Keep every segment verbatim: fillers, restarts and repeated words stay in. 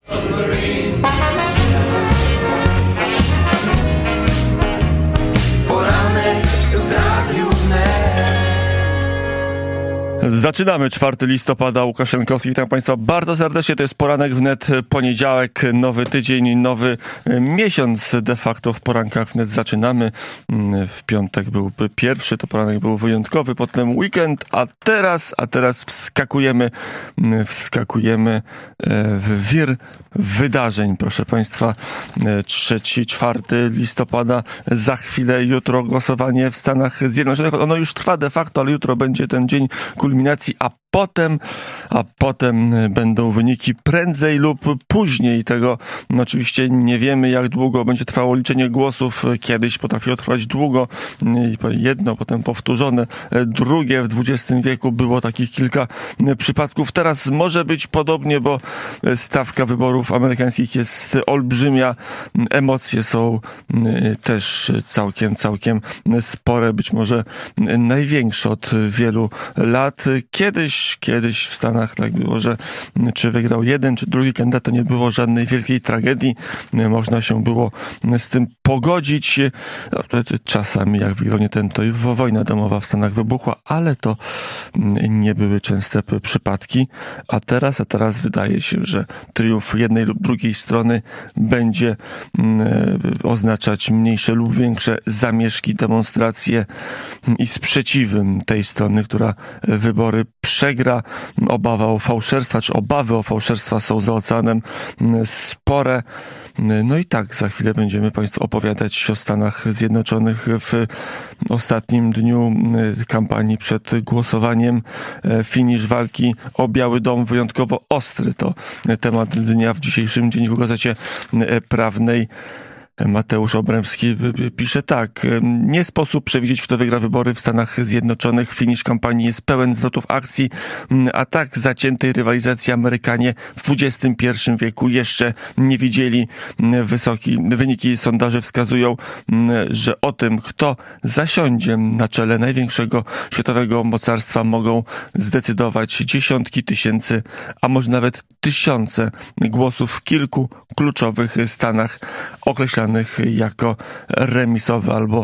Poranek w Radiu Wnet. Zaczynamy czwartego listopada. Łukasz Jankowski, witam Państwa bardzo serdecznie. To jest Poranek Wnet, poniedziałek, nowy tydzień, nowy miesiąc de facto w Porankach Wnet zaczynamy. W piątek był pierwszy, to poranek był wyjątkowy, potem weekend, a teraz, a teraz wskakujemy, wskakujemy w wir wydarzeń, proszę Państwa. trzeciego, czwartego listopada, za chwilę, jutro głosowanie w Stanach Zjednoczonych. Ono już trwa de facto, ale jutro będzie ten dzień kulminacji, a potem, a potem będą wyniki prędzej lub później. Tego no, oczywiście nie wiemy, jak długo będzie trwało liczenie głosów. Kiedyś potrafiło trwać długo, jedno, potem powtórzone, drugie. W dwudziestym wieku było takich kilka przypadków. Teraz może być podobnie, bo stawka wyborów amerykańskich jest olbrzymia. Emocje są też całkiem, całkiem spore, być może największe od wielu lat. Kiedyś Kiedyś w Stanach tak było, że czy wygrał jeden, czy drugi kandydat, to nie było żadnej wielkiej tragedii. Można się było z tym pogodzić. Czasami, jak wygrał nie ten, to i wojna domowa w Stanach wybuchła, ale to nie były częste przypadki. A teraz, a teraz wydaje się, że triumf jednej lub drugiej strony będzie oznaczać mniejsze lub większe zamieszki, demonstracje i sprzeciwy tej strony, która wybory przegrała. Obawa o fałszerstwa, czy obawy o fałszerstwa są za oceanem spore. No i tak, za chwilę będziemy Państwu opowiadać o Stanach Zjednoczonych w ostatnim dniu kampanii przed głosowaniem. Finisz walki o Biały Dom wyjątkowo ostry. To temat dnia w dzisiejszym Dzienniku Gazecie Prawnej. Mateusz Obremski pisze tak. Nie sposób przewidzieć, kto wygra wybory w Stanach Zjednoczonych. Finisz kampanii jest pełen zwrotów akcji, a tak zaciętej rywalizacji Amerykanie w dwudziestym pierwszym wieku jeszcze nie widzieli. Wysoki, wyniki sondaży wskazują, że o tym, kto zasiądzie na czele największego światowego mocarstwa, mogą zdecydować dziesiątki tysięcy, a może nawet tysiące głosów w kilku kluczowych stanach określanych jako remisowe albo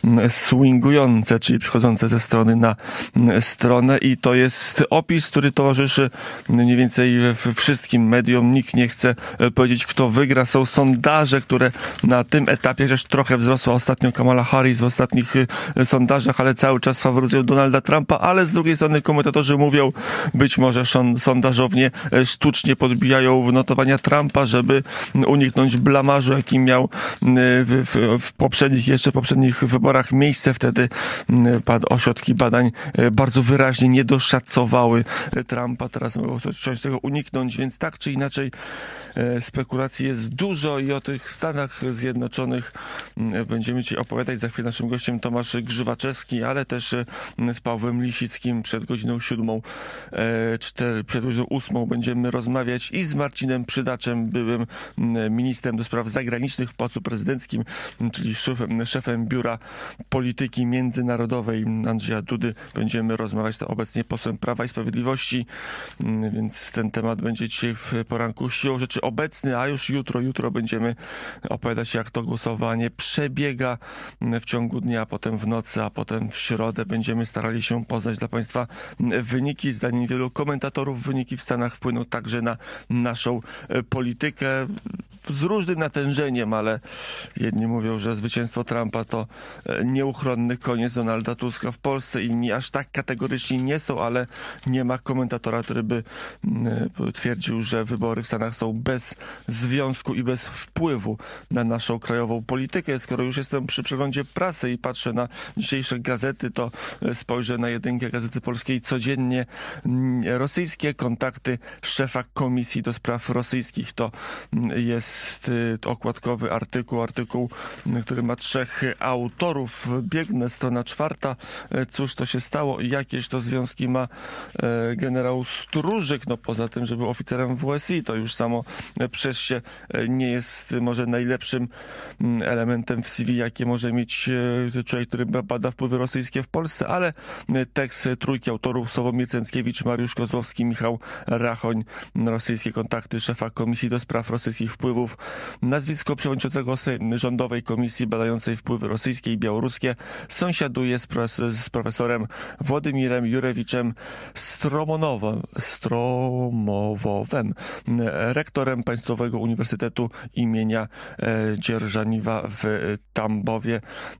swingujące, czyli przychodzące ze strony na stronę, i to jest opis, który towarzyszy mniej więcej wszystkim mediom. Nikt nie chce powiedzieć, kto wygra. Są sondaże, które na tym etapie, chociaż trochę wzrosła ostatnio Kamala Harris w ostatnich sondażach, ale cały czas faworyzują Donalda Trumpa, ale z drugiej strony komentatorzy mówią, być może sondażownie sztucznie podbijają notowania Trumpa, żeby uniknąć blamażu, jaki miał W, w, w poprzednich, jeszcze poprzednich wyborach miejsce. Wtedy bad, ośrodki badań bardzo wyraźnie nie doszacowały Trumpa. Teraz mogą coś tego uniknąć, więc tak czy inaczej spekulacji jest dużo i o tych Stanach Zjednoczonych będziemy dzisiaj opowiadać. Za chwilę naszym gościem Tomasz Grzywaczewski, ale też z Pawłem Lisickim przed godziną siódmą, cztery, przed godziną ósmą będziemy rozmawiać i z Marcinem Przydaczem, byłym ministrem do spraw zagranicznych w Pałacu Prezydenckim, czyli szefem, szefem Biura Polityki Międzynarodowej Andrzeja Dudy. Będziemy rozmawiać, to obecnie posłem Prawa i Sprawiedliwości, więc ten temat będzie dzisiaj w poranku siłą rzeczy obecny, a już jutro, jutro będziemy opowiadać, jak to głosowanie przebiega w ciągu dnia, a potem w nocy, a potem w środę. Będziemy starali się poznać dla Państwa wyniki. Zdaniem wielu komentatorów wyniki w Stanach wpłyną także na naszą politykę z różnym natężeniem, ale jedni mówią, że zwycięstwo Trumpa to nieuchronny koniec Donalda Tuska w Polsce, inni aż tak kategorycznie nie są, ale nie ma komentatora, który by twierdził, że wybory w Stanach są bez związku i bez wpływu na naszą krajową politykę. Skoro już jestem przy przeglądzie prasy i patrzę na dzisiejsze gazety, to spojrzę na jedynkę Gazety Polskiej codziennie. Rosyjskie kontakty szefa Komisji do Spraw Rosyjskich to jest jest okładkowy artykuł, artykuł, który ma trzech autorów. Biegnę, strona czwarta. Cóż to się stało i jakieś to związki ma generał Stróżyk? No poza tym, że był oficerem W S I, to już samo przez się nie jest może najlepszym elementem w C V, jakie może mieć człowiek, który bada wpływy rosyjskie w Polsce, ale tekst trójki autorów: Sławomir Cęckiewicz, Mariusz Kozłowski, Michał Rachoń, rosyjskie kontakty szefa Komisji do Spraw Rosyjskich Wpływów, nazwisko przewodniczącego Rządowej Komisji badającej wpływy rosyjskie i białoruskie, sąsiaduje z, prof- z profesorem Włodymirem Jurewiczem Stromonowem, Stromowowem, rektorem Państwowego Uniwersytetu imienia Dzierżaniwa w Tambowie.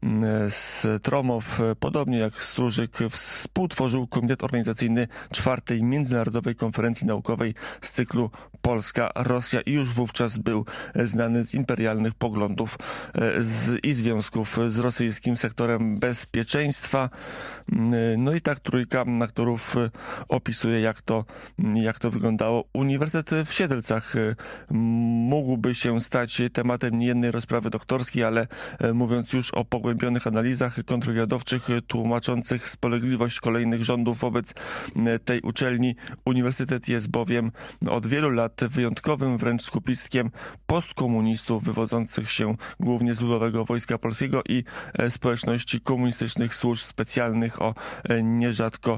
Stromow, podobnie jak Stróżyk, współtworzył komitet organizacyjny czwartej Międzynarodowej Konferencji Naukowej z cyklu Polska-Rosja i już wówczas był znany z imperialnych poglądów z, i związków z rosyjskim sektorem bezpieczeństwa. No i tak trójka aktorów opisuje, jak to, jak to wyglądało. Uniwersytet w Siedlcach mógłby się stać tematem niejednej rozprawy doktorskiej, ale mówiąc już o pogłębionych analizach kontrwywiadowczych tłumaczących spolegliwość kolejnych rządów wobec tej uczelni, uniwersytet jest bowiem od wielu lat wyjątkowym wręcz skupiskiem postkomunistów wywodzących się głównie z Ludowego Wojska Polskiego i społeczności komunistycznych służb specjalnych o nierzadko,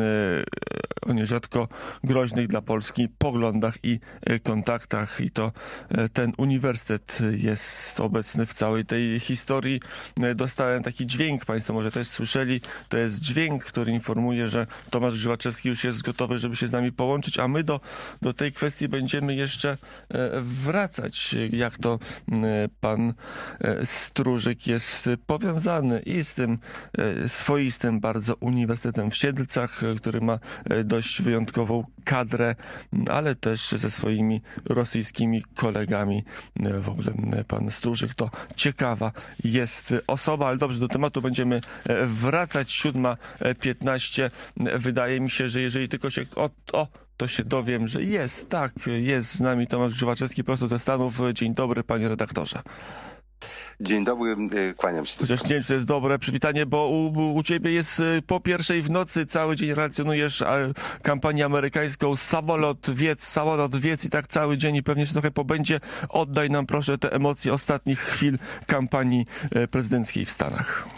o nierzadko groźnych dla Polski poglądach i kontaktach. I to ten uniwersytet jest obecny w całej tej historii. Dostałem taki dźwięk, Państwo może też słyszeli, to jest dźwięk, który informuje, że Tomasz Grzywaczewski już jest gotowy, żeby się z nami połączyć, a my do, do tej kwestii będziemy jeszcze wracać, jak to pan Stróżyk jest powiązany i z tym swoistym bardzo uniwersytetem w Siedlcach, który ma dość wyjątkową kadrę, ale też ze swoimi rosyjskimi kolegami. W ogóle pan Stróżyk to ciekawa jest osoba, ale dobrze, do tematu będziemy wracać. Siódma piętnaście. Wydaje mi się, że jeżeli tylko się o, o to się dowiem, że jest, tak, jest z nami Tomasz Grzywaczewski prosto ze Stanów. Dzień dobry, panie redaktorze. Dzień dobry, kłaniam się. Chociaż nie wiem, czy to jest dobre przywitanie, bo u, u ciebie jest po pierwszej w nocy, cały dzień relacjonujesz kampanię amerykańską, samolot wiec, samolot wiec i tak cały dzień i pewnie się trochę pobędzie. Oddaj nam proszę te emocje ostatnich chwil kampanii prezydenckiej w Stanach.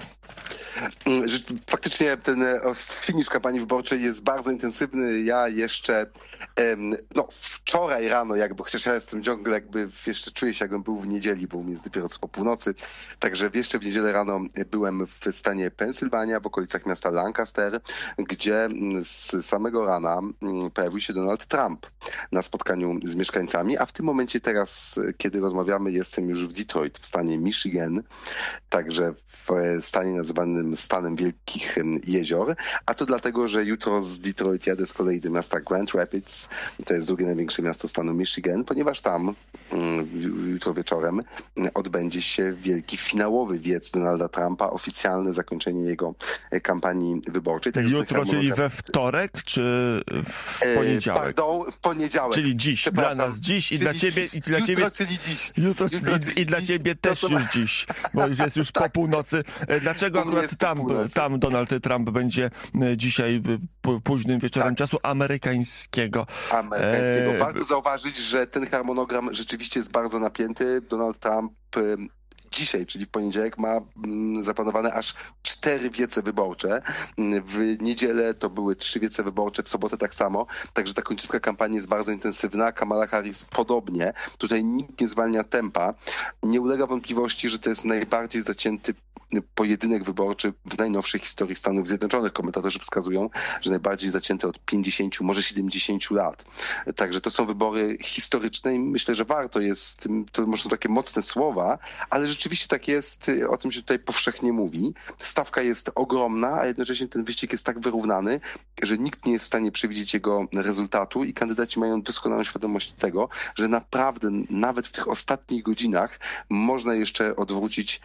Faktycznie ten finisz kampanii wyborczej jest bardzo intensywny. Ja jeszcze no, wczoraj rano jakby, chociaż ja jestem ciągle jakby, jeszcze czuję się jakbym był w niedzieli, bo u mnie jest dopiero co po północy. Także jeszcze w niedzielę rano byłem w stanie Pensylwania, w okolicach miasta Lancaster, gdzie z samego rana pojawił się Donald Trump na spotkaniu z mieszkańcami, a w tym momencie teraz, kiedy rozmawiamy, jestem już w Detroit, w stanie Michigan, także w stanie nazywanym stanem Wielkich Jezior, a to dlatego, że jutro z Detroit jadę z kolei do miasta Grand Rapids, to jest drugie największe miasto stanu Michigan, ponieważ tam jutro wieczorem odbędzie się wielki finałowy wiec Donalda Trumpa, oficjalne zakończenie jego kampanii wyborczej. Tak jutro, czyli we wtorek, czy w poniedziałek? E, pardon, w poniedziałek. Czyli dziś, dla nas dziś i dla ciebie, i dla jutro, ciebie, czyli dziś. Jutro, jutro i, czyli i dla dziś. ciebie też już dziś, bo już jest już tak. Po północy. Dlaczego akurat tam, tam Donald Trump będzie dzisiaj późnym wieczorem tak. czasu amerykańskiego? Amerykańskiego. Warto zauważyć, że ten harmonogram rzeczywiście jest bardzo napięty. Donald Trump dzisiaj, czyli w poniedziałek, ma mm, zaplanowane aż cztery wiece wyborcze. W niedzielę to były trzy wiece wyborcze, w sobotę tak samo. Także ta końcówka kampanii jest bardzo intensywna. Kamala Harris podobnie. Tutaj nikt nie zwalnia tempa. Nie ulega wątpliwości, że to jest najbardziej zacięty pojedynek wyborczy w najnowszej historii Stanów Zjednoczonych. Komentatorzy wskazują, że najbardziej zacięty od pięćdziesięciu, może siedemdziesięciu lat. Także to są wybory historyczne i myślę, że warto jest, to może są takie mocne słowa, ale rzeczywiście tak jest, o tym się tutaj powszechnie mówi. Stawka jest ogromna, a jednocześnie ten wyścig jest tak wyrównany, że nikt nie jest w stanie przewidzieć jego rezultatu i kandydaci mają doskonałą świadomość tego, że naprawdę nawet w tych ostatnich godzinach można jeszcze odwrócić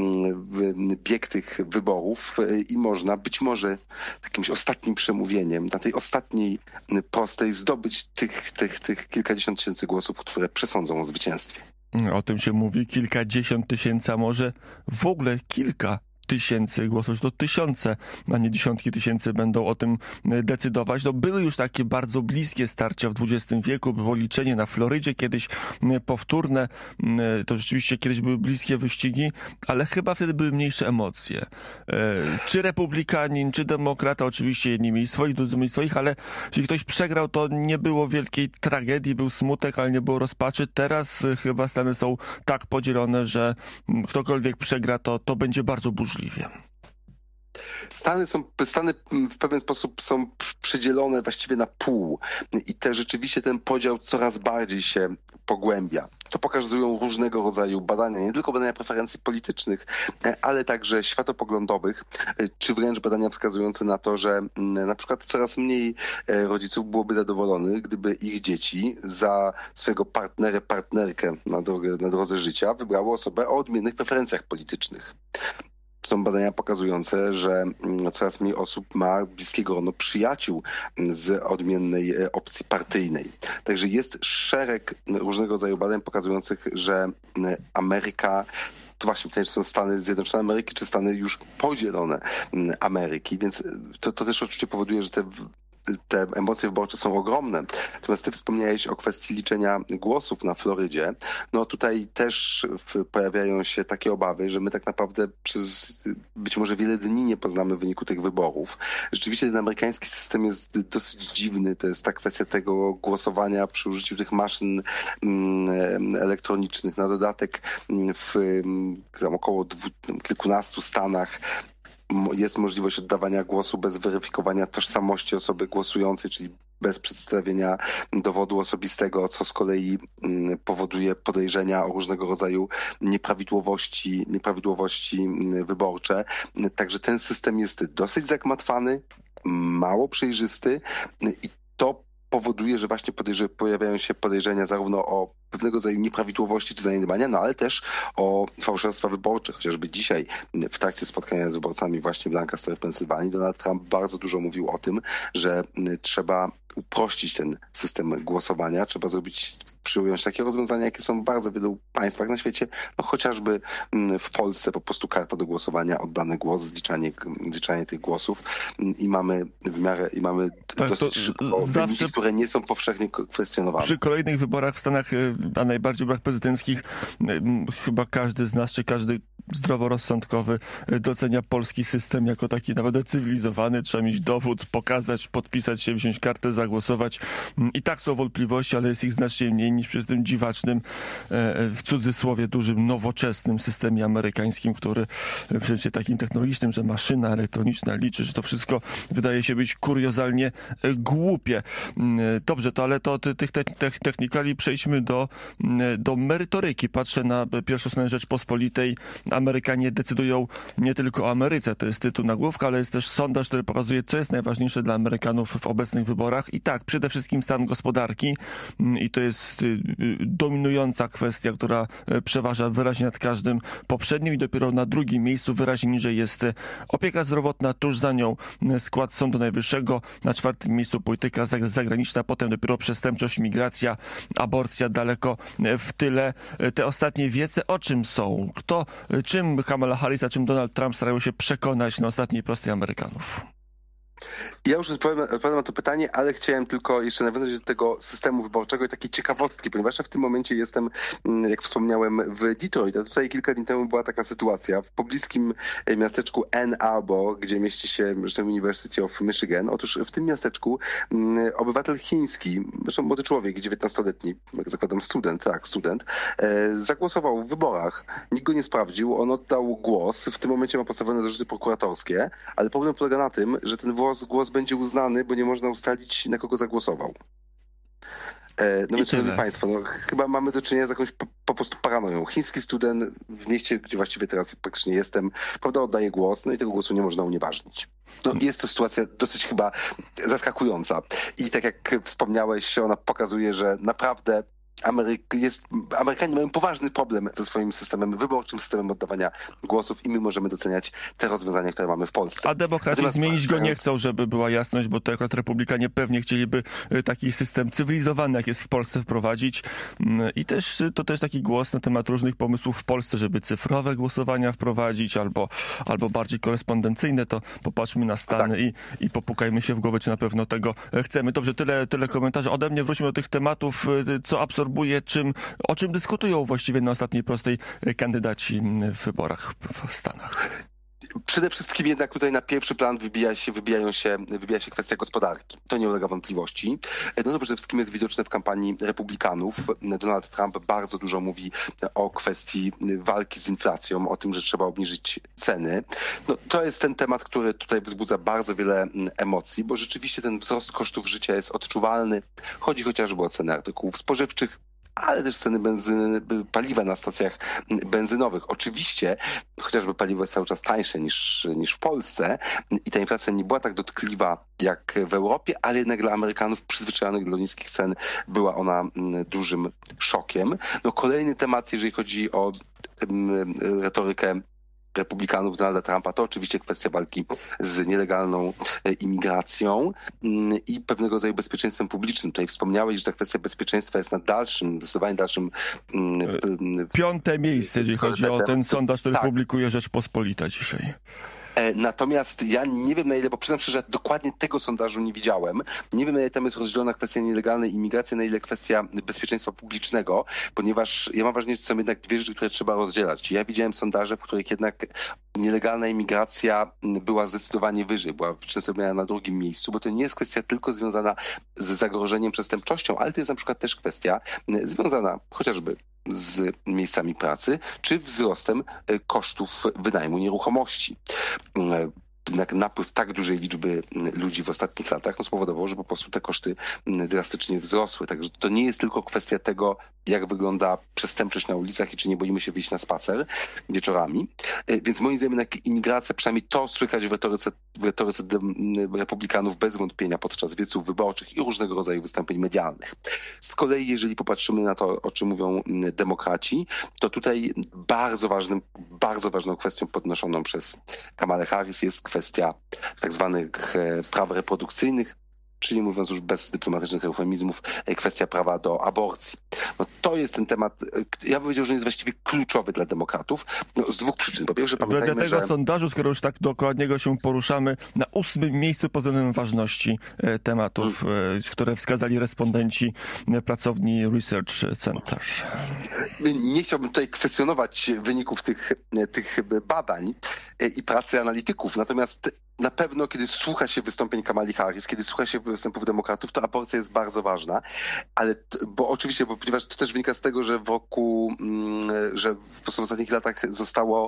bieg tych wyborów i można być może jakimś ostatnim przemówieniem na tej ostatniej prostej zdobyć tych, tych, tych kilkadziesiąt tysięcy głosów, które przesądzą o zwycięstwie. O tym się mówi. Kilkadziesiąt tysięcy, a może w ogóle kilka tysięcy głosów, to tysiące, a nie dziesiątki tysięcy będą o tym decydować. No, były już takie bardzo bliskie starcia w dwudziestym wieku, było liczenie na Florydzie kiedyś powtórne, to rzeczywiście kiedyś były bliskie wyścigi, ale chyba wtedy były mniejsze emocje. Czy republikanin, czy demokrata, oczywiście jedni mieli swoich, drudzy mieli swoich, ale jeśli ktoś przegrał, to nie było wielkiej tragedii, był smutek, ale nie było rozpaczy. Teraz chyba Stany są tak podzielone, że ktokolwiek przegra, to, to będzie bardzo burzliwe. Stany są, Stany w pewien sposób są przydzielone właściwie na pół i te rzeczywiście ten podział coraz bardziej się pogłębia. To pokazują różnego rodzaju badania, nie tylko badania preferencji politycznych, ale także światopoglądowych, czy wręcz badania wskazujące na to, że na przykład coraz mniej rodziców byłoby zadowolonych, gdyby ich dzieci za swojego partnera, partnerkę na, drogę, na drodze życia wybrało osobę o odmiennych preferencjach politycznych. Są badania pokazujące, że coraz mniej osób ma bliskie grono przyjaciół z odmiennej opcji partyjnej. Także jest szereg różnego rodzaju badań pokazujących, że Ameryka, to właśnie pytanie, czy są Stany Zjednoczone Ameryki, czy Stany już podzielone Ameryki, więc to, to też oczywiście powoduje, że te te emocje wyborcze są ogromne. Natomiast ty wspomniałeś o kwestii liczenia głosów na Florydzie. No tutaj też w, pojawiają się takie obawy, że my tak naprawdę przez być może wiele dni nie poznamy wyniku tych wyborów. Rzeczywiście ten amerykański system jest dosyć dziwny. To jest ta kwestia tego głosowania przy użyciu tych maszyn mm, elektronicznych. Na dodatek w tam około dwu, kilkunastu stanach jest możliwość oddawania głosu bez weryfikowania tożsamości osoby głosującej, czyli bez przedstawienia dowodu osobistego, co z kolei powoduje podejrzenia o różnego rodzaju nieprawidłowości, nieprawidłowości wyborcze. Także ten system jest dosyć zagmatwany, mało przejrzysty i to powoduje, że właśnie podejrze- pojawiają się podejrzenia zarówno o pewnego rodzaju nieprawidłowości czy zaniedbania, no ale też o fałszerstwa wyborcze. Chociażby dzisiaj w trakcie spotkania z wyborcami właśnie w Lancaster w Pensylwanii Donald Trump bardzo dużo mówił o tym, że trzeba uprościć ten system głosowania, trzeba zrobić, przyjąć takie rozwiązania, jakie są w bardzo wielu państwach na świecie, no chociażby w Polsce po prostu karta do głosowania, oddany głos, zliczanie, zliczanie tych głosów i mamy w miarę, i mamy tak, dosyć szybko zawsze wyniki, które nie są powszechnie kwestionowane. Przy kolejnych wyborach w Stanach, a najbardziej wyborach prezydenckich, chyba każdy z nas, czy każdy zdroworozsądkowy docenia polski system jako taki nawet cywilizowany. Trzeba mieć dowód, pokazać, podpisać się, wziąć kartę, zagłosować. I tak są wątpliwości, ale jest ich znacznie mniej niż przy tym dziwacznym, w cudzysłowie dużym, nowoczesnym systemie amerykańskim, który w sensie takim technologicznym, że maszyna elektroniczna liczy, że to wszystko wydaje się być kuriozalnie głupie. Dobrze, to ale to od tych te, te, technikali przejdźmy do, do merytoryki. Patrzę na pierwszą stronę Rzeczpospolitej. Amerykanie decydują nie tylko o Ameryce, to jest tytuł nagłówka, ale jest też sondaż, który pokazuje, co jest najważniejsze dla Amerykanów w obecnych wyborach. I tak, przede wszystkim stan gospodarki i to jest dominująca kwestia, która przeważa wyraźnie nad każdym poprzednim i dopiero na drugim miejscu wyraźnie niżej jest opieka zdrowotna, tuż za nią skład Sądu Najwyższego, na czwartym miejscu polityka zagraniczna, potem dopiero przestępczość, migracja, aborcja daleko w tyle. Te ostatnie wiece o czym są? Kto, czym Kamala Harris, a czym Donald Trump starają się przekonać na ostatniej prostej Amerykanów? Ja już odpowiem, odpowiadam na to pytanie, ale chciałem tylko jeszcze nawiązać do tego systemu wyborczego i takiej ciekawostki, ponieważ ja w tym momencie jestem, jak wspomniałem, w Detroit, a tutaj kilka dni temu była taka sytuacja w pobliskim miasteczku Ann Arbor, gdzie mieści się zresztą University of Michigan. Otóż w tym miasteczku m, obywatel chiński, zresztą młody człowiek, dziewiętnastoletni, jak zakładam student, tak, student, e, zagłosował w wyborach. Nikt go nie sprawdził, on oddał głos, w tym momencie ma postawione zarzuty prokuratorskie, ale problem polega na tym, że ten głos, głos będzie uznany, bo nie można ustalić, na kogo zagłosował. E, no więc, szanowni państwo, no, chyba mamy do czynienia z jakąś po, po prostu paranoją. Chiński student w mieście, gdzie właściwie teraz praktycznie jestem, prawda, oddaje głos, no i tego głosu nie można unieważnić. No, jest to sytuacja dosyć chyba zaskakująca. I tak jak wspomniałeś, ona pokazuje, że naprawdę Ameryk- jest, Amerykanie mają poważny problem ze swoim systemem wyborczym, systemem oddawania głosów i my możemy doceniać te rozwiązania, które mamy w Polsce. A demokraci Natomiast zmienić go nie wracając- chcą, żeby była jasność, bo to akurat republikanie pewnie chcieliby y, taki system cywilizowany, jak jest w Polsce, wprowadzić. Mm, I też y, to też taki głos na temat różnych pomysłów w Polsce, żeby cyfrowe głosowania wprowadzić, albo, albo bardziej korespondencyjne. To popatrzmy na Stany i, i popukajmy się w głowę, czy na pewno tego chcemy. Dobrze, tyle, tyle komentarzy ode mnie. Wróćmy do tych tematów, y, co absorbuje, czym, o czym dyskutują właściwie na ostatniej prostej y, kandydaci w wyborach w Stanach. Przede wszystkim jednak tutaj na pierwszy plan wybija się, wybijają się, wybija się kwestia gospodarki. To nie ulega wątpliwości. No to przede wszystkim jest widoczne w kampanii republikanów. Donald Trump bardzo dużo mówi o kwestii walki z inflacją, o tym, że trzeba obniżyć ceny. No, to jest ten temat, który tutaj wzbudza bardzo wiele emocji, bo rzeczywiście ten wzrost kosztów życia jest odczuwalny. Chodzi chociażby o ceny artykułów spożywczych, ale też ceny benzyny, paliwa na stacjach benzynowych. Oczywiście, chociażby paliwo jest cały czas tańsze niż, niż w Polsce i ta inflacja nie była tak dotkliwa jak w Europie, ale jednak dla Amerykanów przyzwyczajonych do niskich cen była ona dużym szokiem. No, kolejny temat, jeżeli chodzi o um, retorykę republikanów Donalda Trumpa, to oczywiście kwestia walki z nielegalną imigracją i pewnego rodzaju bezpieczeństwem publicznym. Tutaj wspomniałeś, że ta kwestia bezpieczeństwa jest na dalszym, zdecydowanie dalszym... Piąte miejsce, jeżeli chodzi o ten sondaż, który tak. publikuje Rzeczpospolita dzisiaj. Natomiast ja nie wiem na ile, bo przyznam szczerze, że dokładnie tego sondażu nie widziałem. Nie wiem na ile tam jest rozdzielona kwestia nielegalnej imigracji, na ile kwestia bezpieczeństwa publicznego, ponieważ ja mam wrażenie, że są jednak dwie rzeczy, które trzeba rozdzielać. Ja widziałem sondaże, w których jednak nielegalna imigracja była zdecydowanie wyżej, była często na drugim miejscu, bo to nie jest kwestia tylko związana z zagrożeniem przestępczością, ale to jest na przykład też kwestia związana chociażby z miejscami pracy, czy wzrostem kosztów wynajmu nieruchomości. Jednak napływ tak dużej liczby ludzi w ostatnich latach no, spowodował, że po prostu te koszty drastycznie wzrosły. Także to nie jest tylko kwestia tego, jak wygląda przestępczość na ulicach i czy nie boimy się wyjść na spacer wieczorami. Więc moim zdaniem jednak imigracja, przynajmniej to słychać w retoryce, w retoryce republikanów bez wątpienia podczas wieców wyborczych i różnego rodzaju wystąpień medialnych. Z kolei, jeżeli popatrzymy na to, o czym mówią demokraci, to tutaj bardzo ważnym, bardzo ważną kwestią podnoszoną przez Kamalę Harris jest kwestia tak zwanych praw reprodukcyjnych, czyli mówiąc już bez dyplomatycznych eufemizmów, kwestia prawa do aborcji. No to jest ten temat, ja bym powiedział, że jest właściwie kluczowy dla demokratów, no, z dwóch przyczyn. Po pierwsze, pamiętajmy, Wedle tego że... sondażu, skoro już tak dokładnie go się poruszamy, na ósmym miejscu pod względem ważności e, tematów, hmm. e, które wskazali respondenci e, pracowni Research Center. Nie chciałbym tutaj kwestionować wyników tych, tych badań i pracy analityków, natomiast na pewno, kiedy słucha się wystąpień Kamali Harris, kiedy słucha się występów demokratów, to aborcja jest bardzo ważna, ale, bo oczywiście, bo ponieważ to też wynika z tego, że w roku, że po prostu w ostatnich latach zostało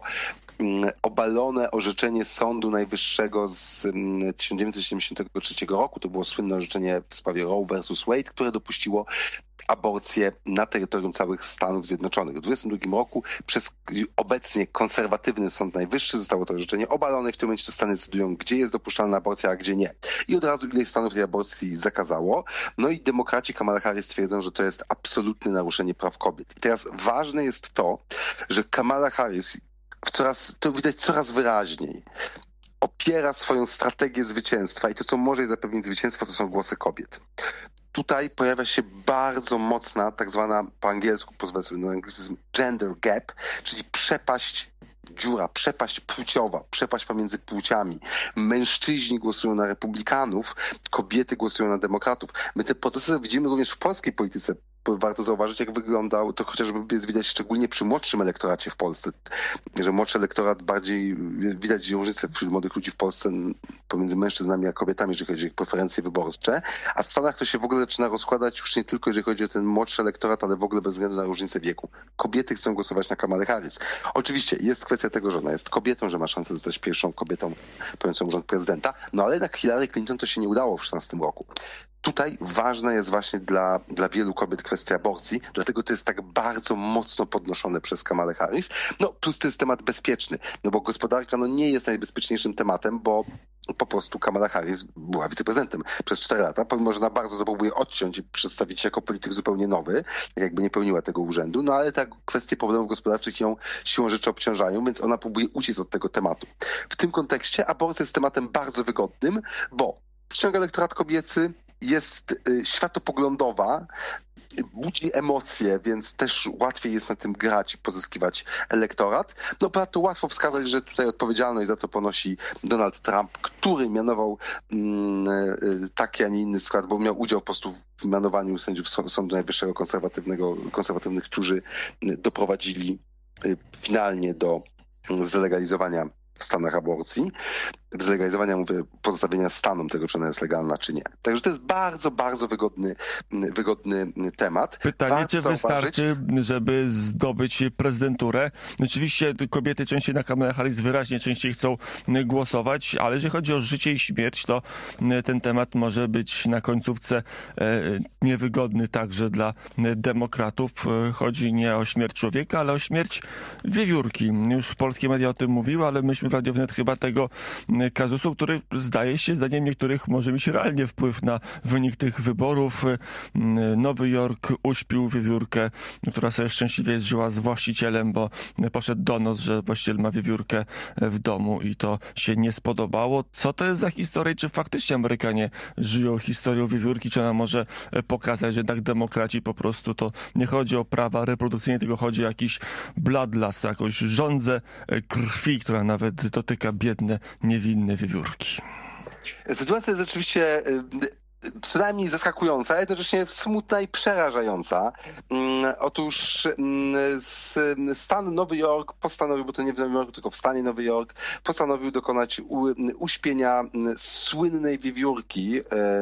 obalone orzeczenie Sądu Najwyższego z tysiąc dziewięćset siedemdziesiątego trzeciego roku, to było słynne orzeczenie w sprawie Roe versus Wade, które dopuściło aborcję na terytorium całych Stanów Zjednoczonych. W dwudziestym drugim roku przez obecnie konserwatywny Sąd Najwyższy zostało to orzeczenie obalone. W tym momencie to Stany decydują, gdzie jest dopuszczalna aborcja, a gdzie nie. I od razu ileś stanów tej aborcji zakazało. No i demokraci Kamala Harris twierdzą, że to jest absolutne naruszenie praw kobiet. I teraz ważne jest to, że Kamala Harris coraz, to widać coraz wyraźniej, opiera swoją strategię zwycięstwa i to, co może jej zapewnić zwycięstwo, to są głosy kobiet. Tutaj pojawia się bardzo mocna, tak zwana po angielsku, pozwolę sobie na anglicyzm, gender gap, czyli przepaść, dziura, przepaść płciowa, przepaść pomiędzy płciami. Mężczyźni głosują na republikanów, kobiety głosują na demokratów. My te procesy widzimy również w polskiej polityce. Warto zauważyć, jak wyglądał to chociażby jest widać szczególnie przy młodszym elektoracie w Polsce, że młodszy elektorat bardziej, widać różnicę wśród młodych ludzi w Polsce pomiędzy mężczyznami a kobietami, jeżeli chodzi o ich preferencje wyborcze, a w Stanach to się w ogóle zaczyna rozkładać już nie tylko jeżeli chodzi o ten młodszy elektorat, ale w ogóle bez względu na różnicę wieku. Kobiety chcą głosować na Kamalę Harris. Oczywiście jest kwestia tego, że ona jest kobietą, że ma szansę zostać pierwszą kobietą pełniącą urząd prezydenta, no ale jednak Hillary Clinton to się nie udało w szesnastym roku. tutaj ważna jest właśnie dla, dla wielu kobiet kwestia aborcji, dlatego to jest tak bardzo mocno podnoszone przez Kamalę Harris. No plus to jest temat bezpieczny, no bo gospodarka no, nie jest najbezpieczniejszym tematem, bo po prostu Kamala Harris była wiceprezydentem przez cztery lata, pomimo że ona bardzo to próbuje odciąć i przedstawić się jako polityk zupełnie nowy, jakby nie pełniła tego urzędu, no ale tak kwestie problemów gospodarczych ją siłą rzeczy obciążają, więc ona próbuje uciec od tego tematu. W tym kontekście aborcja jest tematem bardzo wygodnym, bo przyciąga elektorat kobiecy, jest y, światopoglądowa, budzi emocje, więc też łatwiej jest na tym grać i pozyskiwać elektorat. No ponadto łatwo wskazać, że tutaj odpowiedzialność za to ponosi Donald Trump, który mianował mm, taki, a nie inny skład, bo miał udział po prostu w mianowaniu sędziów Sądu Najwyższego konserwatywnego, konserwatywnych, którzy doprowadzili finalnie do zlegalizowania w Stanach aborcji. Zlegalizowania, mówię, pozostawienia stanom tego, czy ona jest legalna, czy nie. Także to jest bardzo, bardzo wygodny, wygodny temat. Pytanie, Warto czy zauważyć, wystarczy, żeby zdobyć prezydenturę? Oczywiście kobiety częściej na Kamalę Harris wyraźnie częściej chcą głosować, ale jeżeli chodzi o życie i śmierć, to ten temat może być na końcówce niewygodny także dla demokratów. Chodzi nie o śmierć człowieka, ale o śmierć wiewiórki. Już polskie media o tym mówiły, ale myśmy w Radiu Wnet chyba tego kazusu, który zdaje się, zdaniem niektórych, może mieć realnie wpływ na wynik tych wyborów. Nowy Jork uśpił wiewiórkę, która sobie szczęśliwie żyła z właścicielem, bo poszedł donos, że właściciel ma wiewiórkę w domu i to się nie spodobało. Co to jest za historia? Czy faktycznie Amerykanie żyją historią wiewiórki? Czy ona może pokazać, że jednak demokraci po prostu to nie chodzi o prawa reprodukcyjne, tylko chodzi o jakiś bloodlust, jakąś żądzę krwi, która nawet dotyka biedne, niewinne wiewiórki. Sytuacja jest rzeczywiście przynajmniej zaskakująca, a jednocześnie smutna i przerażająca. Otóż stan Nowy Jork postanowił, bo to nie w Nowym Jorku, tylko w stanie Nowy Jork, postanowił dokonać u, uśpienia słynnej wiewiórki,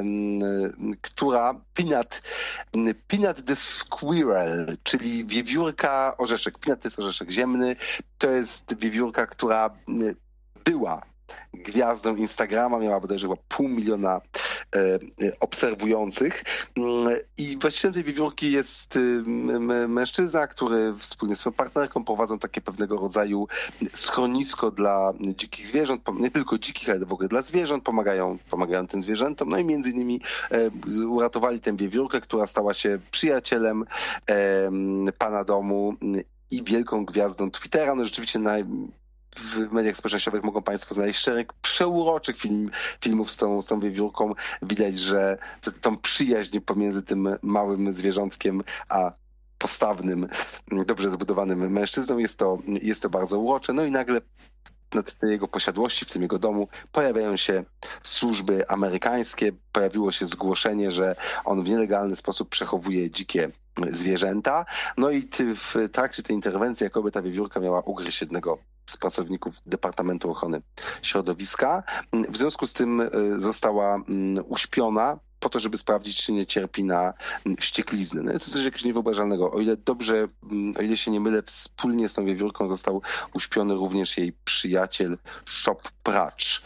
która Peanut, Peanut the Squirrel, czyli wiewiórka orzeszek. Peanut to jest orzeszek ziemny, to jest wiewiórka, która była gwiazdą Instagrama, miała bodajże chyba pół miliona e, obserwujących i właścicielem tej wiewiórki jest m, mężczyzna, który wspólnie z swoją partnerką prowadzą takie pewnego rodzaju schronisko dla dzikich zwierząt, nie tylko dzikich, ale w ogóle dla zwierząt, pomagają, pomagają tym zwierzętom, no i między innymi e, uratowali tę wiewiórkę, która stała się przyjacielem e, pana domu i wielką gwiazdą Twittera. No rzeczywiście naj w mediach społecznościowych mogą Państwo znaleźć szereg przeuroczych film, filmów z tą, z tą wiewiórką. Widać, że to, tą przyjaźń pomiędzy tym małym zwierzątkiem a postawnym, dobrze zbudowanym mężczyzną jest to, jest to bardzo urocze. No i nagle na tej jego posiadłości, w tym jego domu, pojawiają się służby amerykańskie. Pojawiło się zgłoszenie, że on w nielegalny sposób przechowuje dzikie zwierzęta. No i w trakcie tej interwencji, jakoby ta wiewiórka miała ugryźć jednego z pracowników Departamentu Ochrony Środowiska. W związku z tym została uśpiona po to, żeby sprawdzić, czy nie cierpi na wścieklizny. No jest to coś jakiegoś niewyobrażalnego. O ile dobrze, o ile się nie mylę, wspólnie z tą wiewiórką został uśpiony również jej przyjaciel Shop Pracz.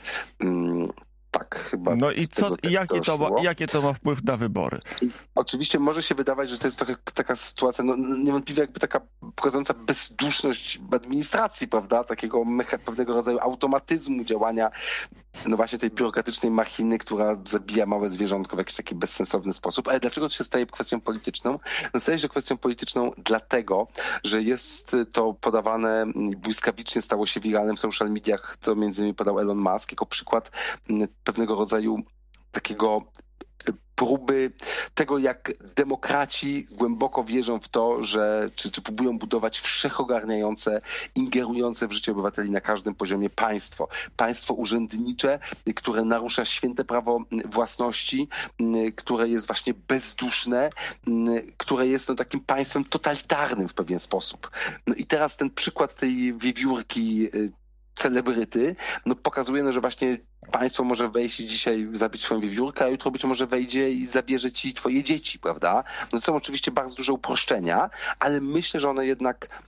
Tak, chyba. No i co, tak jakie, to ma, jakie to ma wpływ na wybory? I oczywiście może się wydawać, że to jest trochę taka sytuacja, no niewątpliwie jakby taka pokazująca bezduszność administracji, prawda? Takiego mecha, pewnego rodzaju automatyzmu działania, no właśnie tej biurokratycznej machiny, która zabija małe zwierzątko w jakiś taki bezsensowny sposób. Ale dlaczego to się staje kwestią polityczną? No staje się kwestią polityczną dlatego, że jest to podawane błyskawicznie, stało się wiralnym w social mediach, to między innymi podał Elon Musk jako przykład pewnego rodzaju takiego próby tego, jak demokraci głęboko wierzą w to, że czy, czy próbują budować wszechogarniające, ingerujące w życie obywateli na każdym poziomie państwo. Państwo urzędnicze, które narusza święte prawo własności, które jest właśnie bezduszne, które jest no, takim państwem totalitarnym w pewien sposób. No i teraz ten przykład tej wiewiórki celebryty, no pokazuje, no, że właśnie państwo może wejść i dzisiaj zabić swoją wiewiórkę, a jutro być może wejdzie i zabierze ci twoje dzieci, prawda? No to są oczywiście bardzo duże uproszczenia, ale myślę, że one jednak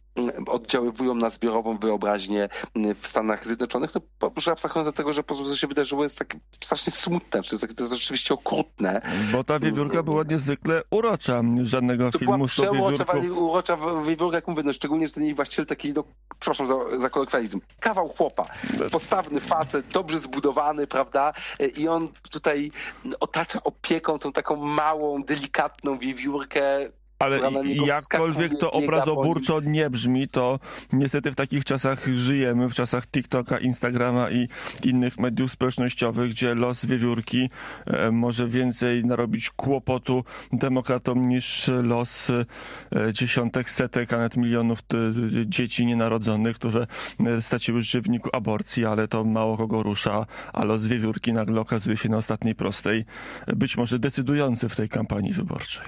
oddziaływują na zbiorową wyobraźnię w Stanach Zjednoczonych. No, proszę abstrahując od tego, że po prostu co się wydarzyło jest tak strasznie smutne, to jest, to jest rzeczywiście okrutne. Bo ta wiewiórka była niezwykle urocza. Żadnego to filmu z tą wiewiórką. wiewiórką. Urocza wiewiórka, jak mówię, no, szczególnie, że ten jej właściciel taki, no, przepraszam za, za kolokwializm, kawał chłopa. Postawny facet, dobrze zbudowany, prawda? I on tutaj otacza opieką tą taką małą, delikatną wiewiórkę. Ale jakkolwiek to obrazoburczo nie brzmi, to niestety w takich czasach żyjemy, w czasach TikToka, Instagrama i innych mediów społecznościowych, gdzie los wiewiórki e, może więcej narobić kłopotu demokratom niż los e, dziesiątek, setek, a nawet milionów t, dzieci nienarodzonych, które straciły życie w wyniku aborcji, ale to mało kogo rusza, a los wiewiórki nagle okazuje się na ostatniej prostej, być może decydujący w tej kampanii wyborczej.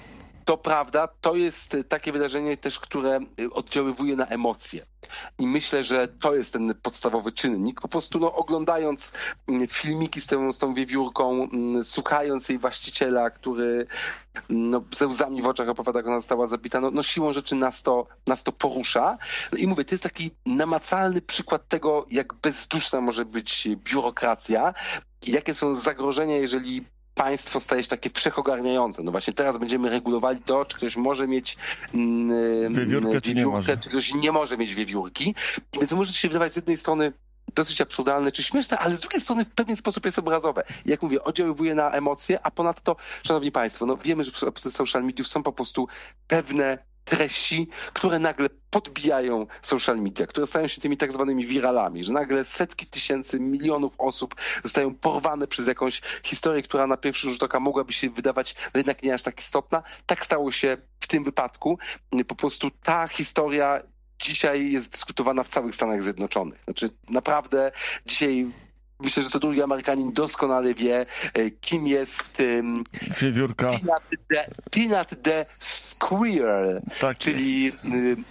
To prawda, to jest takie wydarzenie też, które oddziaływuje na emocje. I myślę, że to jest ten podstawowy czynnik. Po prostu no, oglądając filmiki z tą, z tą wiewiórką, słuchając jej właściciela, który no, ze łzami w oczach opowiada, jak ona została zabita, no, no siłą rzeczy nas to, nas to porusza. No i mówię, to jest taki namacalny przykład tego, jak bezduszna może być biurokracja i jakie są zagrożenia, jeżeli państwo staje się takie wszechogarniające. No właśnie teraz będziemy regulowali to, czy ktoś może mieć mm, wiewiórkę, czy nie może. Czy ktoś nie może mieć wiewiórki. Więc może się wydawać z jednej strony dosyć absurdalne czy śmieszne, ale z drugiej strony w pewien sposób jest obrazowe. Jak mówię, oddziaływuje na emocje, a ponadto, szanowni państwo, no wiemy, że w social mediów są po prostu pewne treści, które nagle podbijają social media, które stają się tymi tak zwanymi wiralami, że nagle setki tysięcy, milionów osób zostają porwane przez jakąś historię, która na pierwszy rzut oka mogłaby się wydawać no jednak nie aż tak istotna. Tak stało się w tym wypadku. Po prostu ta historia dzisiaj jest dyskutowana w całych Stanach Zjednoczonych. Znaczy naprawdę dzisiaj myślę, że co drugi Amerykanin doskonale wie, kim jest wiewiórka. Peanut the, Peanut the Squirrel, tak czyli jest.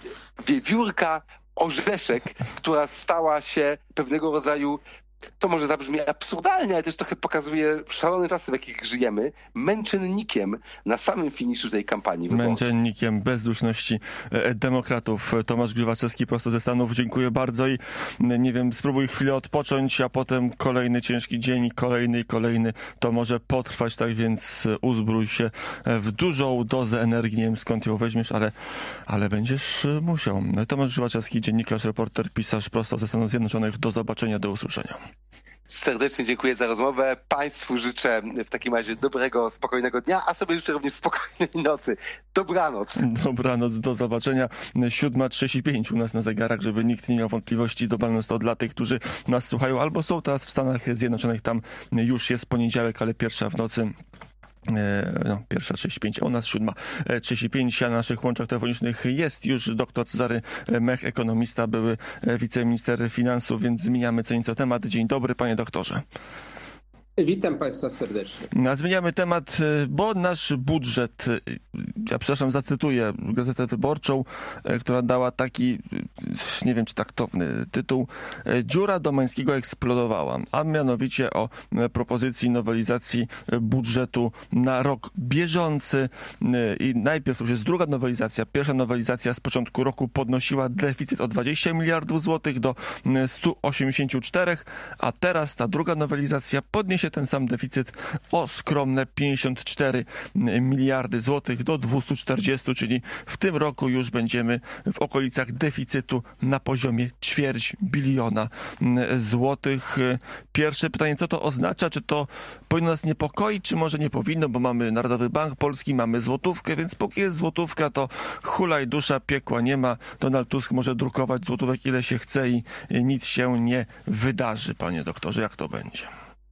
Wiewiórka orzeszek, która stała się pewnego rodzaju, to może zabrzmi absurdalnie, ale też trochę pokazuje szalone czasy, w jakich żyjemy, męczennikiem na samym finiszu tej kampanii wyborczej. Męczennikiem bezduszności demokratów. Tomasz Grzywaczewski prosto ze Stanów. Dziękuję bardzo i nie wiem, spróbuj chwilę odpocząć, a potem kolejny ciężki dzień, kolejny i kolejny. To może potrwać, tak więc uzbrój się w dużą dozę energii. Nie wiem, skąd ją weźmiesz, ale, ale będziesz musiał. Tomasz Grzywaczewski, dziennikarz, reporter, pisarz prosto ze Stanów Zjednoczonych. Do zobaczenia, do usłyszenia. Serdecznie dziękuję za rozmowę. Państwu życzę w takim razie dobrego, spokojnego dnia, a sobie życzę również spokojnej nocy. Dobranoc. Dobranoc, do zobaczenia. siódma trzydzieści pięć u nas na zegarach, żeby nikt nie miał wątpliwości. Dobranoc to dla tych, którzy nas słuchają albo są teraz w Stanach Zjednoczonych. Tam już jest poniedziałek, ale pierwsza w nocy. No, pierwsza trzydzieści pięć, a u nas siódma trzydzieści pięć, a na naszych łączach telefonicznych jest już doktor Cezary Mech, ekonomista, były wiceminister finansów, więc zmieniamy co nieco temat. Dzień dobry, panie doktorze. Witam Państwa serdecznie. A zmieniamy temat, bo nasz budżet, ja przepraszam, zacytuję Gazetę Wyborczą, która dała taki, nie wiem czy taktowny tytuł, dziura Domańskiego eksplodowała, a mianowicie o propozycji nowelizacji budżetu na rok bieżący i najpierw już jest druga nowelizacja. Pierwsza nowelizacja z początku roku podnosiła deficyt o dwadzieścia miliardów złotych do stu osiemdziesięciu czterech, a teraz ta druga nowelizacja podniesie ten sam deficyt o skromne pięćdziesiąt cztery miliardy złotych do dwieście czterdzieści, czyli w tym roku już będziemy w okolicach deficytu na poziomie ćwierć biliona złotych. Pierwsze pytanie, co to oznacza? Czy to powinno nas niepokoić, czy może nie powinno, bo mamy Narodowy Bank Polski, mamy złotówkę, więc póki jest złotówka, to hulaj dusza, piekła nie ma. Donald Tusk może drukować złotówek ile się chce i nic się nie wydarzy. Panie doktorze, jak to będzie?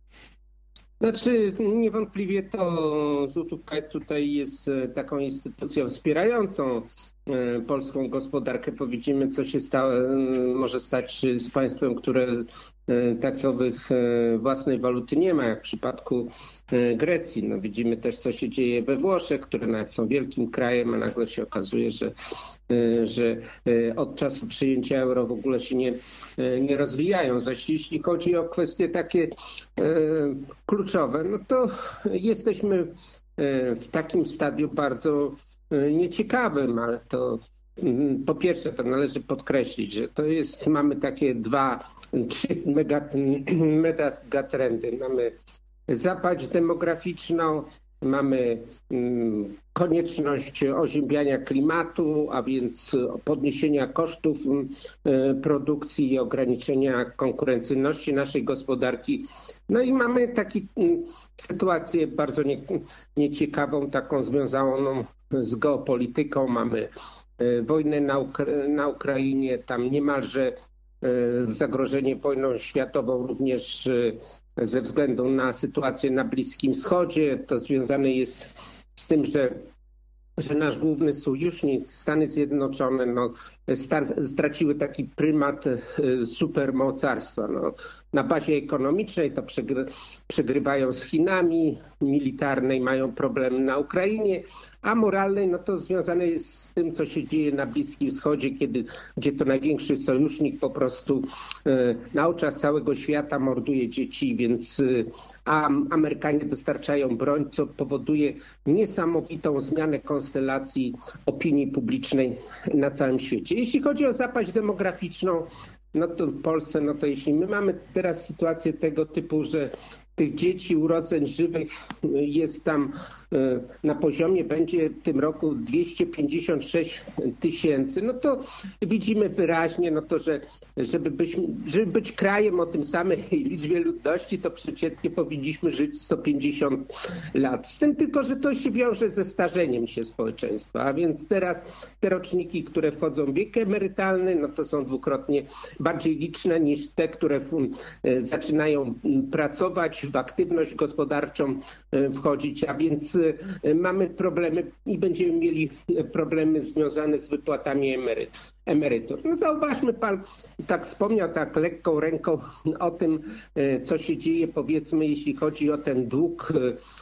Znaczy, niewątpliwie to złotówka tutaj jest taką instytucją wspierającą polską gospodarkę. Powiedzmy, co się stało, może stać z państwem, które takowych własnej waluty nie ma, jak w przypadku Grecji. No, widzimy też, co się dzieje we Włoszech, które nawet są wielkim krajem, a nagle się okazuje, że że od czasu przyjęcia euro w ogóle się nie, nie rozwijają. Zaś jeśli chodzi o kwestie takie kluczowe, no to jesteśmy w takim stadium bardzo nieciekawym, ale to po pierwsze to należy podkreślić, że to jest, mamy takie dwa, trzy megatrendy. Mamy zapaść demograficzną, mamy konieczność oziębiania klimatu, a więc podniesienia kosztów produkcji i ograniczenia konkurencyjności naszej gospodarki. No i mamy taką sytuację bardzo nie, nieciekawą, taką związaną z geopolityką. Mamy wojnę na, Ukra- na Ukrainie, tam niemalże zagrożenie wojną światową również ze względu na sytuację na Bliskim Wschodzie. To związane jest z tym, że, że nasz główny sojusznik, Stany Zjednoczone, no, star- straciły taki prymat supermocarstwa. No, na bazie ekonomicznej to przegry- przegrywają z Chinami, militarnej mają problemy na Ukrainie, a moralnej no to związane jest z tym, co się dzieje na Bliskim Wschodzie, kiedy, gdzie to największy sojusznik po prostu e, na oczach całego świata morduje dzieci, więc e, a Amerykanie dostarczają broń, co powoduje niesamowitą zmianę konstelacji opinii publicznej na całym świecie. Jeśli chodzi o zapaść demograficzną, no to w Polsce, no to jeśli my mamy teraz sytuację tego typu, że tych dzieci urodzeń żywych jest tam na poziomie, będzie w tym roku dwieście pięćdziesiąt sześć tysięcy, no to widzimy wyraźnie, no to, że żeby być, żeby być krajem o tym samej liczbie ludności, to przeciętnie powinniśmy żyć sto pięćdziesiąt lat. Z tym tylko, że to się wiąże ze starzeniem się społeczeństwa, a więc teraz te roczniki, które wchodzą w wiek emerytalny, no to są dwukrotnie bardziej liczne niż te, które zaczynają pracować, w aktywność gospodarczą wchodzić, a więc mamy problemy i będziemy mieli problemy związane z wypłatami emerytur. emerytur. No zauważmy, pan tak wspomniał tak lekką ręką o tym, co się dzieje, powiedzmy, jeśli chodzi o ten dług,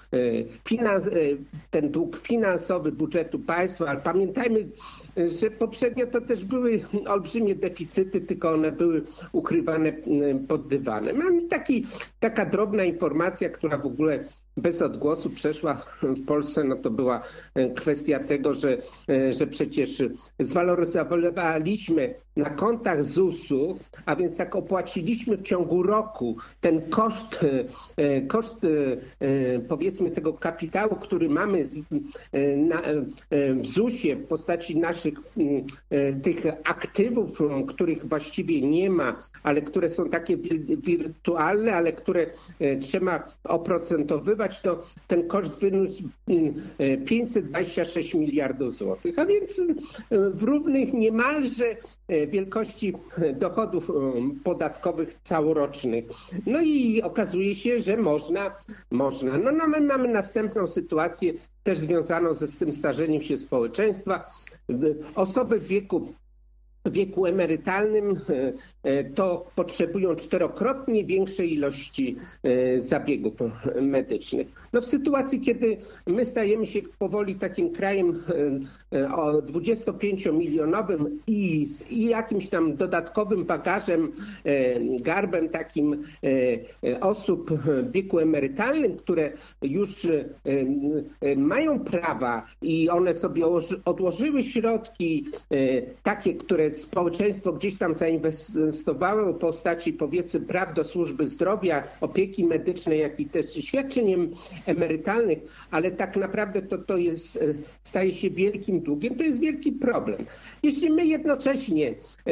ten dług finansowy budżetu państwa, ale pamiętajmy, że poprzednio to też były olbrzymie deficyty, tylko one były ukrywane pod dywanem. Mam taki, taka drobna informacja, która w ogóle bez odgłosu przeszła w Polsce, no to była kwestia tego, że, że przecież zwaloryzowaliśmy na kontach zusu, a więc tak opłaciliśmy w ciągu roku ten koszt, koszt powiedzmy tego kapitału, który mamy na, w zusie w postaci naszych tych aktywów, których właściwie nie ma, ale które są takie wirtualne, ale które trzeba oprocentowywać, to ten koszt wyniósł pięćset dwadzieścia sześć miliardów złotych, a więc w równych niemalże wielkości dochodów podatkowych całorocznych. No i okazuje się, że można, można. No, no my mamy następną sytuację też związaną ze z tym starzeniem się społeczeństwa. Osoby w wieku w wieku emerytalnym to potrzebują czterokrotnie większej ilości zabiegów medycznych. No w sytuacji, kiedy my stajemy się powoli takim krajem o dwudziestopięciomilionowym i, i jakimś tam dodatkowym bagażem, garbem takim osób w wieku emerytalnym, które już mają prawa i one sobie odłożyły środki takie, które społeczeństwo gdzieś tam zainwestowało w postaci, powiedzmy, praw do służby zdrowia, opieki medycznej, jak i też świadczeń emerytalnych, ale tak naprawdę to, to jest, staje się wielkim długiem, to jest wielki problem. Jeśli my jednocześnie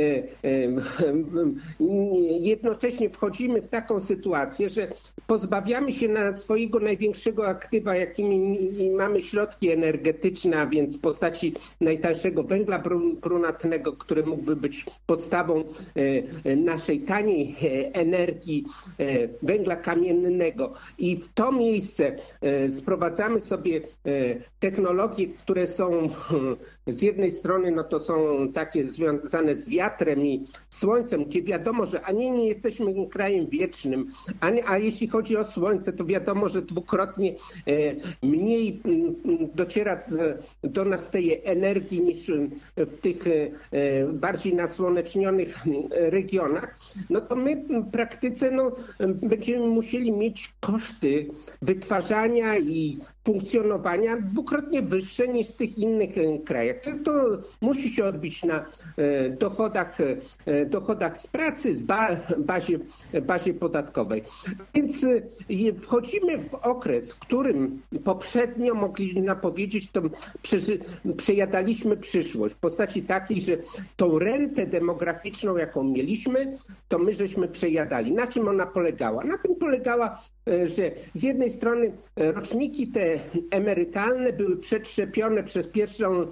jednocześnie wchodzimy w taką sytuację, że pozbawiamy się na swojego największego aktywa, jakimi mamy środki energetyczne, a więc w postaci najtańszego węgla brunatnego, który mógłby być podstawą naszej taniej energii, węgla kamiennego. I w to miejsce sprowadzamy sobie technologie, które są z jednej strony, no to są takie związane z wiatrem i słońcem, gdzie wiadomo, że ani nie jesteśmy krajem wiecznym, ani, a jeśli chodzi o słońce, to wiadomo, że dwukrotnie mniej dociera do nas tej energii niż w tych bardziej nasłonecznionych regionach, no to my w praktyce no, będziemy musieli mieć koszty wytwarzania i funkcjonowania dwukrotnie wyższe niż w tych innych krajach. To, to musi się odbić na dochodach, dochodach z pracy, z bazie, bazie podatkowej. Więc wchodzimy w okres, w którym poprzednio mogliśmy powiedzieć, to przejadaliśmy przyszłość w postaci takiej, że tą rentę demograficzną, jaką mieliśmy, to my żeśmy przejadali. Na czym ona polegała? Na tym polegała, że z jednej strony roczniki te emerytalne były przetrzepione przez pierwszą,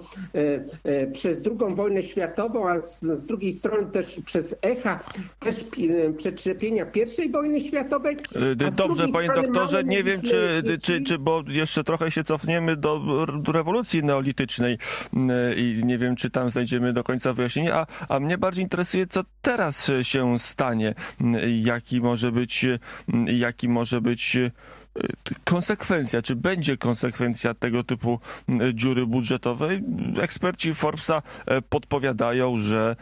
przez drugą wojnę światową, a z drugiej strony też przez echa też przetrzepienia pierwszej wojny światowej. Dobrze, panie doktorze, nie wiem, czy, czy, czy, bo jeszcze trochę się cofniemy do, do rewolucji neolitycznej i nie wiem, czy tam znajdziemy do końca wyjaśnienie, a, a mnie bardziej interesuje, co teraz się stanie, jaki może być, jaki może być konsekwencja, czy będzie konsekwencja tego typu dziury budżetowej. Eksperci Forbesa podpowiadają, że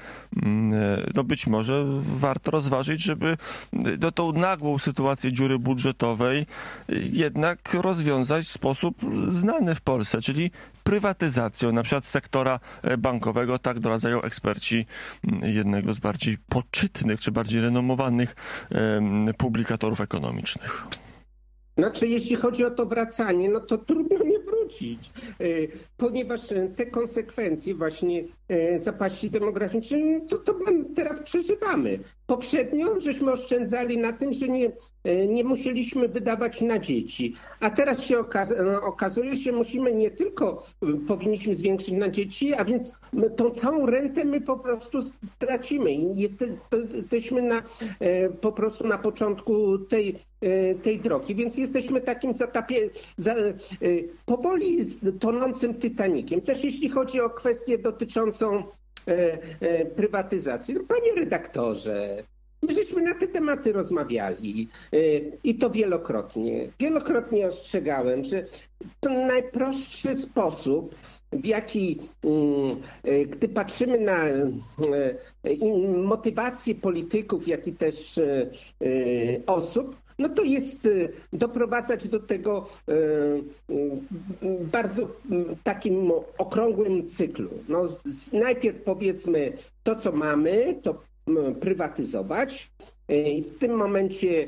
no być może warto rozważyć, żeby no, tą nagłą sytuację dziury budżetowej jednak rozwiązać w sposób znany w Polsce, czyli prywatyzacją, na przykład sektora bankowego, tak doradzają eksperci jednego z bardziej poczytnych, czy bardziej renomowanych publikatorów ekonomicznych. Znaczy, jeśli chodzi o to wracanie, no to trudno nie wrócić, ponieważ te konsekwencje właśnie zapaści demograficznej, to, to teraz przeżywamy. Poprzednio żeśmy oszczędzali na tym, że nie, nie musieliśmy wydawać na dzieci, a teraz się okaz- okazuje, że musimy nie tylko powinniśmy zwiększyć na dzieci, a więc tą całą rentę my po prostu stracimy i jesteśmy na, po prostu na początku tej, tej drogi, więc jesteśmy takim zatapie, za, powoli tonącym Titanikiem. Też jeśli chodzi o kwestię dotyczącą prywatyzacji. No, panie redaktorze, my żeśmy na te tematy rozmawiali i to wielokrotnie. Wielokrotnie ostrzegałem, że to najprostszy sposób, w jaki, gdy patrzymy na motywację polityków, jak i też osób, no to jest doprowadzać do tego bardzo takim okrągłym cyklu. No, najpierw powiedzmy to, co mamy, to prywatyzować. I w tym momencie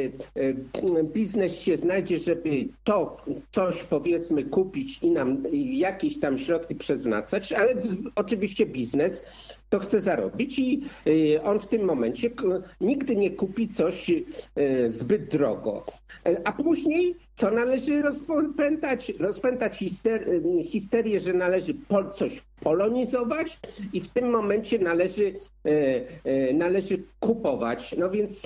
biznes się znajdzie, żeby to coś powiedzmy kupić i nam jakieś tam środki przeznaczać, ale oczywiście biznes to chce zarobić i on w tym momencie nigdy nie kupi coś zbyt drogo. A później co należy rozpętać? Rozpętać hister- histerię, że należy pol- coś polonizować i w tym momencie należy, należy kupować. No więc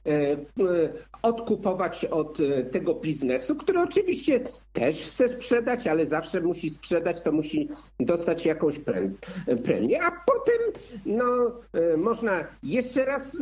odkupować od tego biznesu, który oczywiście też chce sprzedać, ale zawsze musi sprzedać, to musi dostać jakąś premię, a potem no, można jeszcze raz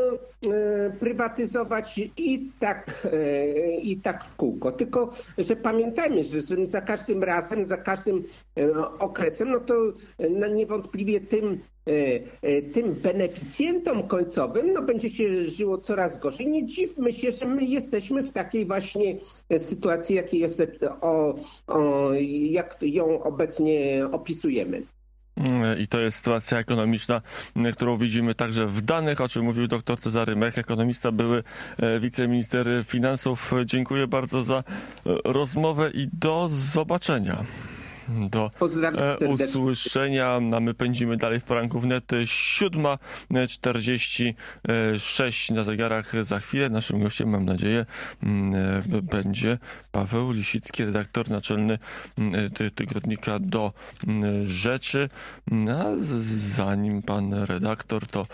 prywatyzować i tak, i tak w kółko. Tylko, że pamiętajmy, że, że za każdym razem, za każdym okresem, no to niewątpliwie tym tym beneficjentom końcowym no, będzie się żyło coraz gorzej. Nie dziwmy się, że my jesteśmy w takiej właśnie sytuacji, jakiej jest, o, o, jak ją obecnie opisujemy. I to jest sytuacja ekonomiczna, którą widzimy także w danych, o czym mówił dr Cezary Mech, ekonomista, były wiceminister finansów. Dziękuję bardzo za rozmowę i do zobaczenia. Do e, usłyszenia. A my pędzimy dalej w poranku wnet. siódma czterdzieści sześć na zegarach. Za chwilę naszym gościem, mam nadzieję, będzie Paweł Lisicki, redaktor naczelny tygodnika Do Rzeczy. A zanim pan redaktor, to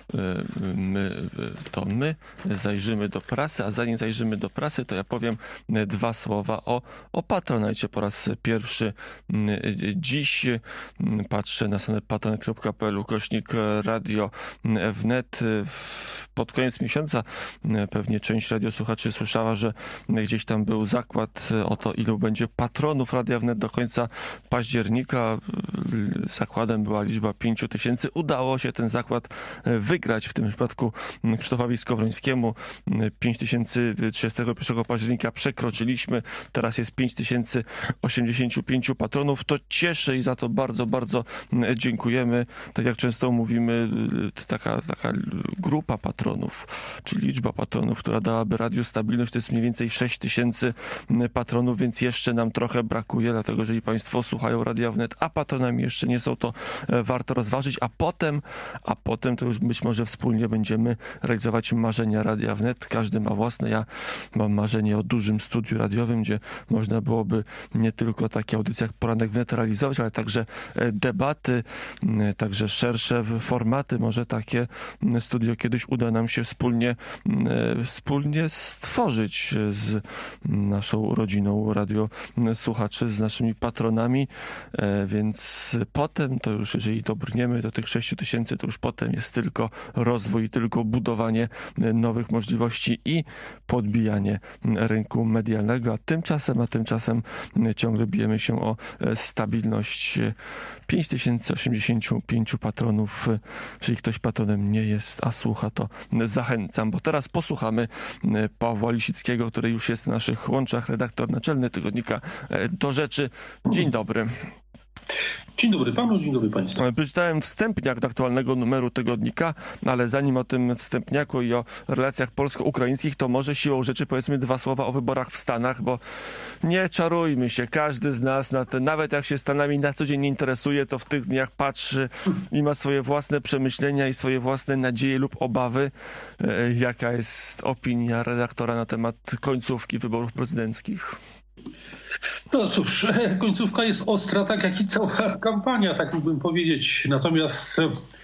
my, to my zajrzymy do prasy, a zanim zajrzymy do prasy, to ja powiem dwa słowa o, o Patronite. Po raz pierwszy dziś. Patrzę na stronę patronite kropka p l ukośnik radio wnet. Pod koniec miesiąca pewnie część radiosłuchaczy słyszała, że gdzieś tam był zakład o to, ilu będzie patronów Radia Wnet do końca października. Zakładem była liczba pięć tysięcy. Udało się ten zakład wygrać w tym przypadku Krzysztofowi Skowrońskiemu. pięć tysięcy trzydziestego pierwszego października przekroczyliśmy. Teraz jest pięć tysięcy osiemdziesiąt pięć patronów. To cieszy i za to bardzo, bardzo dziękujemy. Tak jak często mówimy, taka, taka grupa patronów, czyli liczba patronów, która dałaby radiu stabilność, to jest mniej więcej sześć tysięcy patronów, więc jeszcze nam trochę brakuje, dlatego jeżeli Państwo słuchają Radia Wnet, a patronami jeszcze nie są, to warto rozważyć, a potem, a potem to już być może wspólnie będziemy realizować marzenia Radia Wnet. Każdy ma własne. Ja mam marzenie o dużym studiu radiowym, gdzie można byłoby nie tylko takie audycje jak Poranek Wnet realizować, ale także debaty, także szersze formaty. Może takie studio kiedyś uda nam się wspólnie, wspólnie stworzyć z naszą rodziną radiosłuchaczy, z naszymi patronami, więc potem to już, jeżeli dobrniemy do tych sześciu tysięcy, to już potem jest tylko rozwój, tylko budowanie nowych możliwości i podbijanie rynku medialnego, a tymczasem, a tymczasem ciągle bijemy się o stabilność. pięć tysięcy osiemdziesiąt pięć patronów. Jeżeli ktoś patronem nie jest, a słucha, to zachęcam, bo teraz posłuchamy Pawła Lisickiego, który już jest w naszych łączach, redaktor naczelny tygodnika Do Rzeczy. Dzień dobry. Dzień dobry panu, dzień dobry państwu. Przeczytałem wstępniak do aktualnego numeru tygodnika, ale zanim o tym wstępniaku i o relacjach polsko-ukraińskich, to może siłą rzeczy powiedzmy dwa słowa o wyborach w Stanach, bo nie czarujmy się, każdy z nas, na te, nawet jak się Stanami na co dzień nie interesuje, to w tych dniach patrzy i ma swoje własne przemyślenia i swoje własne nadzieje lub obawy. Jaka jest opinia redaktora na temat końcówki wyborów prezydenckich? No cóż, końcówka jest ostra, tak jak i cała kampania, tak mógłbym powiedzieć. Natomiast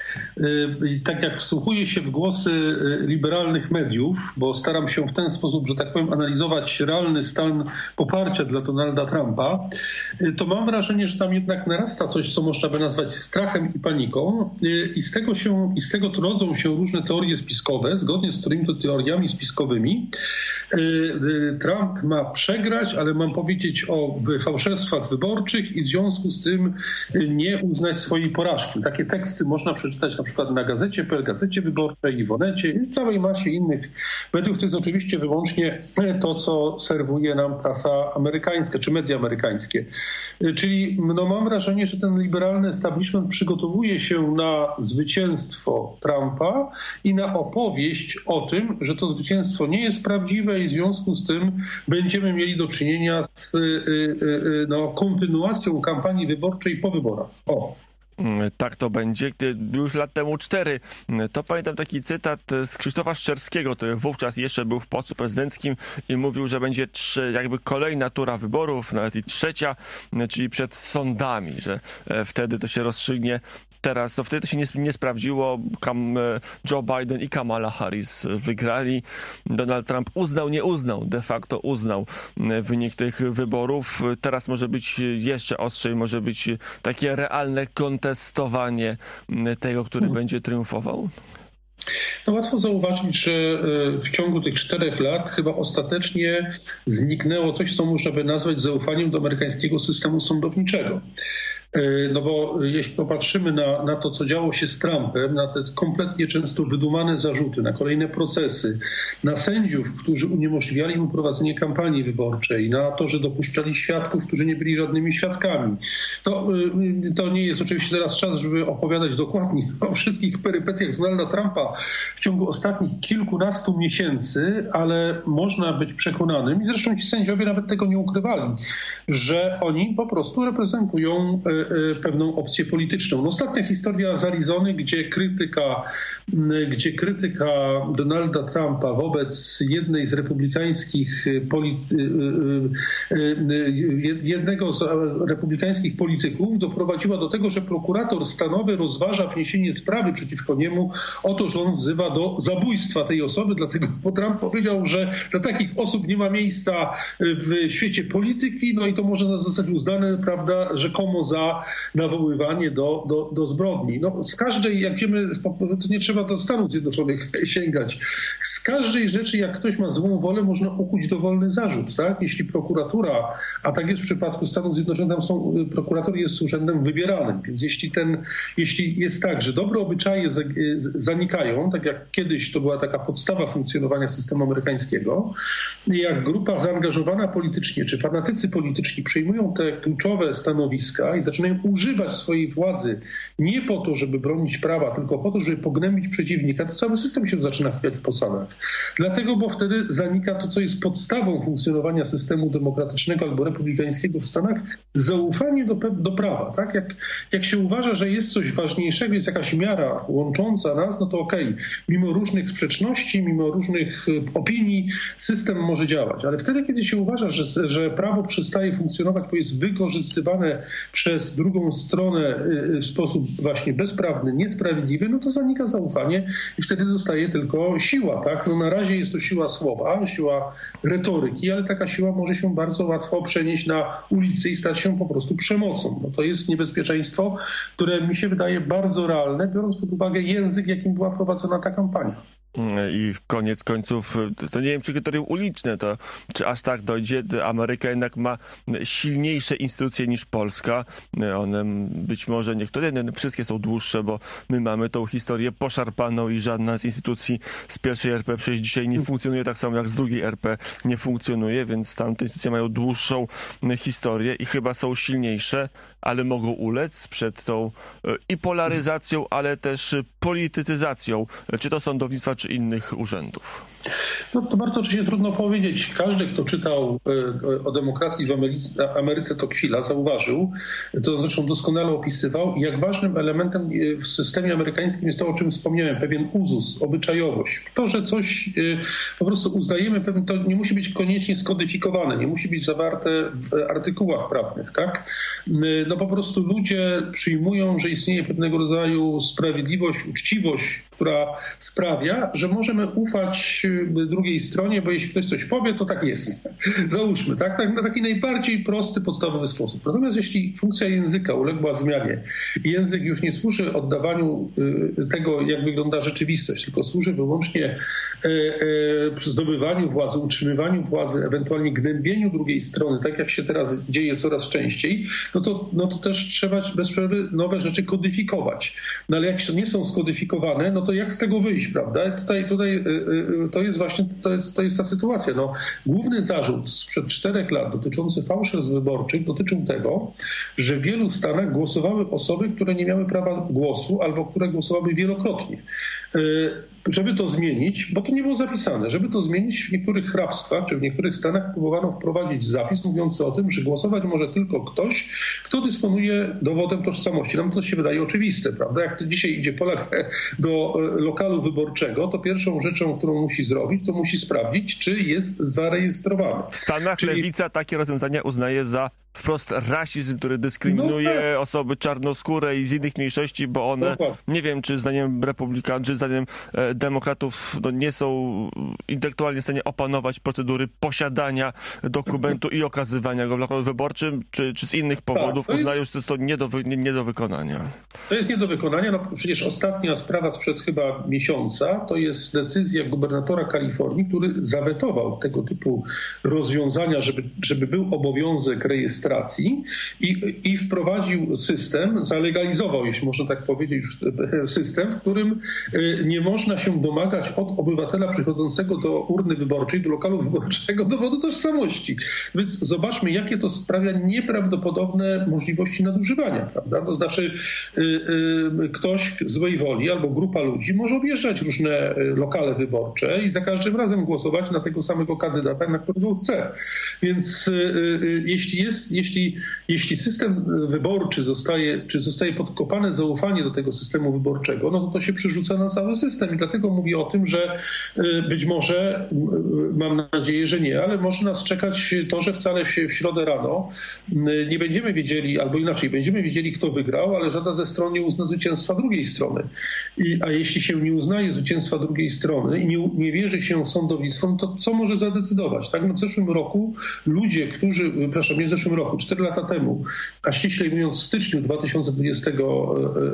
yy, tak jak wsłuchuję się w głosy liberalnych mediów, bo staram się w ten sposób, że tak powiem, analizować realny stan poparcia dla Donalda Trumpa, yy, to mam wrażenie, że tam jednak narasta coś, co można by nazwać strachem i paniką. Yy, I z tego się, i z tego rodzą się różne teorie spiskowe, zgodnie z którymi to teoriami spiskowymi yy, Trump ma przegrać, ale mam powiedzieć o fałszerstwach wyborczych i w związku z tym nie uznać swojej porażki. Takie teksty można przeczytać na przykład na Gazecie kropka p l, Gazecie Wyborczej, Iwonecie i całej masie innych mediów. To jest oczywiście wyłącznie to, co serwuje nam prasa amerykańska czy media amerykańskie. Czyli no, mam wrażenie, że ten liberalny establishment przygotowuje się na zwycięstwo Trumpa i na opowieść o tym, że to zwycięstwo nie jest prawdziwe i w związku z tym będziemy mieli do czynienia z no, kontynuacją kampanii wyborczej po wyborach. O. Tak to będzie. Już lat temu cztery. To pamiętam taki cytat z Krzysztofa Szczerskiego, który wówczas jeszcze był w Pałacu Prezydenckim i mówił, że będzie trzy, jakby kolejna tura wyborów, nawet i trzecia, czyli przed sądami, że wtedy to się rozstrzygnie. Teraz to wtedy to się nie, nie sprawdziło. Kam, Joe Biden i Kamala Harris wygrali. Donald Trump uznał, nie uznał, de facto uznał wynik tych wyborów. Teraz może być jeszcze ostrzej, może być takie realne kontestowanie tego, który hmm. będzie triumfował. No łatwo zauważyć, że w ciągu tych czterech lat chyba ostatecznie zniknęło coś, co można by nazwać zaufaniem do amerykańskiego systemu sądowniczego. No bo jeśli popatrzymy na, na to, co działo się z Trumpem, na te kompletnie często wydumane zarzuty, na kolejne procesy, na sędziów, którzy uniemożliwiali mu prowadzenie kampanii wyborczej, na to, że dopuszczali świadków, którzy nie byli żadnymi świadkami. To, to nie jest oczywiście teraz czas, żeby opowiadać dokładnie o wszystkich perypetiach Donalda Trumpa w ciągu ostatnich kilkunastu miesięcy, ale można być przekonanym, i zresztą ci sędziowie nawet tego nie ukrywali, że oni po prostu reprezentują pewną opcję polityczną. No, ostatnia historia z Arizony, gdzie krytyka, gdzie krytyka Donalda Trumpa wobec jednej z republikańskich jednego z republikańskich polityków doprowadziła do tego, że prokurator stanowy rozważa wniesienie sprawy przeciwko niemu o to, że on wzywa do zabójstwa tej osoby, dlatego bo Trump powiedział, że dla takich osób nie ma miejsca w świecie polityki, no i to może zostać uznane, prawda, rzekomo za nawoływanie do, do, do zbrodni. No, z każdej, jak wiemy, to nie trzeba do Stanów Zjednoczonych sięgać, z każdej rzeczy, jak ktoś ma złą wolę, można ukuć dowolny zarzut, tak? Jeśli prokuratura, a tak jest w przypadku Stanów Zjednoczonych, tam są, prokurator jest urzędem wybieranym, więc jeśli ten, jeśli jest tak, że dobre obyczaje zanikają, tak jak kiedyś to była taka podstawa funkcjonowania systemu amerykańskiego, jak grupa zaangażowana politycznie, czy fanatycy polityczni przejmują te kluczowe stanowiska i zaczynają używać swojej władzy nie po to, żeby bronić prawa, tylko po to, żeby pognębić przeciwnika, to cały system się zaczyna chwiać w posadach. Dlatego, bo wtedy zanika to, co jest podstawą funkcjonowania systemu demokratycznego albo republikańskiego w Stanach, zaufanie do, do prawa. Tak? Jak, jak się uważa, że jest coś ważniejszego, jest jakaś miara łącząca nas, no to okej, okay, mimo różnych sprzeczności, mimo różnych opinii, system może działać. Ale wtedy, kiedy się uważa, że, że prawo przestaje funkcjonować, bo jest wykorzystywane przez drugą stronę w sposób właśnie bezprawny, niesprawiedliwy, no to zanika zaufanie i wtedy zostaje tylko siła. Tak? No na razie jest to siła słowa, siła retoryki, ale taka siła może się bardzo łatwo przenieść na ulicę i stać się po prostu przemocą. No to jest niebezpieczeństwo, które mi się wydaje bardzo realne, biorąc pod uwagę język, jakim była prowadzona ta kampania. I koniec końców, to nie wiem, czy kryterium uliczne, to czy aż tak dojdzie. Ameryka jednak ma silniejsze instytucje niż Polska. One być może niektóre, nie, wszystkie są dłuższe, bo my mamy tą historię poszarpaną i żadna z instytucji z pierwszej R P przecież dzisiaj nie funkcjonuje tak samo jak z drugiej R P nie funkcjonuje, więc tamte instytucje mają dłuższą historię i chyba są silniejsze, ale mogą ulec przed tą i polaryzacją, ale też politycyzacją, czy to sądownictwa, czy innych urzędów. No to bardzo oczywiście trudno powiedzieć. Każdy, kto czytał o demokracji w Ameryce, Ameryce Tocqueville'a, zauważył, to zresztą doskonale opisywał, jak ważnym elementem w systemie amerykańskim jest to, o czym wspomniałem, pewien uzus, obyczajowość. To, że coś po prostu uznajemy, to nie musi być koniecznie skodyfikowane, nie musi być zawarte w artykułach prawnych, tak? No po prostu ludzie przyjmują, że istnieje pewnego rodzaju sprawiedliwość, uczciwość, która sprawia, że możemy ufać drugiej stronie, bo jeśli ktoś coś powie, to tak jest. Załóżmy, tak? tak na taki najbardziej prosty, podstawowy sposób. Natomiast jeśli funkcja języka uległa zmianie i język już nie służy oddawaniu tego, jak wygląda rzeczywistość, tylko służy wyłącznie zdobywaniu władzy, utrzymywaniu władzy, ewentualnie gnębieniu drugiej strony, tak jak się teraz dzieje coraz częściej, no to, no to też trzeba bez przerwy nowe rzeczy kodyfikować. No ale jak nie są skodyfikowane, no to jak z tego wyjść, prawda? Tutaj, tutaj to jest właśnie to jest, to jest ta sytuacja. No, główny zarzut sprzed czterech lat dotyczący fałszerstw wyborczych dotyczył tego, że w wielu stanach głosowały osoby, które nie miały prawa głosu albo które głosowały wielokrotnie. Żeby to zmienić, bo to nie było zapisane, żeby to zmienić w niektórych hrabstwach czy w niektórych stanach próbowano wprowadzić zapis mówiący o tym, że głosować może tylko ktoś, kto dysponuje dowodem tożsamości. Nam to się wydaje oczywiste, prawda? Jak to dzisiaj idzie Polak do lokalu wyborczego, to pierwszą rzeczą, którą musi zrobić, to musi sprawdzić, czy jest zarejestrowany. W Stanach Czyli... lewica takie rozwiązania uznaje za wprost rasizm, który dyskryminuje no tak. osoby czarnoskóre i z innych mniejszości, bo one, no nie wiem, czy zdaniem republikanów, czy zdaniem e, demokratów no, nie są intelektualnie w stanie opanować procedury posiadania dokumentu i okazywania go w lokalu wyborczym, czy, czy z innych powodów tak, uznają, jest... że to nie do, nie, nie do wykonania. To jest nie do wykonania. No przecież ostatnia sprawa sprzed chyba miesiąca to jest decyzja gubernatora Kalifornii, który zawetował tego typu rozwiązania, żeby, żeby był obowiązek rejestracji i, i wprowadził system, zalegalizował, jeśli można tak powiedzieć, system, w którym nie można się domagać od obywatela przychodzącego do urny wyborczej, do lokalu wyborczego dowodu tożsamości. Więc zobaczmy, jakie to sprawia nieprawdopodobne możliwości nadużywania, prawda? To znaczy y, y, ktoś złej woli albo grupa ludzi może objeżdżać różne lokale wyborcze i za każdym razem głosować na tego samego kandydata, na którego chce. Więc y, y, jeśli jest jeśli, jeśli system wyborczy zostaje, czy zostaje podkopane zaufanie do tego systemu wyborczego, no to to się przerzuca na cały system i dlatego mówię o tym, że być może, mam nadzieję, że nie, ale może nas czekać to, że wcale w środę rano nie będziemy wiedzieli, albo inaczej, będziemy wiedzieli, kto wygrał, ale żadna ze stron nie uzna zwycięstwa drugiej strony. I, a jeśli się nie uznaje zwycięstwa drugiej strony i nie, nie wierzy się sądownictwu, no to co może zadecydować? Tak? No w zeszłym roku ludzie, którzy, przepraszam, nie w zeszłym roku, cztery lata temu, a ściślej mówiąc w styczniu dwa tysiące dwudziestego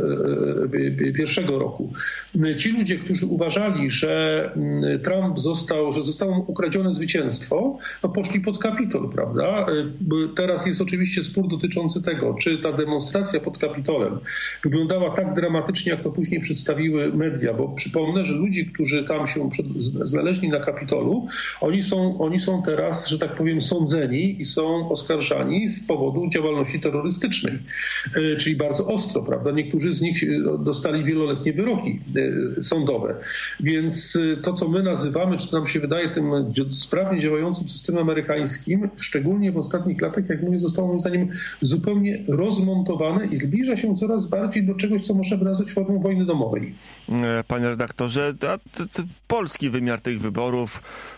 pierwszego roku, ci ludzie, którzy uważali, że Trump został, że zostało mu ukradzione zwycięstwo, no poszli pod Kapitol, prawda? Teraz jest oczywiście spór dotyczący tego, czy ta demonstracja pod Kapitolem wyglądała tak dramatycznie, jak to później przedstawiły media, bo przypomnę, że ludzi, którzy tam się przed, znaleźli na Kapitolu, oni są, oni są teraz, że tak powiem, sądzeni i są oskarżani z powodu działalności terrorystycznej, czyli bardzo ostro, prawda? Niektórzy z nich dostali wieloletnie wyroki sądowe, więc to, co my nazywamy, czy to nam się wydaje tym sprawnie działającym systemem amerykańskim, szczególnie w ostatnich latach, jak mówię, zostało moim zdaniem zupełnie rozmontowane i zbliża się coraz bardziej do czegoś, co można by nazwać formą wojny domowej. Panie redaktorze, a t, t, polski wymiar tych wyborów,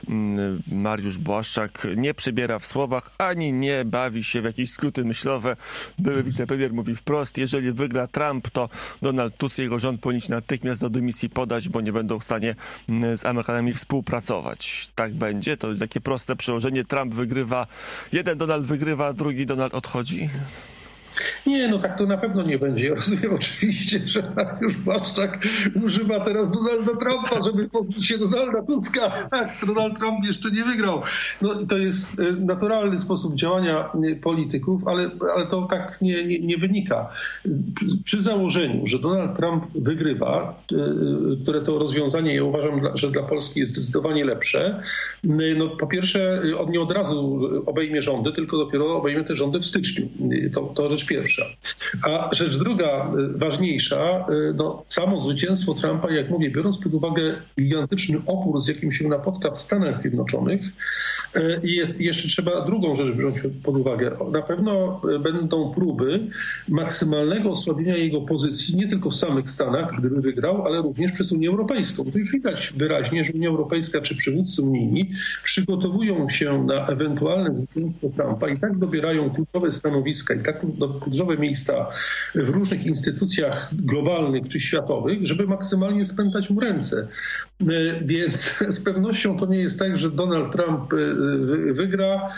Mariusz Błaszczak nie przebiera w słowach, ani nie bawi się w jakieś skróty myślowe. Były wicepremier mówi wprost, jeżeli wygra Trump, to Donald Tusk i jego rząd powinni natychmiast do dymisji podać, bo nie będą w stanie z Amerykanami współpracować. Tak będzie? To takie proste przełożenie. Trump wygrywa, jeden Donald wygrywa, drugi Donald odchodzi? Nie, no tak to na pewno nie będzie. Ja rozumiem oczywiście, że Mariusz Błaszczak używa teraz Donalda Trumpa, żeby pozbyć się Donalda Tuska. Tak, Donald Trump jeszcze nie wygrał. No to jest naturalny sposób działania polityków, ale, ale to tak nie, nie, nie wynika. Przy założeniu, że Donald Trump wygrywa, które to rozwiązanie ja uważam, że dla Polski jest zdecydowanie lepsze, no po pierwsze on nie od razu obejmie rządy, tylko dopiero obejmie te rządy w styczniu. To, to rzecz pierwsza. A rzecz druga, ważniejsza, no samo zwycięstwo Trumpa, jak mówię, biorąc pod uwagę gigantyczny opór, z jakim się napotka w Stanach Zjednoczonych, i jeszcze trzeba drugą rzecz wziąć pod uwagę. Na pewno będą próby maksymalnego osłabienia jego pozycji nie tylko w samych Stanach, gdyby wygrał, ale również przez Unię Europejską. To już widać wyraźnie, że Unia Europejska czy przywódcy unijni przygotowują się na ewentualne zwycięstwo Trumpa i tak dobierają kluczowe stanowiska i tak kluczowe miejsca w różnych instytucjach globalnych czy światowych, żeby maksymalnie spętać mu ręce. Więc z pewnością to nie jest tak, że Donald Trump wygra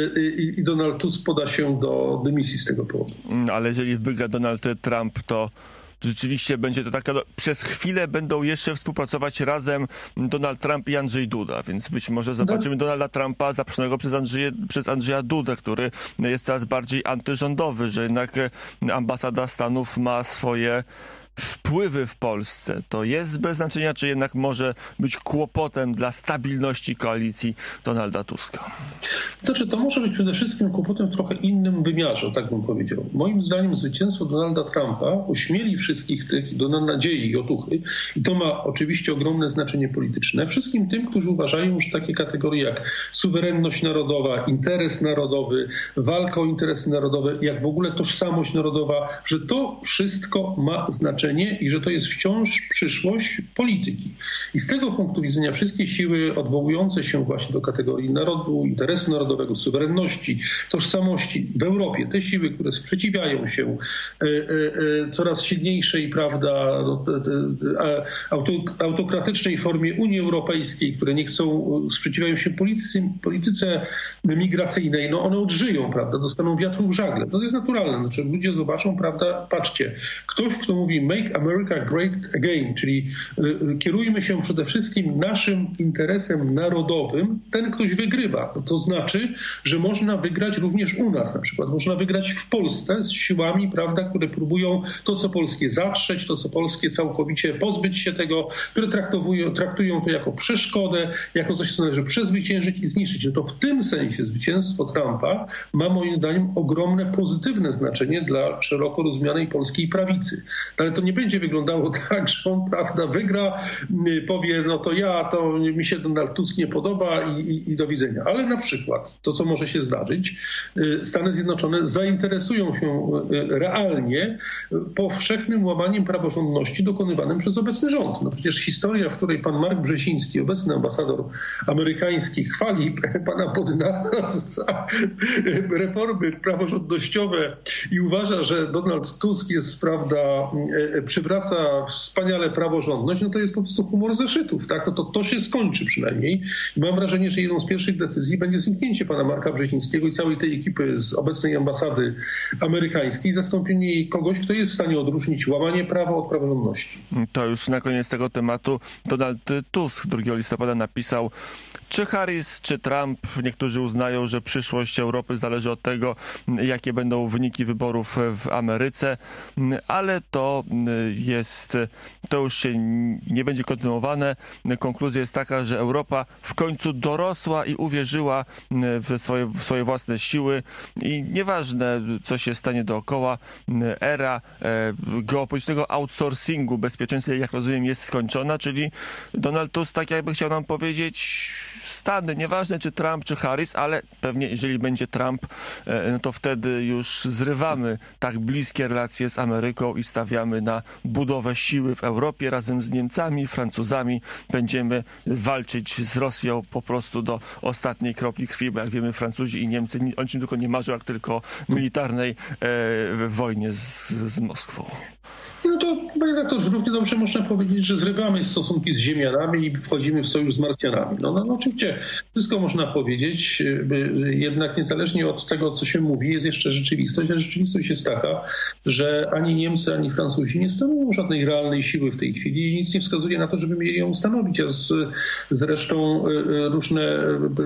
i Donald Tusk poda się do dymisji z tego powodu. Ale jeżeli wygra Donald Trump, to rzeczywiście będzie to taka, no, przez chwilę będą jeszcze współpracować razem Donald Trump i Andrzej Duda, więc być może zobaczymy Do... Donalda Trumpa zaproszonego przez, Andrzeja, przez Andrzeja Dudę, który jest coraz bardziej antyrządowy, że jednak ambasada Stanów ma swoje wpływy w Polsce. To jest bez znaczenia, czy jednak może być kłopotem dla stabilności koalicji Donalda Tuska? Znaczy, to może być przede wszystkim kłopotem w trochę innym wymiarze, tak bym powiedział. Moim zdaniem zwycięstwo Donalda Trumpa ośmieli wszystkich tych, do nadziei i otuchy, i to ma oczywiście ogromne znaczenie polityczne, wszystkim tym, którzy uważają, że takie kategorie jak suwerenność narodowa, interes narodowy, walka o interesy narodowe, jak w ogóle tożsamość narodowa, że to wszystko ma znaczenie i że to jest wciąż przyszłość polityki. I z tego punktu widzenia wszystkie siły odwołujące się właśnie do kategorii narodu, interesu narodowego, suwerenności, tożsamości w Europie, te siły, które sprzeciwiają się e, e, coraz silniejszej, prawda, auto, autokratycznej formie Unii Europejskiej, które nie chcą, sprzeciwiają się polityce, polityce migracyjnej, no one odżyją, prawda, dostaną wiatru w żagle. To jest naturalne. Znaczy ludzie zobaczą, prawda, patrzcie, ktoś, kto mówi Make America Great Again, czyli y, kierujmy się przede wszystkim naszym interesem narodowym, ten ktoś wygrywa. No to znaczy, że można wygrać również u nas na przykład. Można wygrać w Polsce z siłami, prawda, które próbują to, co polskie zatrzeć, to, co polskie całkowicie pozbyć się tego, które traktują, traktują to jako przeszkodę, jako coś, co należy przezwyciężyć i zniszczyć. No to w tym sensie zwycięstwo Trumpa ma moim zdaniem ogromne pozytywne znaczenie dla szeroko rozumianej polskiej prawicy. Ale to nie będzie wyglądało tak, że on, prawda, wygra, powie, no to ja, to mi się Donald Tusk nie podoba i, i, i do widzenia. Ale na przykład to, co może się zdarzyć, Stany Zjednoczone zainteresują się realnie powszechnym łamaniem praworządności dokonywanym przez obecny rząd. No przecież historia, w której pan Mark Brzesiński, obecny ambasador amerykański, chwali pana Bodnara za reformy praworządnościowe i uważa, że Donald Tusk jest, prawda, przywraca wspaniale praworządność, no to jest po prostu humor zeszytów, tak? No to to się skończy przynajmniej. I mam wrażenie, że jedną z pierwszych decyzji będzie zniknięcie pana Marka Brzezińskiego i całej tej ekipy z obecnej ambasady amerykańskiej, zastąpienie kogoś, kto jest w stanie odróżnić łamanie prawa od praworządności. To już na koniec tego tematu Donald Tusk drugiego listopada napisał: czy Harris, czy Trump, niektórzy uznają, że przyszłość Europy zależy od tego, jakie będą wyniki wyborów w Ameryce, ale to jest, to już się nie będzie kontynuowane. Konkluzja jest taka, że Europa w końcu dorosła i uwierzyła w swoje, w swoje własne siły i nieważne, co się stanie dookoła, era geopolitycznego outsourcingu bezpieczeństwa, jak rozumiem, jest skończona, czyli Donald Tusk tak jakby chciał nam powiedzieć: Stany, nieważne czy Trump, czy Harris, ale pewnie jeżeli będzie Trump, no to wtedy już zrywamy tak bliskie relacje z Ameryką i stawiamy na budowę siły w Europie razem z Niemcami, Francuzami. Będziemy walczyć z Rosją po prostu do ostatniej kropli krwi, bo jak wiemy, Francuzi i Niemcy o niczym tylko nie marzą, jak tylko militarnej e, wojnie z, z Moskwą. No to, panie redaktorze, równie dobrze można powiedzieć, że zrywamy stosunki z Ziemianami i wchodzimy w sojusz z Marsjanami. No, no, no oczywiście wszystko można powiedzieć, jednak niezależnie od tego, co się mówi, jest jeszcze rzeczywistość, a rzeczywistość jest taka, że ani Niemcy, ani Francuzi nie stanowią żadnej realnej siły w tej chwili i nic nie wskazuje na to, żeby mieli ją stanowić, a z, zresztą różne,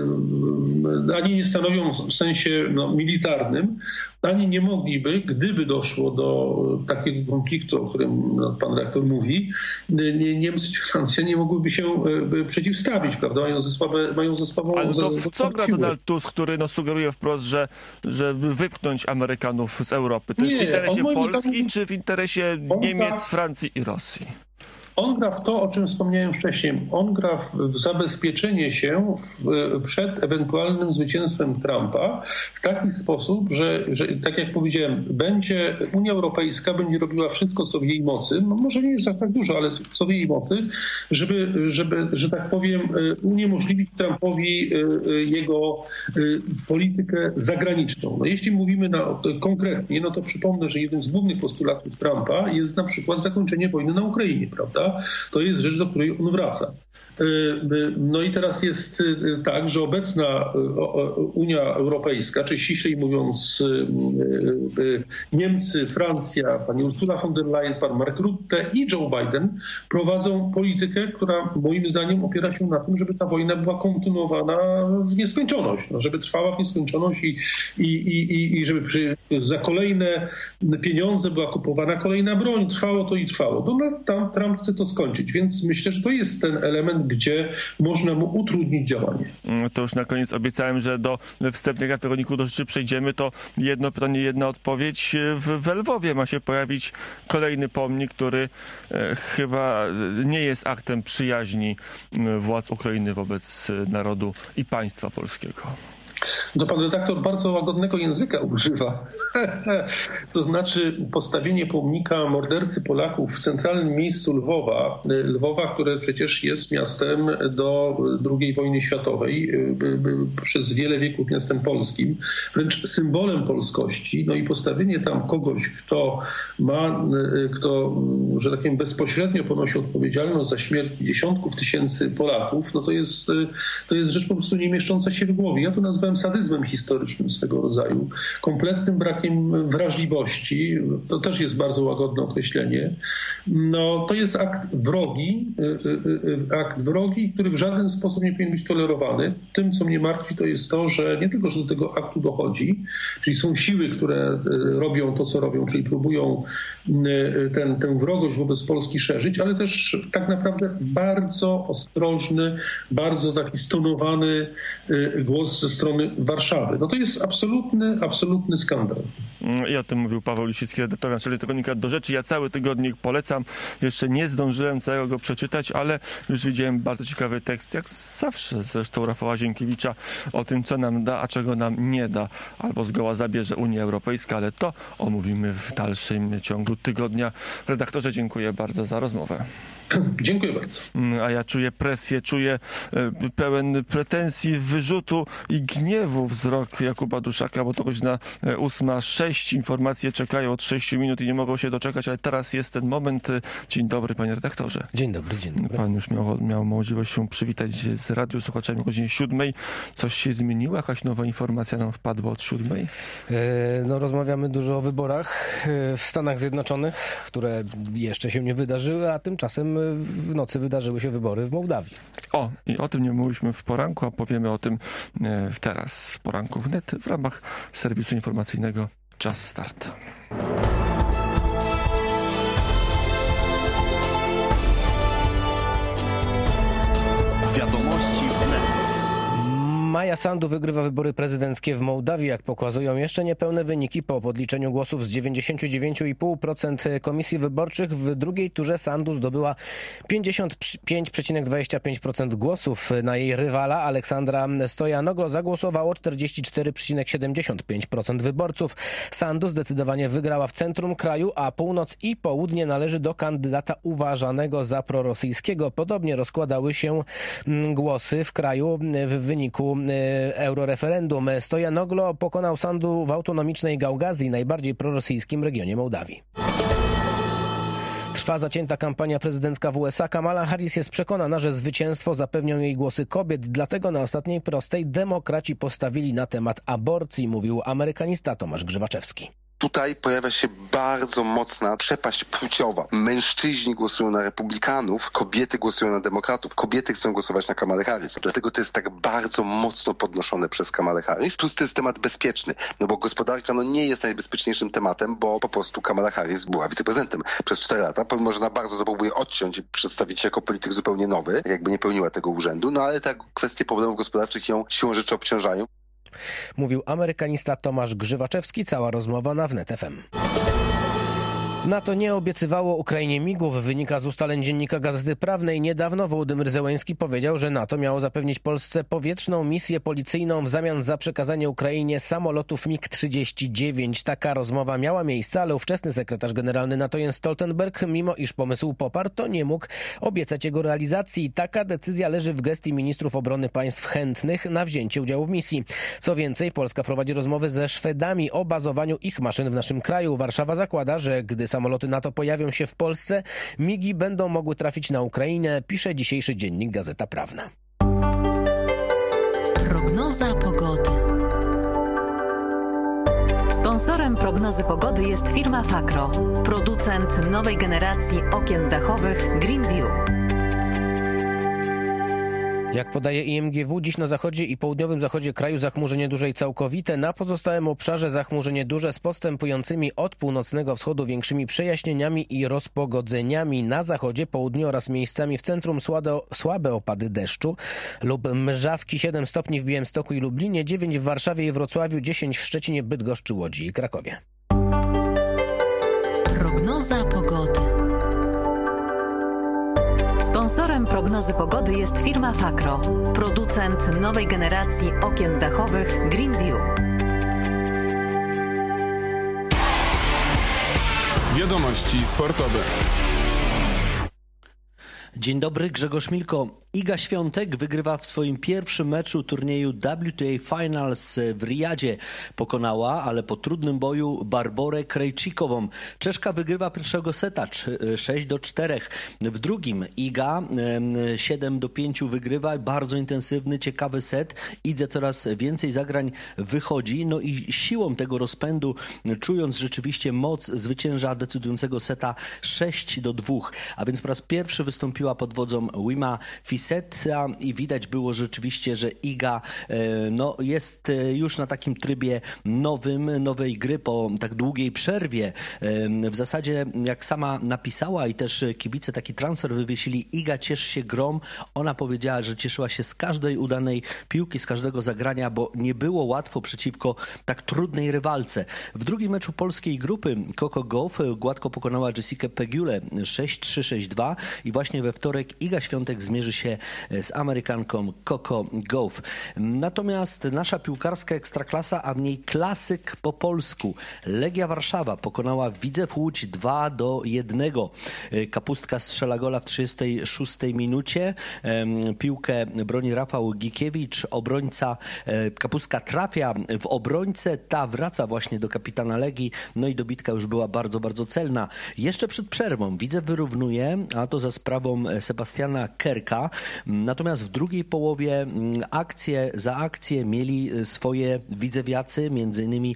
ani nie stanowią w sensie no, militarnym, ani nie mogliby, gdyby doszło do takiego konfliktu, o którym pan redaktor mówi, Niemcy czy Francja nie mogłyby się przeciwstawić, prawda? Mają ze słabe, mają ze słabą... Ale to w co gra Donald Tusk, który no, sugeruje wprost, że żeby wypchnąć Amerykanów z Europy? To nie, jest w interesie Polski, zdaniem, czy w interesie Niemiec, gra, Francji i Rosji? On gra w to, o czym wspomniałem wcześniej. On gra w zabezpieczenie się w, przed ewentualnym zwycięstwem Trumpa w taki sposób, że, że tak jak powiedziałem, będzie Unia Europejska będzie robiła wszystko, co w jej mocy, no może nie jest aż tak dużo, ale co w jej mocy, żeby, żeby że tak powiem, uniemożliwić Trumpowi jego politykę zagraniczną. No jeśli mówimy na, konkretnie, no to przypomnę, że jednym z głównych postulatów Trumpa jest na przykład zakończenie wojny na Ukrainie, prawda? To jest rzecz, do której on wraca. No i teraz jest tak, że obecna Unia Europejska, czy ściślej mówiąc Niemcy, Francja, pani Ursula von der Leyen, pan Mark Rutte i Joe Biden prowadzą politykę, która moim zdaniem opiera się na tym, żeby ta wojna była kontynuowana w nieskończoność, no, żeby trwała w nieskończoność i, i, i, i żeby przy, za kolejne pieniądze była kupowana kolejna broń. Trwało to i trwało. Donald Trump chce to skończyć, więc myślę, że to jest ten element, gdzie można mu utrudnić działanie. To już na koniec obiecałem, że do wstępnego tygodniku do rzeczy przejdziemy. To jedno pytanie, jedna odpowiedź. W, w Lwowie ma się pojawić kolejny pomnik, który e, chyba nie jest aktem przyjaźni władz Ukrainy wobec narodu i państwa polskiego. To pan redaktor bardzo łagodnego języka używa. To znaczy postawienie pomnika mordercy Polaków w centralnym miejscu Lwowa, Lwowa, które przecież jest miastem do drugiej wojny światowej, przez wiele wieków miastem polskim, wręcz symbolem polskości. No i postawienie tam kogoś, kto ma, kto, że tak powiem, bezpośrednio ponosi odpowiedzialność za śmierć dziesiątków tysięcy Polaków, no to jest, to jest rzecz po prostu nie mieszcząca się w głowie. Ja to nazywam sadyzmem historycznym swego rodzaju, kompletnym brakiem wrażliwości, to też jest bardzo łagodne określenie. No, to jest akt wrogi, akt wrogi, który w żaden sposób nie powinien być tolerowany. Tym, co mnie martwi, to jest to, że nie tylko, że do tego aktu dochodzi, czyli są siły, które robią to, co robią, czyli próbują ten, tę wrogość wobec Polski szerzyć, ale też tak naprawdę bardzo ostrożny, bardzo taki stonowany głos ze strony strony Warszawy. No to jest absolutny, absolutny skandal. I o tym mówił Paweł Lisicki, redaktor naczelny tygodnika Do Rzeczy. Ja cały tygodnik polecam. Jeszcze nie zdążyłem całego go przeczytać, ale już widziałem bardzo ciekawy tekst, jak zawsze zresztą Rafała Zienkiewicza, o tym, co nam da, a czego nam nie da, albo zgoła zabierze Unia Europejska, ale to omówimy w dalszym ciągu tygodnia. Redaktorze, dziękuję bardzo za rozmowę. Dziękuję bardzo. A ja czuję presję, czuję pełen pretensji, wyrzutu i gniewu wzrok Jakuba Duszaka, bo to godzina ósma sześć. Informacje czekają od sześciu minut i nie mogą się doczekać, ale teraz jest ten moment. Dzień dobry, panie redaktorze. Dzień dobry, dzień dobry. Pan już miał, miał możliwość się przywitać z radiu słuchaczami o godzinie siódmej. Coś się zmieniło? Jakaś nowa informacja nam wpadła od siódmej? No, rozmawiamy dużo o wyborach w Stanach Zjednoczonych, które jeszcze się nie wydarzyły, a tymczasem w nocy wydarzyły się wybory w Mołdawii. O, i o tym nie mówiliśmy w poranku, a powiemy o tym teraz w poranku wnet w ramach serwisu informacyjnego Czas Start. Wiadomości wnet. Maja Sandu wygrywa wybory prezydenckie w Mołdawii, jak pokazują jeszcze niepełne wyniki po podliczeniu głosów z dziewięćdziesiąt dziewięć i pół procent komisji wyborczych. W drugiej turze Sandu zdobyła pięćdziesiąt pięć przecinek dwadzieścia pięć procent głosów. Na jej rywala Aleksandra Stojanoglo zagłosowało czterdzieści cztery przecinek siedemdziesiąt pięć procent wyborców. Sandu zdecydowanie wygrała w centrum kraju, a północ i południe należy do kandydata uważanego za prorosyjskiego. Podobnie rozkładały się głosy w kraju w wyniku euroreferendum. Stojanoglo pokonał Sandu w autonomicznej Gaugazji, najbardziej prorosyjskim regionie Mołdawii. Trwa zacięta kampania prezydencka w U S A. Kamala Harris jest przekonana, że zwycięstwo zapewnią jej głosy kobiet. Dlatego na ostatniej prostej demokraci postawili na temat aborcji, mówił amerykanista Tomasz Grzywaczewski. Tutaj pojawia się bardzo mocna przepaść płciowa. Mężczyźni głosują na republikanów, kobiety głosują na demokratów, kobiety chcą głosować na Kamalę Harris. Dlatego to jest tak bardzo mocno podnoszone przez Kamalę Harris. Plus to jest temat bezpieczny, no bo gospodarka no nie jest najbezpieczniejszym tematem, bo po prostu Kamala Harris była wiceprezydentem przez cztery lata, pomimo że ona bardzo to próbuje odciąć i przedstawić się jako polityk zupełnie nowy, jakby nie pełniła tego urzędu, no ale te kwestie problemów gospodarczych ją siłą rzeczy obciążają. Mówił amerykanista Tomasz Grzywaczewski. Cała rozmowa na Wnet F M. NATO nie obiecywało Ukrainie migów, wynika z ustaleń dziennika Gazety Prawnej. Niedawno Wołodymyr Zełenski powiedział, że NATO miało zapewnić Polsce powietrzną misję policyjną w zamian za przekazanie Ukrainie samolotów mig trzydzieści dziewięć. Taka rozmowa miała miejsce, ale ówczesny sekretarz generalny NATO Jens Stoltenberg, mimo iż pomysł poparł, to nie mógł obiecać jego realizacji. Taka decyzja leży w gestii ministrów obrony państw chętnych na wzięcie udziału w misji. Co więcej, Polska prowadzi rozmowy ze Szwedami o bazowaniu ich maszyn w naszym kraju. Warszawa zakłada, że gdy samoloty NATO pojawią się w Polsce, migi będą mogły trafić na Ukrainę, pisze dzisiejszy dziennik Gazeta Prawna. Prognoza pogody. Sponsorem prognozy pogody jest firma Fakro, producent nowej generacji okien dachowych Greenview. Jak podaje I M G W, dziś na zachodzie i południowym zachodzie kraju zachmurzenie duże i całkowite. Na pozostałym obszarze zachmurzenie duże z postępującymi od północnego wschodu większymi przejaśnieniami i rozpogodzeniami. Na zachodzie, południu oraz miejscami w centrum słabe, słabe opady deszczu lub mrzawki. siedem stopni w Białymstoku i Lublinie, dziewięć w Warszawie i Wrocławiu, dziesięć w Szczecinie, Bydgoszczy, Łodzi i Krakowie. Prognoza pogody. Sponsorem prognozy pogody jest firma Fakro, producent nowej generacji okien dachowych Greenview. Wiadomości sportowe. Dzień dobry, Grzegorz Milko. Iga Świątek wygrywa w swoim pierwszym meczu turnieju W T A Finals w Riyadzie. Pokonała, ale po trudnym boju, Barborę Krejcikową. Czeszka wygrywa pierwszego seta sześć do czterech. W drugim Iga siedem do pięciu wygrywa. Bardzo intensywny, ciekawy set. Idze coraz więcej zagrań wychodzi. No i siłą tego rozpędu, czując rzeczywiście moc, zwycięża decydującego seta sześć do dwóch. A więc po raz pierwszy wystąpiła wystąpiła pod wodzą Wima Fisetta i widać było rzeczywiście, że Iga no, jest już na takim trybie nowym, nowej gry po tak długiej przerwie. W zasadzie jak sama napisała i też kibice taki transfer wywiesili: Iga, ciesz się grom. Ona powiedziała, że cieszyła się z każdej udanej piłki, z każdego zagrania, bo nie było łatwo przeciwko tak trudnej rywalce. W drugim meczu polskiej grupy Coco Gauff gładko pokonała Jessica Pegule sześć trzy sześć dwa i właśnie we wtorek Iga Świątek zmierzy się z Amerykanką Coco Gauff. Natomiast nasza piłkarska ekstraklasa, a mniej klasyk po polsku. Legia Warszawa pokonała Widzew Łódź dwa do jednego. Kapustka strzela gola w trzydziestej szóstej minucie. Piłkę broni Rafał Gikiewicz. Obrońca Kapustka trafia w obrońcę. Ta wraca właśnie do kapitana Legii. No i dobitka już była bardzo, bardzo celna. Jeszcze przed przerwą Widzew wyrównuje, a to za sprawą Sebastiana Kerka. Natomiast w drugiej połowie akcje za akcję mieli swoje widzewiacy, między innymi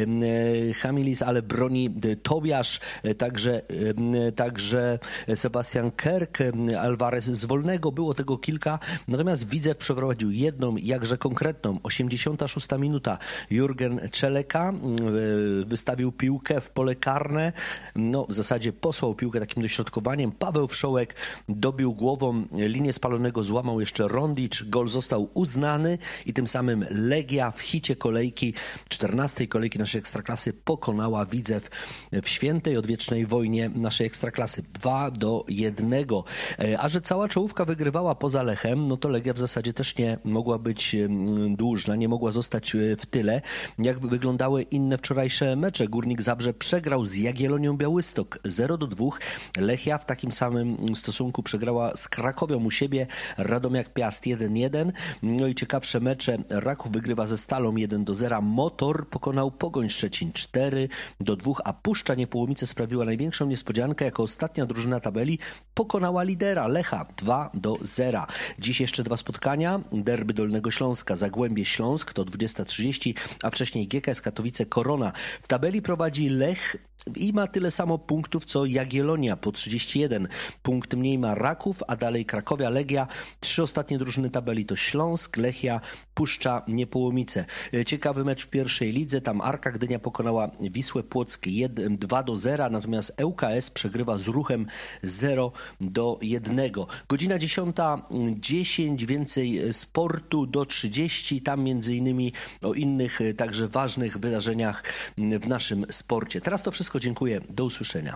Hamilis, ale broni Tobiasz, także, także Sebastian Kerk, Alvarez z wolnego, było tego kilka. Natomiast Widzew przeprowadził jedną, jakże konkretną, osiemdziesiąta szósta minuta. Jurgen Czeleka wystawił piłkę w pole karne, no w zasadzie posłał piłkę takim dośrodkowaniem. Paweł Wszołek dobił głową linię spalonego, złamał jeszcze Rondicz, gol został uznany i tym samym Legia w hicie kolejki, czternastej kolejki naszej ekstraklasy pokonała Widzew w świętej odwiecznej wojnie naszej ekstraklasy dwa do jednego. A że cała czołówka wygrywała poza Lechem, no to Legia w zasadzie też nie mogła być dłużna, nie mogła zostać w tyle. Jak wyglądały inne wczorajsze mecze? Górnik Zabrze przegrał z Jagiellonią Białystok zero do dwóch. Lechia w takim samym stosunku przegrała z Krakowią u siebie. Radomiak Piast jeden jeden. No i ciekawsze mecze. Raków wygrywa ze Stalą jeden do zera. Motor pokonał Pogoń Szczecin cztery do dwóch, a Puszcza Niepołomice sprawiła największą niespodziankę. Jako ostatnia drużyna tabeli pokonała lidera Lecha dwa do zera. Dziś jeszcze dwa spotkania. Derby Dolnego Śląska, Zagłębie Śląsk to dwudziesta trzydzieści, a wcześniej G K S Katowice Korona. W tabeli prowadzi Lech i ma tyle samo punktów co Jagiellonia po trzydzieści jeden. Punkt mniej ma Raków, a dalej Krakowia, Legia. Trzy ostatnie drużyny tabeli to Śląsk, Lechia, Puszcza Niepołomice. Ciekawy mecz w pierwszej lidze. Tam Arka Gdynia pokonała Wisłę Płock dwa do zera, natomiast L K S przegrywa z Ruchem zero do jednego. Godzina dziesiąta dziesięć, więcej sportu do trzydzieści. Tam między innymi o innych także ważnych wydarzeniach w naszym sporcie. Teraz to wszystko. Dziękuję. Do usłyszenia.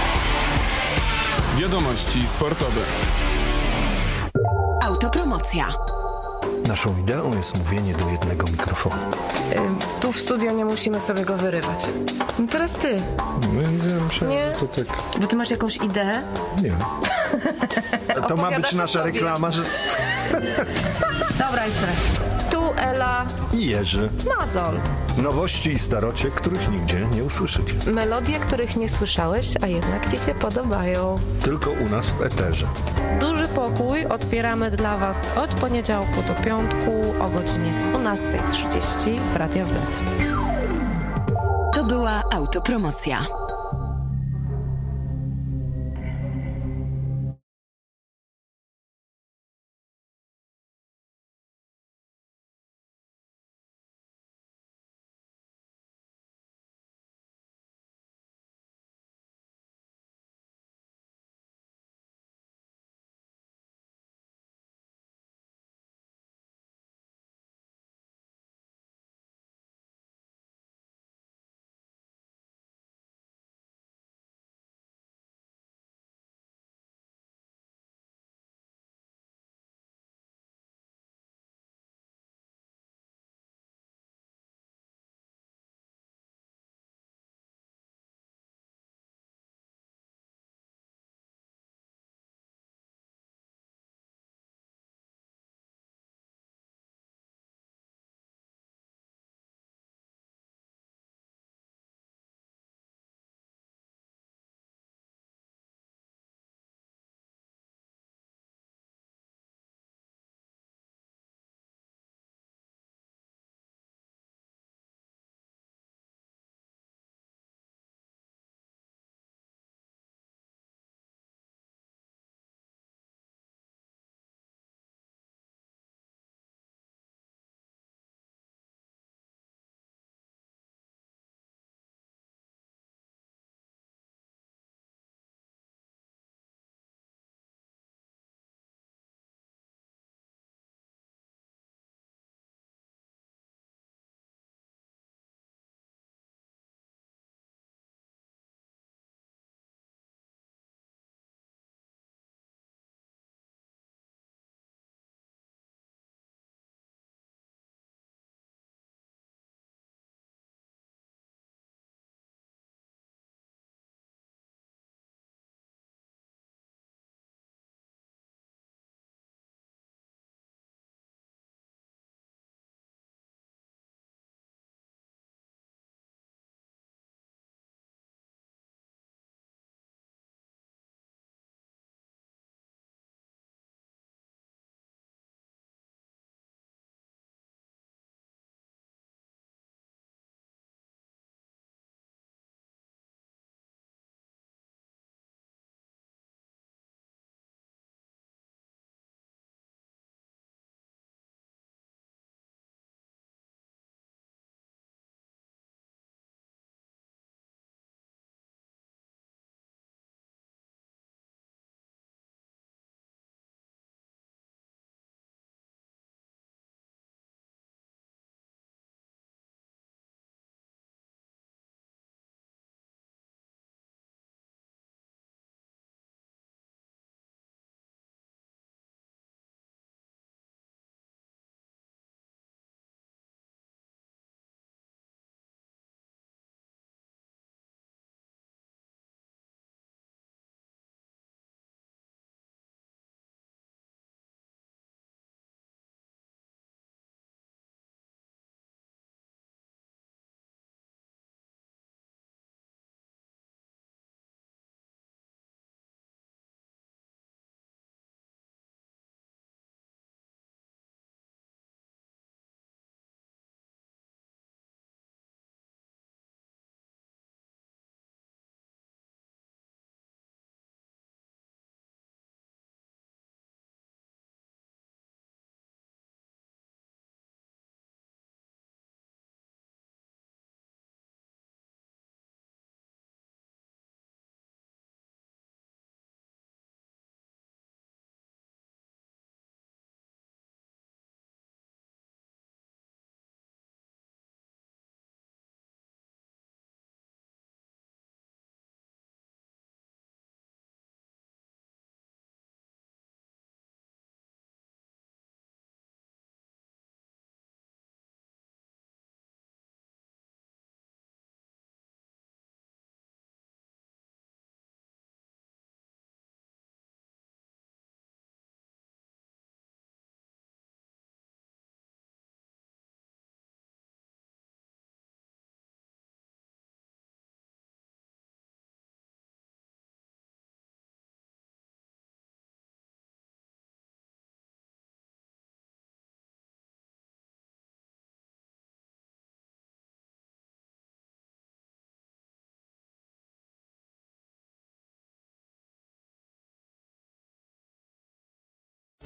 Wiadomości sportowe. Autopromocja. Naszą ideą jest mówienie do jednego mikrofonu. Y, tu w studio nie musimy sobie go wyrywać. No teraz ty. No, ja myślałem, nie? że to tak... Bo ty masz jakąś ideę? Nie. To ma być nasza reklama, że... Dobra, jeszcze raz. Tu Ela i Jerzy Mazol. Nowości i starocie, których nigdzie nie usłyszycie. Melodie, których nie słyszałeś, a jednak ci się podobają. Tylko u nas w eterze. Duży pokój otwieramy dla was od poniedziałku do piątku o godzinie dwunasta trzydzieści w Radio Wnet. To była autopromocja.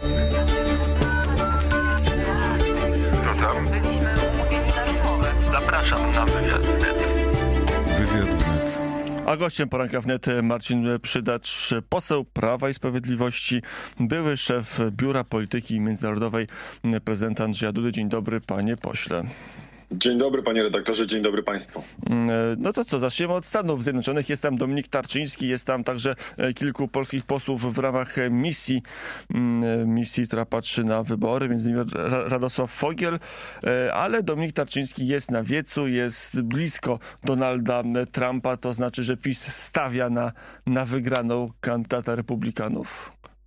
To tam? Byliśmy umówieni na rozmowę. Zapraszam na wywiad wnet. Wywiad wnet. A gościem poranka wnet Marcin Przydacz, poseł Prawa i Sprawiedliwości, były szef Biura Polityki Międzynarodowej prezydenta Andrzeja Dudy. Dzień dobry, panie pośle. Dzień dobry, panie redaktorze, dzień dobry państwu. No to co, zaczniemy od Stanów Zjednoczonych. Jest tam Dominik Tarczyński, jest tam także kilku polskich posłów w ramach misji, misji, która patrzy na wybory, między innymi Radosław Fogiel, ale Dominik Tarczyński jest na wiecu, jest blisko Donalda Trumpa, to znaczy, że PiS stawia na, na wygraną kandydata republikanów?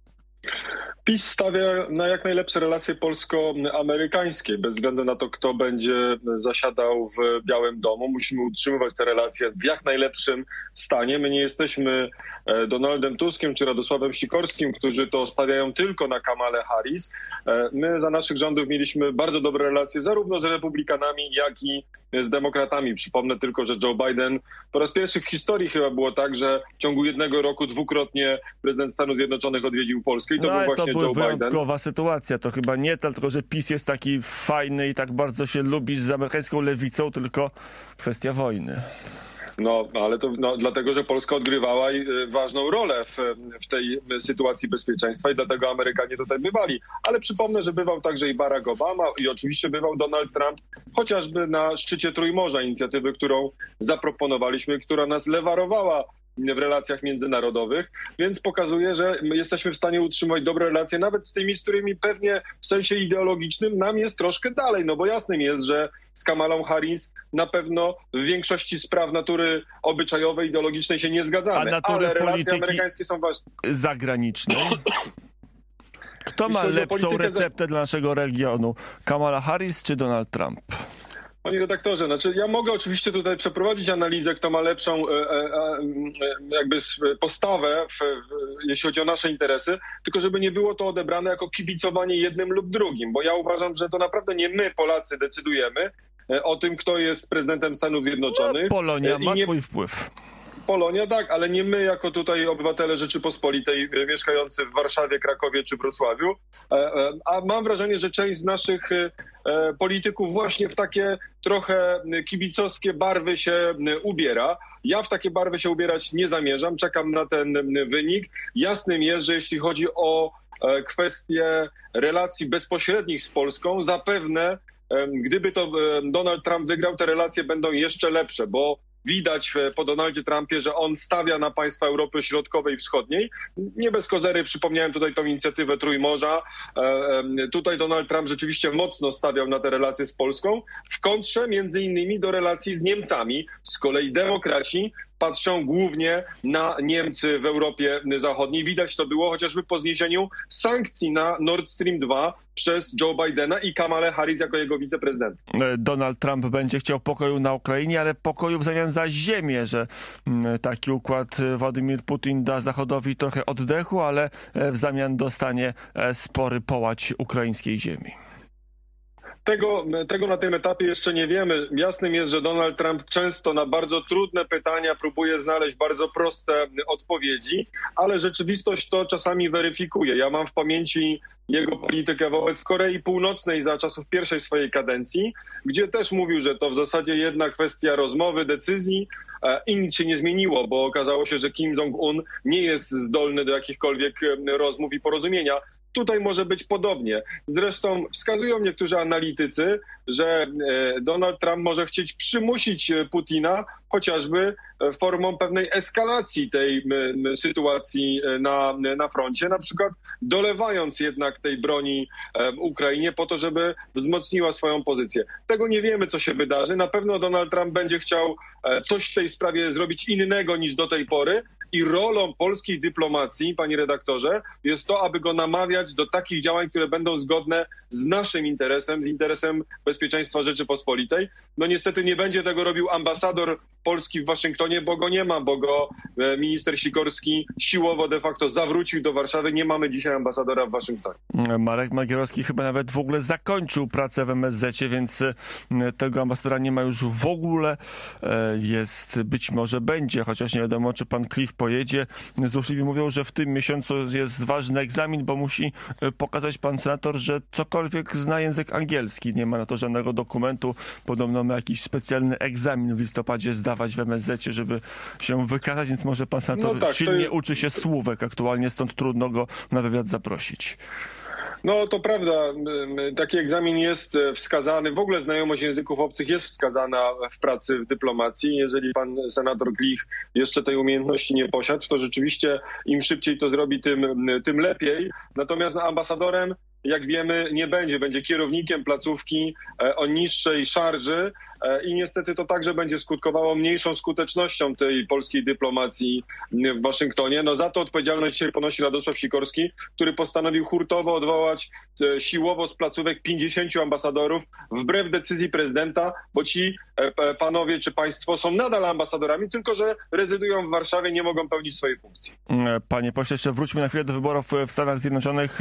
PiS stawia na jak najlepsze relacje polsko-amerykańskie. Bez względu na to, kto będzie zasiadał w Białym Domu, musimy utrzymywać te relacje w jak najlepszym stanie. My nie jesteśmy Donaldem Tuskiem czy Radosławem Sikorskim, którzy to stawiają tylko na Kamalę Harris. My za naszych rządów mieliśmy bardzo dobre relacje zarówno z republikanami, jak i z demokratami. Przypomnę tylko, że Joe Biden po raz pierwszy w historii chyba było tak, że w ciągu jednego roku dwukrotnie prezydent Stanów Zjednoczonych odwiedził Polskę i to no, był właśnie to Joe Biden. Wyjątkowa sytuacja. To chyba nie tylko, że PiS jest taki fajny i tak bardzo się lubi z amerykańską lewicą, tylko kwestia wojny. No, ale to no, dlatego, że Polska odgrywała ważną rolę w, w tej sytuacji bezpieczeństwa i dlatego Amerykanie tutaj bywali. Ale przypomnę, że bywał także i Barack Obama i oczywiście bywał Donald Trump, chociażby na szczycie Trójmorza, inicjatywy, którą zaproponowaliśmy, która nas lewarowała w relacjach międzynarodowych, więc pokazuje, że my jesteśmy w stanie utrzymać dobre relacje nawet z tymi, z którymi pewnie w sensie ideologicznym nam jest troszkę dalej, no bo jasnym jest, że z Kamalą Harris na pewno w większości spraw natury obyczajowej, ideologicznej się nie zgadzamy, ale relacje amerykańskie są ważne. Zagranicznej? Kto ma lepszą receptę za... dla naszego regionu? Kamala Harris czy Donald Trump? Panie redaktorze, znaczy ja mogę oczywiście tutaj przeprowadzić analizę, kto ma lepszą e, e, jakby postawę, w, jeśli chodzi o nasze interesy, tylko żeby nie było to odebrane jako kibicowanie jednym lub drugim, bo ja uważam, że to naprawdę nie my, Polacy, decydujemy o tym, kto jest prezydentem Stanów Zjednoczonych. No, Polonia ma nie... swój wpływ. Polonia, tak, ale nie my jako tutaj obywatele Rzeczypospolitej mieszkający w Warszawie, Krakowie czy Wrocławiu. A mam wrażenie, że część z naszych polityków właśnie w takie trochę kibicowskie barwy się ubiera. Ja w takie barwy się ubierać nie zamierzam, czekam na ten wynik. Jasnym jest, że jeśli chodzi o kwestie relacji bezpośrednich z Polską, zapewne gdyby to Donald Trump wygrał, te relacje będą jeszcze lepsze, bo widać po Donaldzie Trumpie, że on stawia na państwa Europy Środkowej i Wschodniej. Nie bez kozery przypomniałem tutaj tą inicjatywę Trójmorza. Tutaj Donald Trump rzeczywiście mocno stawiał na te relacje z Polską. W kontrze między innymi do relacji z Niemcami. Z kolei demokraci patrzą głównie na Niemcy w Europie Zachodniej. Widać to było chociażby po zniesieniu sankcji na Nord Stream dwa przez Joe Bidena i Kamalę Harris jako jego wiceprezydent. Donald Trump będzie chciał pokoju na Ukrainie, ale pokoju w zamian za ziemię, że taki układ Władimir Putin da Zachodowi trochę oddechu, ale w zamian dostanie spory połać ukraińskiej ziemi. Tego, tego na tym etapie jeszcze nie wiemy. Jasnym jest, że Donald Trump często na bardzo trudne pytania próbuje znaleźć bardzo proste odpowiedzi, ale rzeczywistość to czasami weryfikuje. Ja mam w pamięci jego politykę wobec Korei Północnej za czasów pierwszej swojej kadencji, gdzie też mówił, że to w zasadzie jedna kwestia rozmowy, decyzji i nic się nie zmieniło, bo okazało się, że Kim Jong-un nie jest zdolny do jakichkolwiek rozmów i porozumienia. Tutaj może być podobnie. Zresztą wskazują niektórzy analitycy, że Donald Trump może chcieć przymusić Putina chociażby formą pewnej eskalacji tej sytuacji na, na froncie, na przykład dolewając jednak tej broni Ukrainie po to, żeby wzmocniła swoją pozycję. Tego nie wiemy, co się wydarzy. Na pewno Donald Trump będzie chciał coś w tej sprawie zrobić innego niż do tej pory i rolą polskiej dyplomacji, panie redaktorze, jest to, aby go namawiać do takich działań, które będą zgodne z naszym interesem, z interesem bezpieczeństwa Rzeczypospolitej. No niestety nie będzie tego robił ambasador Polski w Waszyngtonie, bo go nie ma, bo go minister Sikorski siłowo de facto zawrócił do Warszawy. Nie mamy dzisiaj ambasadora w Waszyngtonie. Marek Magierowski chyba nawet w ogóle zakończył pracę w M S Z-cie, więc tego ambasadora nie ma już w ogóle. Jest, być może będzie, chociaż nie wiadomo, czy pan Klich pojedzie. Złośliwi mówią, że w tym miesiącu jest ważny egzamin, bo musi pokazać pan senator, że cokolwiek zna język angielski. Nie ma na to żadnego dokumentu. Podobno ma jakiś specjalny egzamin w listopadzie zdawać w em es zecie, żeby się wykazać, więc może pan senator no tak, silnie jest... uczy się słówek aktualnie, stąd trudno go na wywiad zaprosić. No to prawda, taki egzamin jest wskazany, w ogóle znajomość języków obcych jest wskazana w pracy w dyplomacji. Jeżeli pan senator Klich jeszcze tej umiejętności nie posiadł, to rzeczywiście im szybciej to zrobi, tym, tym lepiej. Natomiast no, ambasadorem, jak wiemy, nie będzie. Będzie kierownikiem placówki o niższej szarży i niestety to także będzie skutkowało mniejszą skutecznością tej polskiej dyplomacji w Waszyngtonie. No za to odpowiedzialność dzisiaj ponosi Radosław Sikorski, który postanowił hurtowo odwołać siłowo z placówek pięćdziesięciu ambasadorów wbrew decyzji prezydenta, bo ci panowie czy państwo są nadal ambasadorami, tylko że rezydują w Warszawie, nie mogą pełnić swojej funkcji. Panie pośle, jeszcze wróćmy na chwilę do wyborów w Stanach Zjednoczonych.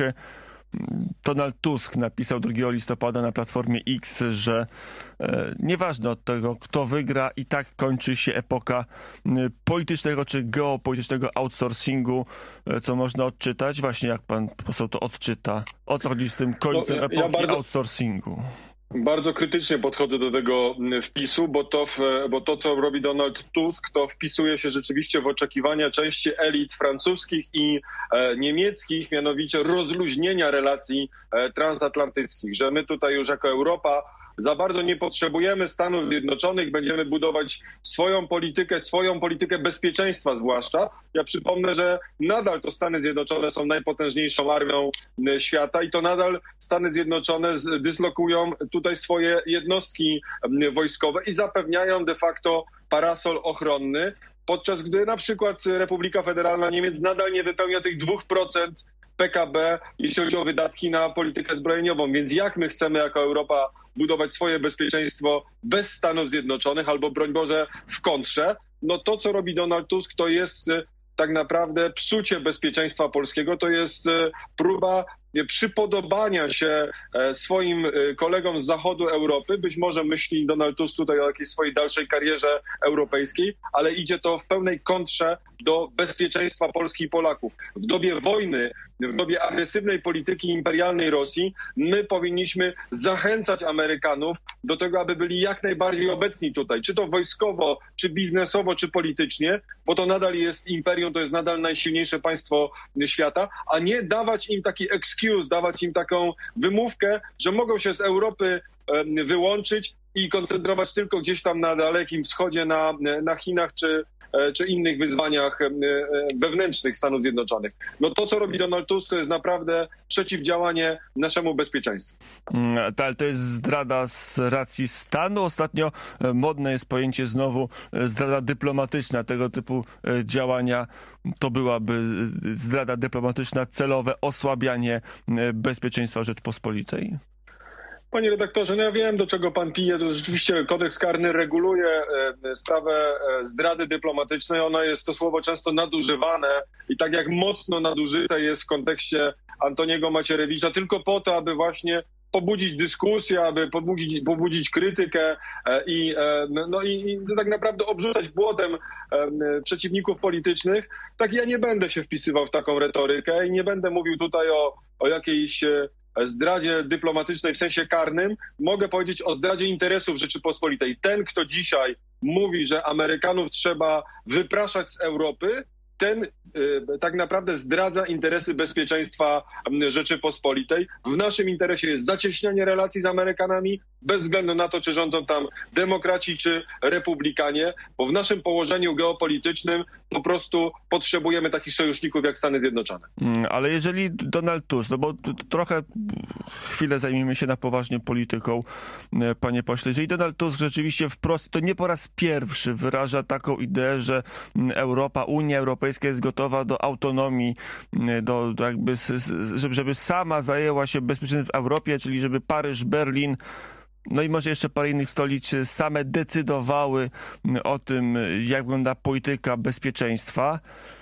Donald Tusk napisał drugiego listopada na Platformie X, że e, nieważne od tego, kto wygra, i tak kończy się epoka politycznego czy geopolitycznego outsourcingu, e, co można odczytać. Właśnie jak pan poseł to odczyta? O co chodzi z tym końcem no, ja, epoki ja bardzo... outsourcingu? Bardzo krytycznie podchodzę do tego wpisu, bo to, bo to, co robi Donald Tusk, to wpisuje się rzeczywiście w oczekiwania części elit francuskich i e, niemieckich, mianowicie rozluźnienia relacji e, transatlantyckich, że my tutaj już jako Europa za bardzo nie potrzebujemy Stanów Zjednoczonych, będziemy budować swoją politykę, swoją politykę bezpieczeństwa zwłaszcza. Ja przypomnę, że nadal to Stany Zjednoczone są najpotężniejszą armią świata i to nadal Stany Zjednoczone dyslokują tutaj swoje jednostki wojskowe i zapewniają de facto parasol ochronny, podczas gdy na przykład Republika Federalna Niemiec nadal nie wypełnia tych dwóch procent P K B, jeśli chodzi o wydatki na politykę zbrojeniową. Więc jak my chcemy jako Europa budować swoje bezpieczeństwo bez Stanów Zjednoczonych albo, broń Boże, w kontrze? No to, co robi Donald Tusk, to jest tak naprawdę psucie bezpieczeństwa polskiego, to jest próba przypodobania się swoim kolegom z zachodu Europy. Być może myśli Donald Tusk tutaj o jakiejś swojej dalszej karierze europejskiej, ale idzie to w pełnej kontrze do bezpieczeństwa Polski i Polaków. W dobie wojny, w dobie agresywnej polityki imperialnej Rosji, my powinniśmy zachęcać Amerykanów do tego, aby byli jak najbardziej obecni tutaj, czy to wojskowo, czy biznesowo, czy politycznie, bo to nadal jest imperium, to jest nadal najsilniejsze państwo świata, a nie dawać im taki excuse, dawać im taką wymówkę, że mogą się z Europy wyłączyć i koncentrować tylko gdzieś tam na Dalekim Wschodzie, na, na Chinach, czy czy innych wyzwaniach wewnętrznych Stanów Zjednoczonych. No to, co robi Donald Tusk, to jest naprawdę przeciwdziałanie naszemu bezpieczeństwu. Ale to jest zdrada z racji stanu. Ostatnio modne jest pojęcie znowu zdrada dyplomatyczna. Tego typu działania to byłaby zdrada dyplomatyczna, celowe osłabianie bezpieczeństwa Rzeczpospolitej. Panie redaktorze, no ja wiem, do czego pan pije. To rzeczywiście kodeks karny reguluje sprawę zdrady dyplomatycznej. Ona jest, to słowo często nadużywane i tak jak mocno nadużyte jest w kontekście Antoniego Macierewicza, tylko po to, aby właśnie pobudzić dyskusję, aby pobudzić, pobudzić krytykę i, no i, i tak naprawdę obrzucać błotem przeciwników politycznych. Tak ja nie będę się wpisywał w taką retorykę i nie będę mówił tutaj o, o jakiejś zdradzie dyplomatycznej w sensie karnym. Mogę powiedzieć o zdradzie interesów Rzeczypospolitej. Ten, kto dzisiaj mówi, że Amerykanów trzeba wypraszać z Europy, ten y, tak naprawdę zdradza interesy bezpieczeństwa Rzeczypospolitej. W naszym interesie jest zacieśnianie relacji z Amerykanami, bez względu na to, czy rządzą tam demokraci, czy republikanie, bo w naszym położeniu geopolitycznym po prostu potrzebujemy takich sojuszników jak Stany Zjednoczone. Ale jeżeli Donald Tusk, no bo trochę chwilę zajmijmy się na poważnie polityką, panie pośle, jeżeli Donald Tusk rzeczywiście wprost, to nie po raz pierwszy wyraża taką ideę, że Europa, Unia Europejska jest gotowa do autonomii, do, do jakby, żeby, żeby sama zajęła się bezpieczeństwem w Europie, czyli żeby Paryż, Berlin, no i może jeszcze parę innych stolic same decydowały o tym, jak wygląda polityka bezpieczeństwa.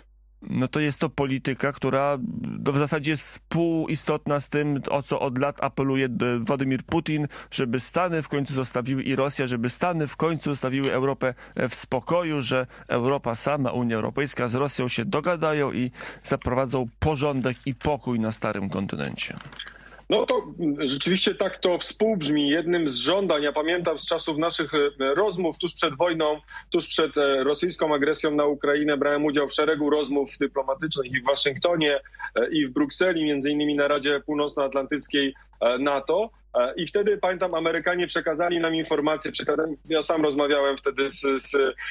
no to jest to polityka, która w zasadzie jest współistotna z tym, o co od lat apeluje Władimir Putin, żeby Stany w końcu zostawiły i Rosja, żeby Stany w końcu zostawiły Europę w spokoju, że Europa sama, Unia Europejska z Rosją się dogadają i zaprowadzą porządek i pokój na starym kontynencie. No to rzeczywiście tak to współbrzmi. Jednym z żądań, ja pamiętam z czasów naszych rozmów tuż przed wojną, tuż przed rosyjską agresją na Ukrainę, brałem udział w szeregu rozmów dyplomatycznych i w Waszyngtonie, i w Brukseli, między innymi na Radzie Północnoatlantyckiej NATO. I wtedy, pamiętam, Amerykanie przekazali nam informacje, przekazali, ja sam rozmawiałem wtedy z, z,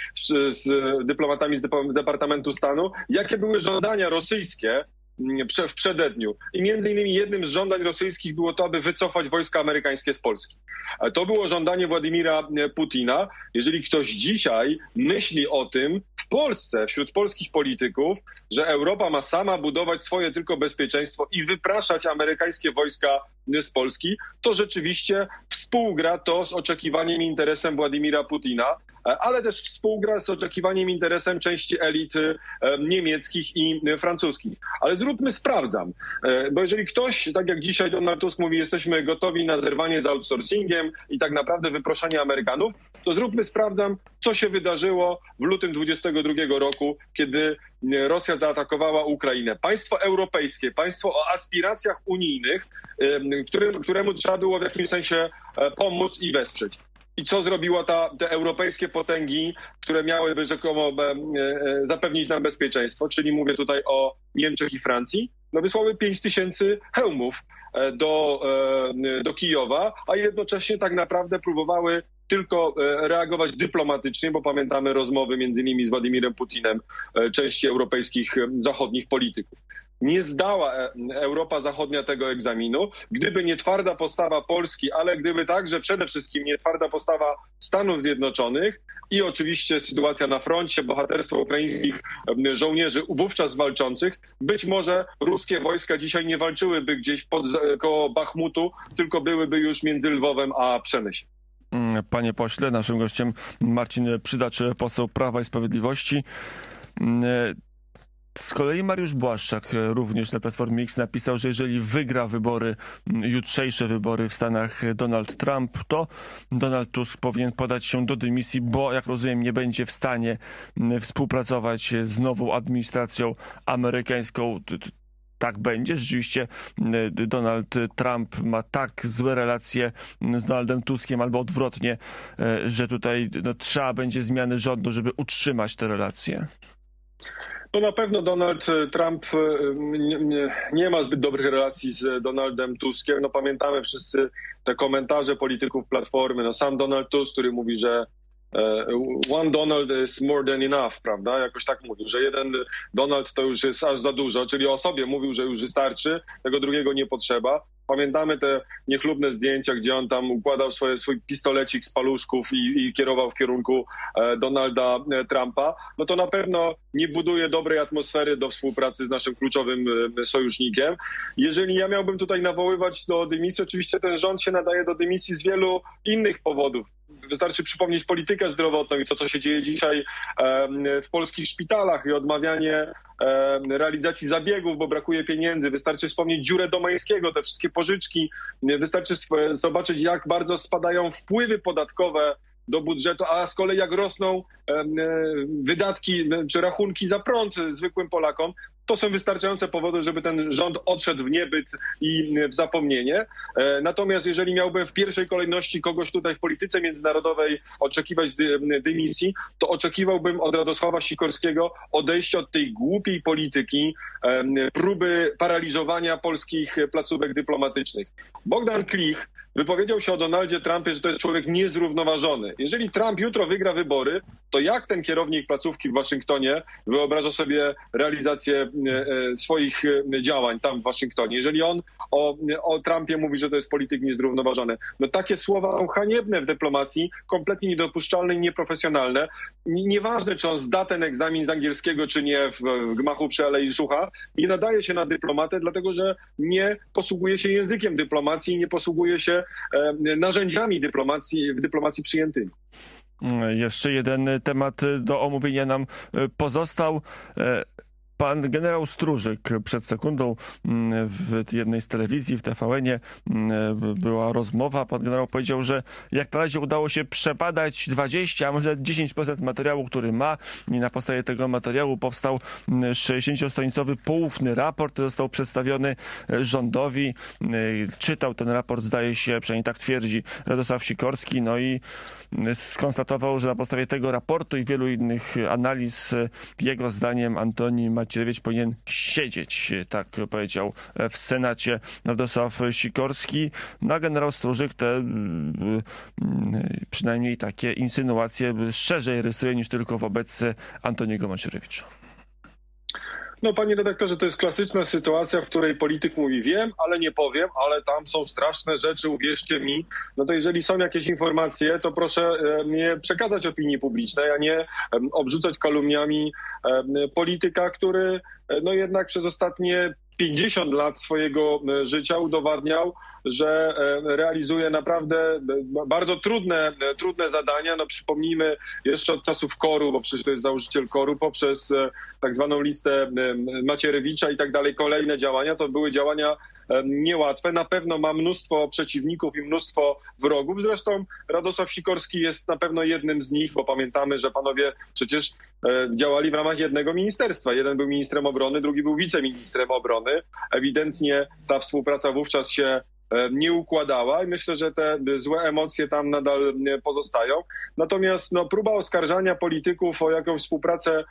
z dyplomatami z Departamentu Stanu, jakie były żądania rosyjskie w przededniu. I między innymi jednym z żądań rosyjskich było to, aby wycofać wojska amerykańskie z Polski. To było żądanie Władimira Putina. Jeżeli ktoś dzisiaj myśli o tym w Polsce, wśród polskich polityków, że Europa ma sama budować swoje tylko bezpieczeństwo i wypraszać amerykańskie wojska z Polski, to rzeczywiście współgra to z oczekiwaniem i interesem Władimira Putina, ale też współgra z oczekiwaniem i interesem części elit niemieckich i francuskich. Ale zróbmy sprawdzam, bo jeżeli ktoś, tak jak dzisiaj Donald Tusk mówi, jesteśmy gotowi na zerwanie z outsourcingiem i tak naprawdę wyproszenie Amerykanów, to zróbmy sprawdzam, co się wydarzyło w lutym dwudziestego drugiego roku, kiedy Rosja zaatakowała Ukrainę. Państwo europejskie, państwo o aspiracjach unijnych, którym, któremu trzeba było w jakimś sensie pomóc i wesprzeć. I co zrobiła ta, te europejskie potęgi, które miałyby rzekomo e, e, zapewnić nam bezpieczeństwo, czyli mówię tutaj o Niemczech i Francji, no wysłały pięć tysięcy hełmów e, do, e, do Kijowa, a jednocześnie tak naprawdę próbowały tylko e, reagować dyplomatycznie, bo pamiętamy rozmowy między innymi z Władimirem Putinem e, części europejskich e, zachodnich polityków. Nie zdała Europa Zachodnia tego egzaminu, gdyby nie twarda postawa Polski, ale gdyby także przede wszystkim nie twarda postawa Stanów Zjednoczonych i oczywiście sytuacja na froncie, bohaterstwo ukraińskich żołnierzy wówczas walczących, być może ruskie wojska dzisiaj nie walczyłyby gdzieś pod, koło Bachmutu, tylko byłyby już między Lwowem a Przemyślem. Panie pośle, naszym gościem Marcin Przydacz, poseł Prawa i Sprawiedliwości. Z kolei Mariusz Błaszczak również na Platformie X napisał, że jeżeli wygra wybory, jutrzejsze wybory w Stanach Donald Trump, to Donald Tusk powinien podać się do dymisji, bo jak rozumiem nie będzie w stanie współpracować z nową administracją amerykańską. Tak będzie. Rzeczywiście Donald Trump ma tak złe relacje z Donaldem Tuskiem albo odwrotnie, że tutaj no, trzeba będzie zmiany rządu, żeby utrzymać te relacje. No na pewno Donald Trump nie, nie, nie ma zbyt dobrych relacji z Donaldem Tuskiem. No pamiętamy wszyscy te komentarze polityków Platformy. No sam Donald Tusk, który mówi, że one Donald is more than enough, prawda? Jakoś tak mówił, że jeden Donald to już jest aż za dużo, czyli o sobie mówił, że już wystarczy, tego drugiego nie potrzeba. Pamiętamy te niechlubne zdjęcia, gdzie on tam układał swoje, swój pistolecik z paluszków i, i kierował w kierunku e, Donalda e, Trumpa. No to na pewno nie buduje dobrej atmosfery do współpracy z naszym kluczowym e, sojusznikiem. Jeżeli ja miałbym tutaj nawoływać do dymisji, oczywiście ten rząd się nadaje do dymisji z wielu innych powodów. Wystarczy przypomnieć politykę zdrowotną i to, co się dzieje dzisiaj w polskich szpitalach i odmawianie realizacji zabiegów, bo brakuje pieniędzy. Wystarczy wspomnieć dziurę Domańskiego, te wszystkie pożyczki. Wystarczy zobaczyć, jak bardzo spadają wpływy podatkowe do budżetu, a z kolei jak rosną wydatki czy rachunki za prąd zwykłym Polakom. To są wystarczające powody, żeby ten rząd odszedł w niebyt i w zapomnienie. Natomiast jeżeli miałbym w pierwszej kolejności kogoś tutaj w polityce międzynarodowej oczekiwać dy, dymisji, to oczekiwałbym od Radosława Sikorskiego odejścia od tej głupiej polityki, próby paraliżowania polskich placówek dyplomatycznych. Bogdan Klich wypowiedział się o Donaldzie Trumpie, że to jest człowiek niezrównoważony. Jeżeli Trump jutro wygra wybory, to jak ten kierownik placówki w Waszyngtonie wyobraża sobie realizację swoich działań tam w Waszyngtonie? Jeżeli on o, o Trumpie mówi, że to jest polityk niezrównoważony, no takie słowa są haniebne w dyplomacji, kompletnie niedopuszczalne i nieprofesjonalne. Nieważne, czy on zda ten egzamin z angielskiego, czy nie w, w gmachu przy Alei Żucha, nie nadaje się na dyplomatę, dlatego że nie posługuje się językiem dyplomacji, nie posługuje się narzędziami dyplomacji, w dyplomacji przyjętymi. Jeszcze jeden temat do omówienia nam pozostał. Pan generał Stróżyk przed sekundą w jednej z telewizji, w T V N-ie była rozmowa. Pan generał powiedział, że jak na razie udało się przebadać dwadzieścia, a może dziesięć procent materiału, który ma, i na podstawie tego materiału powstał sześćdziesięciostronicowy poufny raport, który został przedstawiony rządowi. Czytał ten raport, zdaje się, przynajmniej tak twierdzi Radosław Sikorski, no i skonstatował, że na podstawie tego raportu i wielu innych analiz jego zdaniem Antoni Macierewicz powinien siedzieć, tak powiedział w Senacie Radosław Sikorski. No a generał Stróżyk te przynajmniej takie insynuacje szerzej rysuje niż tylko wobec Antoniego Macierewicza. No, panie redaktorze, to jest klasyczna sytuacja, w której polityk mówi: wiem, ale nie powiem, ale tam są straszne rzeczy, uwierzcie mi. No to jeżeli są jakieś informacje, to proszę je przekazać opinii publicznej, a nie obrzucać kalumniami polityka, który no jednak przez ostatnie pięćdziesiąt lat swojego życia udowadniał, że realizuje naprawdę bardzo trudne, trudne zadania. No przypomnijmy jeszcze od czasów KOR-u, bo przecież to jest założyciel KOR-u, poprzez tak zwaną listę Macierewicza i tak dalej, kolejne działania. To były działania niełatwe. Na pewno ma mnóstwo przeciwników i mnóstwo wrogów. Zresztą Radosław Sikorski jest na pewno jednym z nich, bo pamiętamy, że panowie przecież działali w ramach jednego ministerstwa. Jeden był ministrem obrony, drugi był wiceministrem obrony. Ewidentnie ta współpraca wówczas się nie układała i myślę, że te złe emocje tam nadal pozostają. Natomiast no, próba oskarżania polityków o jakąś współpracę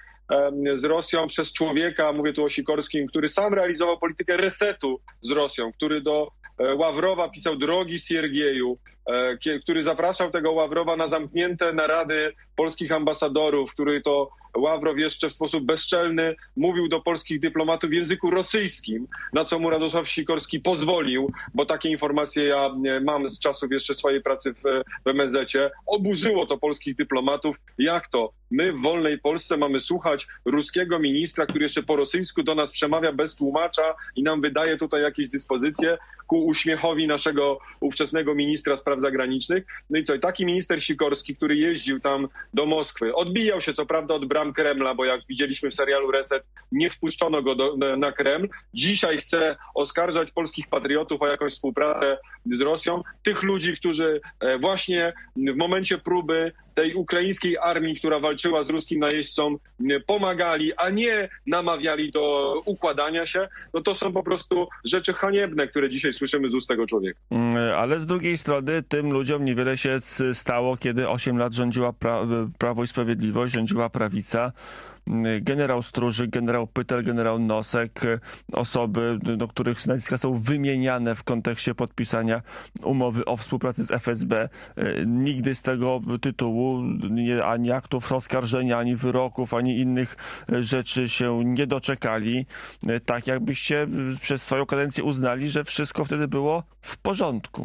z Rosją przez człowieka, mówię tu o Sikorskim, który sam realizował politykę resetu z Rosją, który do Ławrowa pisał: drogi Siergieju, który zapraszał tego Ławrowa na zamknięte narady polskich ambasadorów, który to Ławrow jeszcze w sposób bezczelny mówił do polskich dyplomatów w języku rosyjskim, na co mu Radosław Sikorski pozwolił, bo takie informacje ja mam z czasów jeszcze swojej pracy w, w em es zecie. Oburzyło to polskich dyplomatów. Jak to? My w wolnej Polsce mamy słuchać ruskiego ministra, który jeszcze po rosyjsku do nas przemawia bez tłumacza i nam wydaje tutaj jakieś dyspozycje ku uśmiechowi naszego ówczesnego ministra spraw zagranicznych. No i co? I taki minister Sikorski, który jeździł tam do Moskwy, odbijał się co prawda od bram Kremla, bo jak widzieliśmy w serialu Reset, nie wpuszczono go do, na Kreml. Dzisiaj chce oskarżać polskich patriotów o jakąś współpracę z Rosją. Tych ludzi, którzy właśnie w momencie próby tej ukraińskiej armii, która walczyła z ruskim najeźdźcą, pomagali, a nie namawiali do układania się, no to są po prostu rzeczy haniebne, które dzisiaj słyszymy z ust tego człowieka. Ale z drugiej strony tym ludziom niewiele się stało, kiedy osiem lat rządziła pra- Prawo i Sprawiedliwość, rządziła prawica. Generał Stróżyk, generał Pytel, generał Nosek, osoby, do których nazwiska są wymieniane w kontekście podpisania umowy o współpracy z F S B. Nigdy z tego tytułu nie, ani aktów oskarżenia, ani wyroków, ani innych rzeczy się nie doczekali. Tak jakbyście przez swoją kadencję uznali, że wszystko wtedy było w porządku.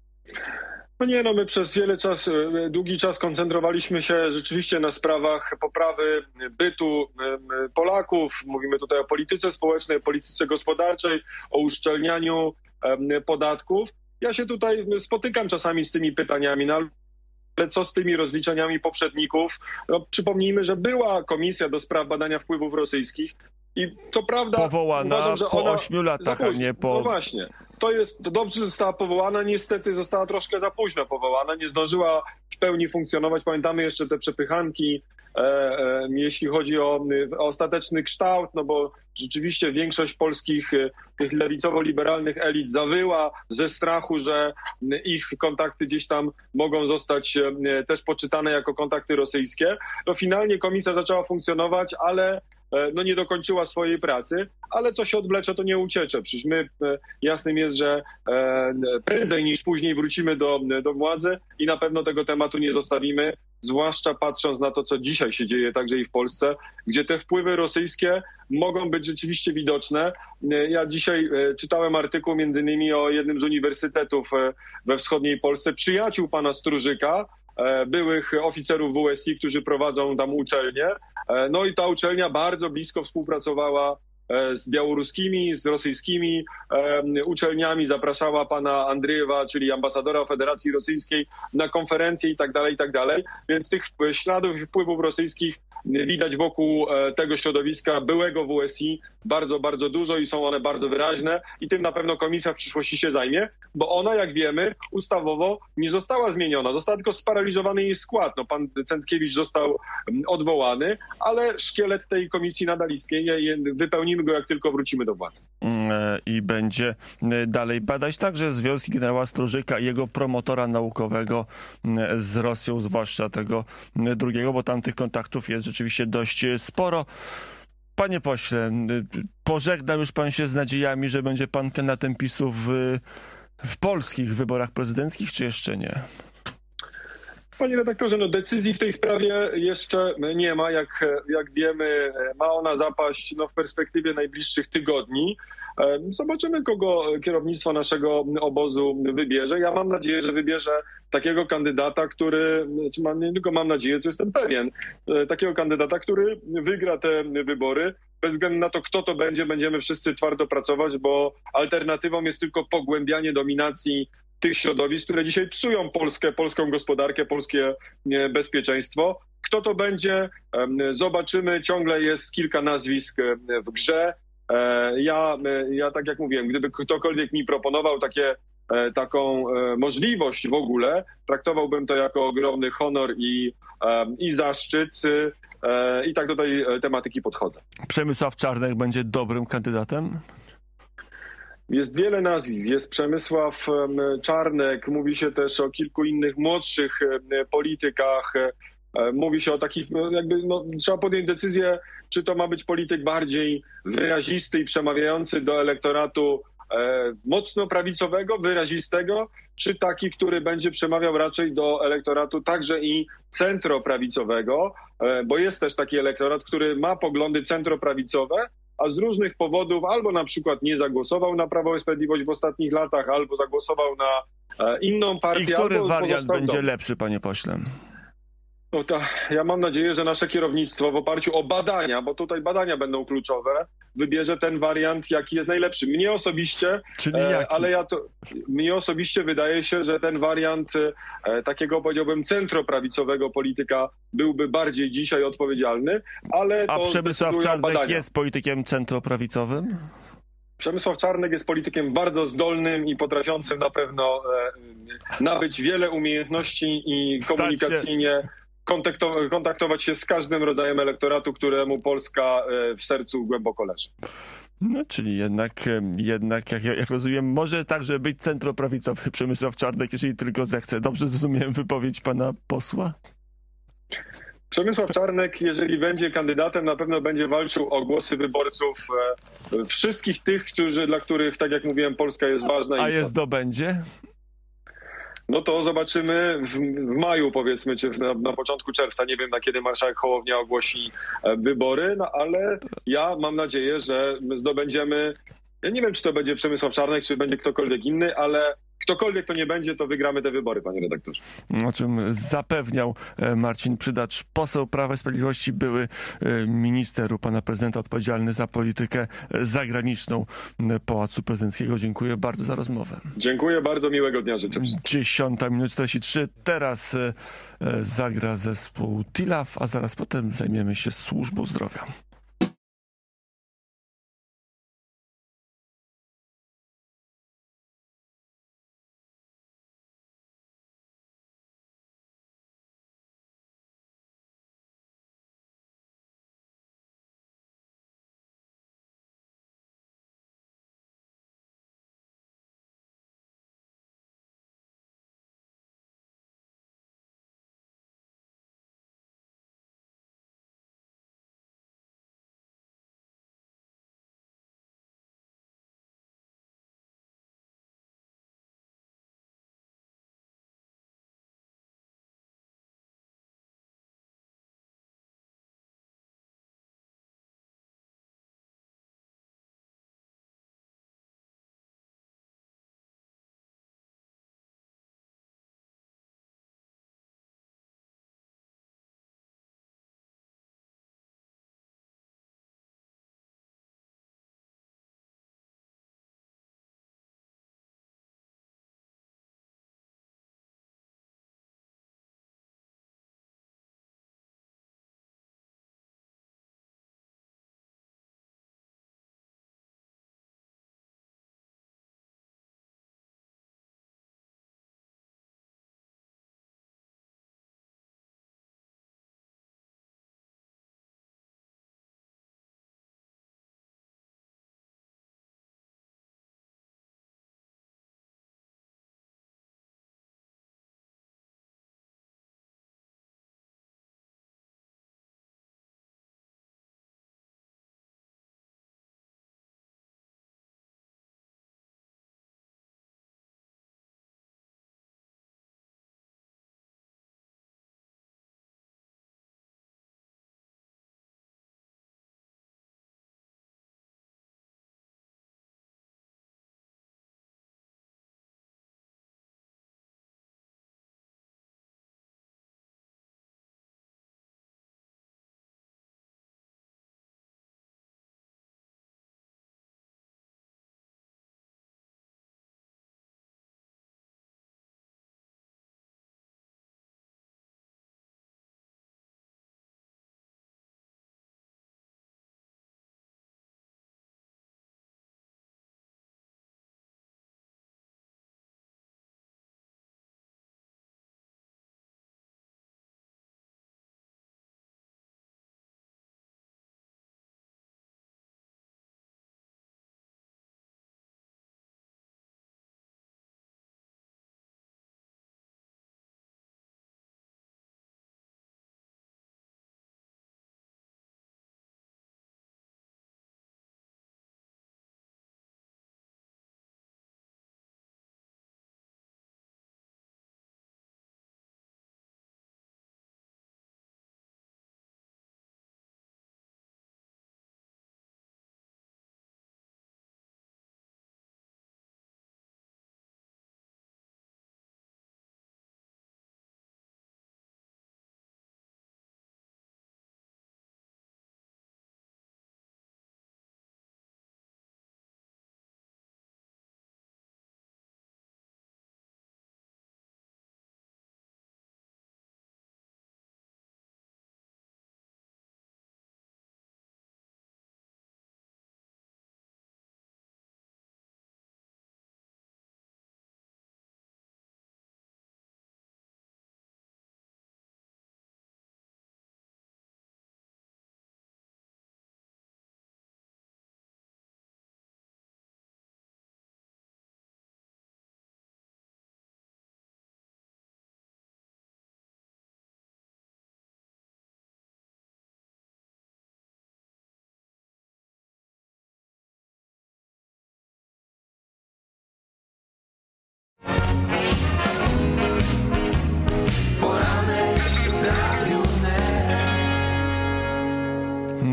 No nie, no my przez wiele czas, długi czas koncentrowaliśmy się rzeczywiście na sprawach poprawy bytu Polaków. Mówimy tutaj o polityce społecznej, polityce gospodarczej, o uszczelnianiu podatków. Ja się tutaj spotykam czasami z tymi pytaniami, no ale co z tymi rozliczeniami poprzedników? No, przypomnijmy, że była komisja do spraw badania wpływów rosyjskich i co prawda powołana uważam, że po ona ośmiu latach, a nie po... No właśnie. To jest to dobrze, że została powołana, niestety została troszkę za późno powołana, nie zdążyła w pełni funkcjonować. Pamiętamy jeszcze te przepychanki, e, e, jeśli chodzi o, o ostateczny kształt, no bo rzeczywiście większość polskich e, tych lewicowo-liberalnych elit zawyła ze strachu, że ich kontakty gdzieś tam mogą zostać e, też poczytane jako kontakty rosyjskie. No finalnie komisja zaczęła funkcjonować, ale no nie dokończyła swojej pracy, ale co się odwlecze, to nie uciecze. Przecież my, jasnym jest, że prędzej niż później wrócimy do, do władzy i na pewno tego tematu nie zostawimy, zwłaszcza patrząc na to, co dzisiaj się dzieje także i w Polsce, gdzie te wpływy rosyjskie mogą być rzeczywiście widoczne. Ja dzisiaj czytałem artykuł między innymi o jednym z uniwersytetów we wschodniej Polsce, przyjaciół pana Stróżyka, byłych oficerów W S I, którzy prowadzą tam uczelnię. No i ta uczelnia bardzo blisko współpracowała z białoruskimi, z rosyjskimi uczelniami, zapraszała pana Andriejewa, czyli ambasadora Federacji Rosyjskiej na konferencje i tak dalej, i tak dalej. Więc tych śladów i wpływów rosyjskich widać wokół tego środowiska byłego W S I bardzo, bardzo dużo i są one bardzo wyraźne i tym na pewno komisja w przyszłości się zajmie, bo ona, jak wiemy, ustawowo nie została zmieniona, został tylko sparaliżowany jej skład. No, pan Cęckiewicz został odwołany, ale szkielet tej komisji nadal istnieje i wypełnimy go, jak tylko wrócimy do władzy. I będzie dalej badać także związki generała Stróżyka i jego promotora naukowego z Rosją, zwłaszcza tego drugiego, bo tam tych kontaktów jest rzeczywiście dość sporo. Panie pośle, pożegnał już pan się z nadziejami, że będzie pan kandydatem PiSu w, w polskich wyborach prezydenckich, czy jeszcze nie? Panie redaktorze, no decyzji w tej sprawie jeszcze nie ma. Jak, jak wiemy, ma ona zapaść no, w perspektywie najbliższych tygodni. Zobaczymy, kogo kierownictwo naszego obozu wybierze. Ja mam nadzieję, że wybierze takiego kandydata, który, czy mam, nie tylko mam nadzieję, co jestem pewien, takiego kandydata, który wygra te wybory. Bez względu na to, kto to będzie, będziemy wszyscy twardo pracować, bo alternatywą jest tylko pogłębianie dominacji tych środowisk, które dzisiaj psują Polskę, polską gospodarkę, polskie bezpieczeństwo. Kto to będzie? Zobaczymy. Ciągle jest kilka nazwisk w grze. Ja, ja tak jak mówiłem, gdyby ktokolwiek mi proponował takie, taką możliwość w ogóle, traktowałbym to jako ogromny honor i, i zaszczyt. I tak do tej tematyki podchodzę. Przemysław Czarnek będzie dobrym kandydatem? Jest wiele nazwisk. Jest Przemysław Czarnek, mówi się też o kilku innych młodszych politykach. Mówi się o takich, jakby no, trzeba podjąć decyzję, czy to ma być polityk bardziej wyrazisty i przemawiający do elektoratu e, mocno prawicowego, wyrazistego, czy taki, który będzie przemawiał raczej do elektoratu także i centroprawicowego, e, bo jest też taki elektorat, który ma poglądy centroprawicowe, a z różnych powodów albo na przykład nie zagłosował na Prawo i Sprawiedliwość w ostatnich latach, albo zagłosował na e, inną partię. I który albo wariant będzie dom. lepszy, panie pośle? No to ja mam nadzieję, że nasze kierownictwo w oparciu o badania, bo tutaj badania będą kluczowe, wybierze ten wariant, jaki jest najlepszy. Mnie osobiście, Czyli e, jaki? ale ja to, mnie osobiście wydaje się, że ten wariant e, takiego, powiedziałbym, centroprawicowego polityka byłby bardziej dzisiaj odpowiedzialny, ale A to Przemysław Czarnek badania. jest politykiem centroprawicowym? Przemysław Czarnek jest politykiem bardzo zdolnym i potrafiącym na pewno e, nabyć wiele umiejętności i Stać komunikacyjnie się... kontaktować się z każdym rodzajem elektoratu, któremu Polska w sercu głęboko leży. No, czyli jednak, jednak jak, jak rozumiem, może także być centroprawicowy Przemysław Czarnek, jeżeli tylko zechce. Dobrze zrozumiałem wypowiedź pana posła? Przemysław Czarnek, jeżeli będzie kandydatem, na pewno będzie walczył o głosy wyborców e, wszystkich tych, którzy, dla których, tak jak mówiłem, Polska jest ważna. A i je zdobędzie? No to zobaczymy w, w maju, powiedzmy, czy na, na początku czerwca. Nie wiem, na kiedy marszałek Hołownia ogłosi e, wybory, no ale ja mam nadzieję, że zdobędziemy, ja nie wiem, czy to będzie Przemysław Czarnek, czy będzie ktokolwiek inny, ale ktokolwiek to nie będzie, to wygramy te wybory, panie redaktorze. O czym zapewniał Marcin Przydacz, poseł Prawa i Sprawiedliwości, były minister u pana prezydenta odpowiedzialny za politykę zagraniczną Pałacu Prezydenckiego. Dziękuję bardzo za rozmowę. Dziękuję bardzo, miłego dnia życzę. dziesiąta minut czterdzieści trzy. Teraz zagra zespół Tilaf, a zaraz potem zajmiemy się służbą zdrowia.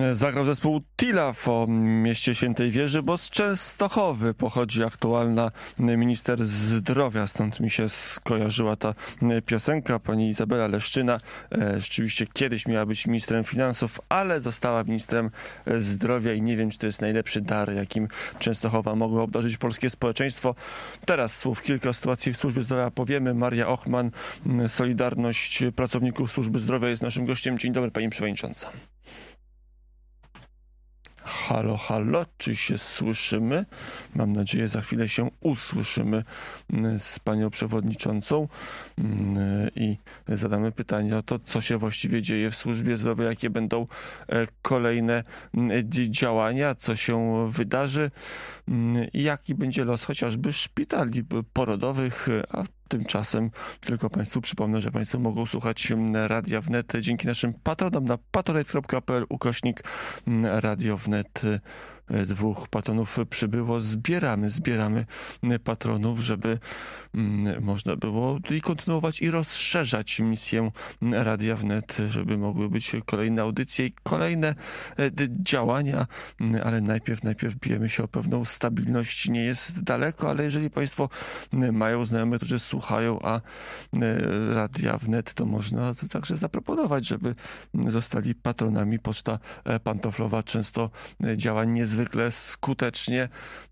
Zagrał zespół Tilaw o mieście Świętej Wieży, bo z Częstochowy pochodzi aktualna minister zdrowia, stąd mi się skojarzyła ta piosenka. Pani Izabela Leszczyna rzeczywiście kiedyś miała być ministrem finansów, ale została ministrem zdrowia i nie wiem, czy to jest najlepszy dar, jakim Częstochowa mogła obdarzyć polskie społeczeństwo. Teraz słów kilka o sytuacji w służbie zdrowia powiemy. Maria Ochman, Solidarność Pracowników Służby Zdrowia jest naszym gościem. Dzień dobry, pani przewodnicząca. Halo, halo, czy się słyszymy? Mam nadzieję, za chwilę się usłyszymy z panią przewodniczącą i zadamy pytanie o to, co się właściwie dzieje w służbie zdrowia, jakie będą kolejne działania, co się wydarzy i jaki będzie los chociażby szpitali porodowych, a tymczasem tylko państwu przypomnę, że państwo mogą słuchać Radia Wnet dzięki naszym patronom na patronite kropka p l ukośnik Radio Wnet. Dwóch patronów przybyło. Zbieramy, zbieramy patronów, żeby można było i kontynuować i rozszerzać misję Radia Wnet, żeby mogły być kolejne audycje i kolejne działania, ale najpierw, najpierw bijemy się o pewną stabilność. Nie jest daleko, ale jeżeli państwo mają znajomych, którzy słuchają, a Radia Wnet, to można to także zaproponować, żeby zostali patronami. Poczta pantoflowa często działa niezwykle Zwykle skutecznie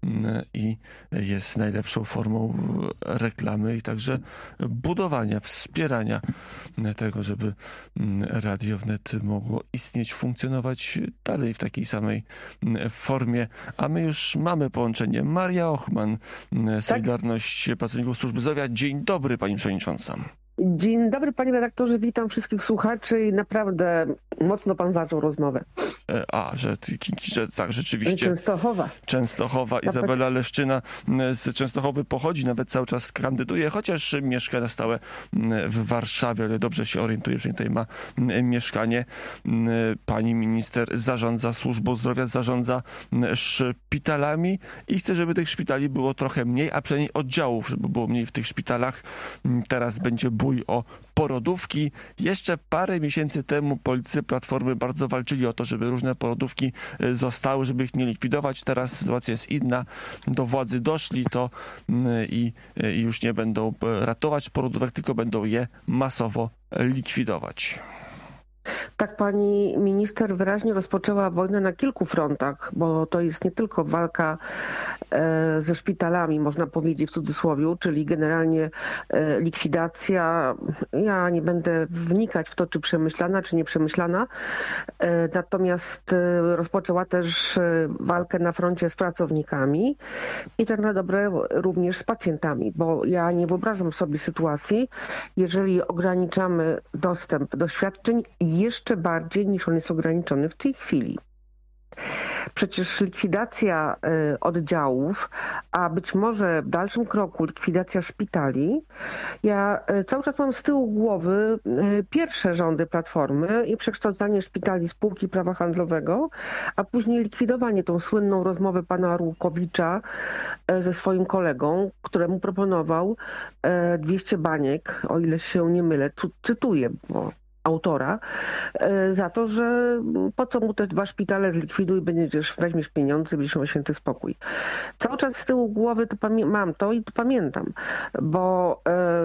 i jest najlepszą formą reklamy i także budowania, wspierania tego, żeby Radio Wnet mogło istnieć, funkcjonować dalej w takiej samej formie. A my już mamy połączenie. Maria Ochman, Solidarność Pracowników Służby Zdrowia. Dzień dobry, pani przewodnicząca. Dzień dobry, panie redaktorze, witam wszystkich słuchaczy i naprawdę mocno pan zaczął rozmowę. A, że, że tak, rzeczywiście. Częstochowa. Częstochowa. Izabela Leszczyna z Częstochowy pochodzi, nawet cały czas kandyduje, chociaż mieszka na stałe w Warszawie, ale dobrze się orientuje, że tutaj ma mieszkanie. Pani minister zarządza służbą zdrowia, zarządza szpitalami i chce, żeby tych szpitali było trochę mniej, a przynajmniej oddziałów, żeby było mniej w tych szpitalach. Teraz będzie bój o porodówki. Jeszcze parę miesięcy temu politycy Platformy bardzo walczyli o to, żeby różne porodówki zostały, żeby ich nie likwidować. Teraz sytuacja jest inna. Do władzy doszli to i, i już nie będą ratować porodówek, tylko będą je masowo likwidować. Tak, pani minister wyraźnie rozpoczęła wojnę na kilku frontach, bo to jest nie tylko walka e, ze szpitalami, można powiedzieć w cudzysłowie, czyli generalnie e, likwidacja. Ja nie będę wnikać w to, czy przemyślana, czy nieprzemyślana. E, natomiast e, rozpoczęła też e, walkę na froncie z pracownikami i tak na dobre również z pacjentami, bo ja nie wyobrażam sobie sytuacji, jeżeli ograniczamy dostęp do świadczeń jeszcze bardziej niż on jest ograniczony w tej chwili. Przecież likwidacja y, oddziałów, a być może w dalszym kroku likwidacja szpitali. Ja y, cały czas mam z tyłu głowy y, pierwsze rządy Platformy i przekształcanie szpitali spółki prawa handlowego, a później likwidowanie, tą słynną rozmowę pana Arłukowicza y, ze swoim kolegą, któremu proponował y, dwieście baniek, o ile się nie mylę, tu, cytuję, bo autora, za to, że po co mu te dwa szpitale zlikwiduj, będziesz, weźmiesz pieniądze, będziesz miał święty spokój. Cały czas z tyłu głowy to mam to i to pamiętam, bo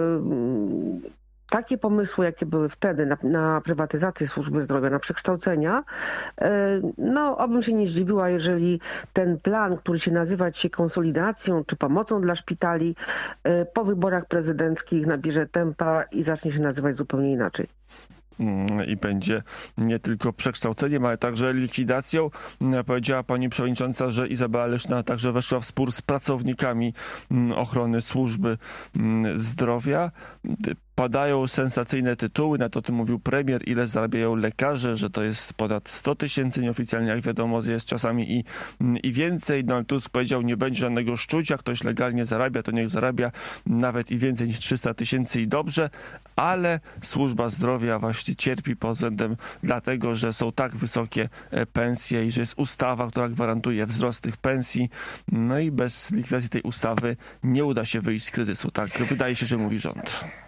e, takie pomysły, jakie były wtedy na, na prywatyzację służby zdrowia, na przekształcenia, e, no obym się nie zdziwiła, jeżeli ten plan, który się nazywa dzisiaj konsolidacją czy pomocą dla szpitali, e, po wyborach prezydenckich nabierze tempa i zacznie się nazywać zupełnie inaczej. I będzie nie tylko przekształceniem, ale także likwidacją. Powiedziała pani przewodnicząca, że Izabela Leszczyna także weszła w spór z pracownikami ochrony służby zdrowia. Padają sensacyjne tytuły, na to o tym mówił premier, ile zarabiają lekarze, że to jest ponad sto tysięcy, nieoficjalnie jak wiadomo jest czasami i, i więcej. Donald Tusk powiedział, nie będzie żadnego szczucia, ktoś legalnie zarabia, to niech zarabia nawet i więcej niż trzysta tysięcy i dobrze, ale służba zdrowia właśnie cierpi pod względem dlatego, że są tak wysokie pensje i że jest ustawa, która gwarantuje wzrost tych pensji, no i bez likwidacji tej ustawy nie uda się wyjść z kryzysu. Tak wydaje się, że mówi rząd.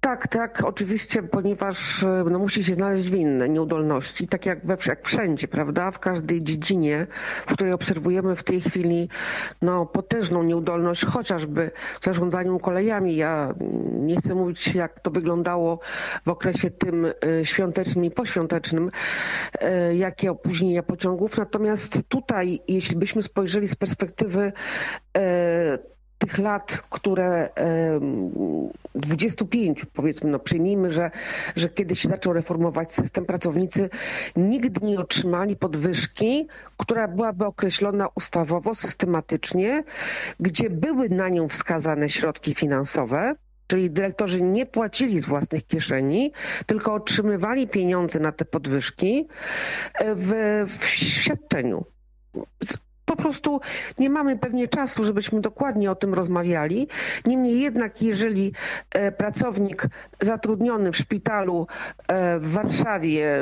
Tak, tak, oczywiście, ponieważ no, musi się znaleźć winny nieudolności, tak jak, we, jak wszędzie, prawda, w każdej dziedzinie, w której obserwujemy w tej chwili no, potężną nieudolność, chociażby w zarządzaniu kolejami. Ja nie chcę mówić, jak to wyglądało w okresie tym świątecznym i poświątecznym, jakie opóźnienia pociągów, natomiast tutaj, jeśli byśmy spojrzeli z perspektywy tych lat, które dwudziestu pięciu, powiedzmy, no przyjmijmy, że, że kiedy się zaczął reformować system, pracownicy nigdy nie otrzymali podwyżki, która byłaby określona ustawowo, systematycznie, gdzie były na nią wskazane środki finansowe, czyli dyrektorzy nie płacili z własnych kieszeni, tylko otrzymywali pieniądze na te podwyżki w, w świadczeniu. Po prostu nie mamy pewnie czasu, żebyśmy dokładnie o tym rozmawiali. Niemniej jednak, jeżeli pracownik zatrudniony w szpitalu w Warszawie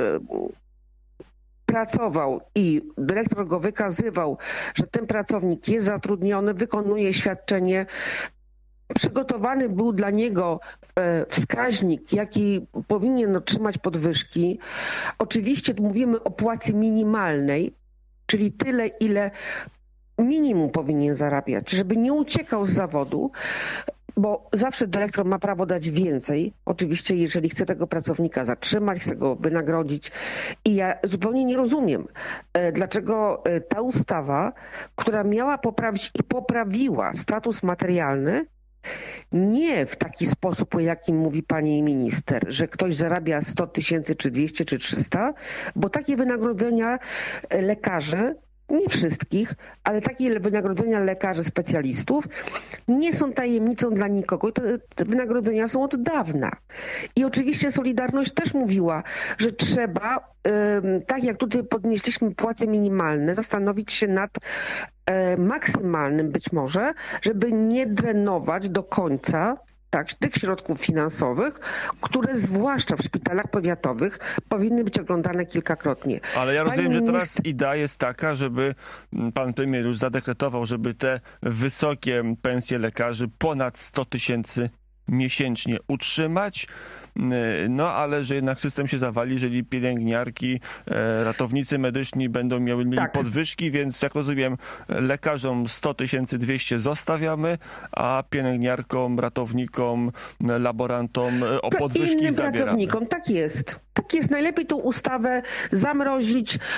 pracował i dyrektor go wykazywał, że ten pracownik jest zatrudniony, wykonuje świadczenie, przygotowany był dla niego wskaźnik, jaki powinien otrzymać podwyżki. Oczywiście tu mówimy o płacy minimalnej, czyli tyle, ile minimum powinien zarabiać, żeby nie uciekał z zawodu, bo zawsze dyrektor ma prawo dać więcej, oczywiście jeżeli chce tego pracownika zatrzymać, chce go wynagrodzić. I ja zupełnie nie rozumiem, dlaczego ta ustawa, która miała poprawić i poprawiła status materialny, nie w taki sposób, o jakim mówi pani minister, że ktoś zarabia sto tysięcy, czy dwieście, czy trzysta, bo takie wynagrodzenia lekarzy, nie wszystkich, ale takie wynagrodzenia lekarzy, specjalistów nie są tajemnicą dla nikogo. Te, te wynagrodzenia są od dawna. I oczywiście Solidarność też mówiła, że trzeba, tak jak tutaj podnieśliśmy płace minimalne, zastanowić się nad maksymalnym być może, żeby nie drenować do końca tak, tych środków finansowych, które zwłaszcza w szpitalach powiatowych powinny być oglądane kilkakrotnie. Ale ja rozumiem, Pani że teraz minister... idea jest taka, żeby pan premier już zadekretował, żeby te wysokie pensje lekarzy ponad sto tysięcy miesięcznie utrzymać. No, ale że jednak system się zawali, jeżeli pielęgniarki, ratownicy medyczni będą miały mieli tak. podwyżki, więc jak rozumiem, lekarzom sto tysięcy dwieście zostawiamy, a pielęgniarkom, ratownikom, laborantom o podwyżki innym zabieramy. Pracownikom, tak jest. Tak jest. Najlepiej tą ustawę zamrozić, yy,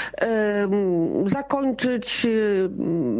zakończyć yy,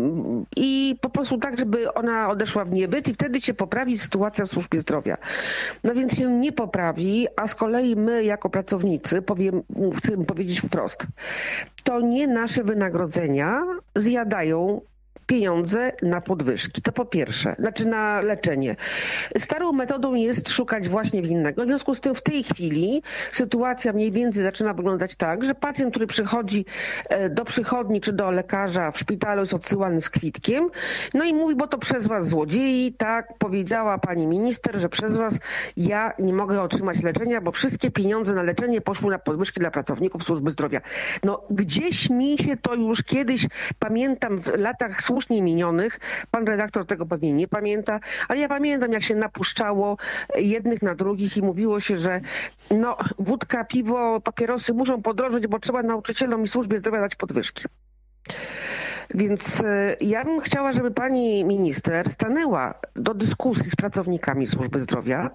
i po prostu tak, żeby ona odeszła w niebyt i wtedy się poprawi sytuacja w służbie zdrowia. No więc się nie poprawi, a z kolei my jako pracownicy, powiem, chcę powiedzieć wprost, to nie nasze wynagrodzenia zjadają pieniądze na podwyżki. To po pierwsze, znaczy na leczenie. Starą metodą jest szukać właśnie winnego. W związku z tym w tej chwili sytuacja mniej więcej zaczyna wyglądać tak, że pacjent, który przychodzi do przychodni czy do lekarza w szpitalu, jest odsyłany z kwitkiem, no i mówi, bo to przez was złodziei, tak powiedziała pani minister, że przez was ja nie mogę otrzymać leczenia, bo wszystkie pieniądze na leczenie poszły na podwyżki dla pracowników służby zdrowia. No gdzieś mi się to już kiedyś, pamiętam w latach służby słusznie minionych. Pan redaktor tego pewnie nie pamięta, ale ja pamiętam, jak się napuszczało jednych na drugich i mówiło się, że no, wódka, piwo, papierosy muszą podrożyć, bo trzeba nauczycielom i służbie zdrowia dać podwyżki. Więc ja bym chciała, żeby pani minister stanęła do dyskusji z pracownikami służby zdrowia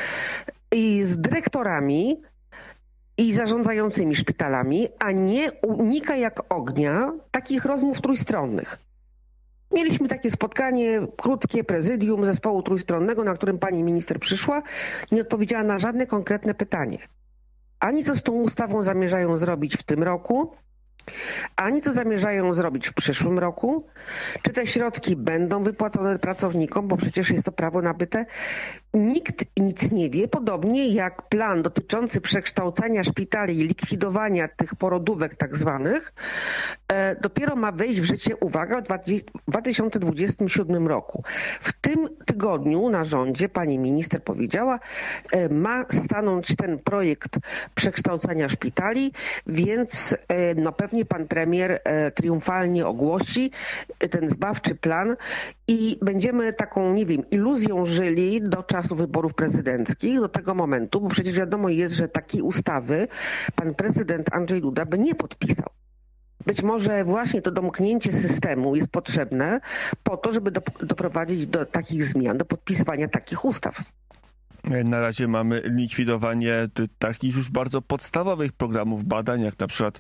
i z dyrektorami i zarządzającymi szpitalami, a nie unika jak ognia takich rozmów trójstronnych. Mieliśmy takie spotkanie, krótkie, prezydium zespołu trójstronnego, na którym pani minister przyszła, nie odpowiedziała na żadne konkretne pytanie. Ani co z tą ustawą zamierzają zrobić w tym roku, ani co zamierzają zrobić w przyszłym roku, czy te środki będą wypłacone pracownikom, bo przecież jest to prawo nabyte. Nikt nic nie wie, podobnie jak plan dotyczący przekształcania szpitali i likwidowania tych porodówek tak zwanych, e, dopiero ma wejść w życie, uwaga, w dwa tysiące dwudziestym siódmym roku. W tym tygodniu na rządzie, pani minister powiedziała, e, ma stanąć ten projekt przekształcania szpitali, więc e, no pewnie pan premier e, triumfalnie ogłosi ten zbawczy plan i będziemy taką, nie wiem, iluzją żyli do czasu czasu wyborów prezydenckich do tego momentu, bo przecież wiadomo jest, że takiej ustawy pan prezydent Andrzej Duda by nie podpisał. Być może właśnie to domknięcie systemu jest potrzebne po to, żeby do, doprowadzić do takich zmian, do podpisywania takich ustaw. Na razie mamy likwidowanie takich już bardzo podstawowych programów badań, jak na przykład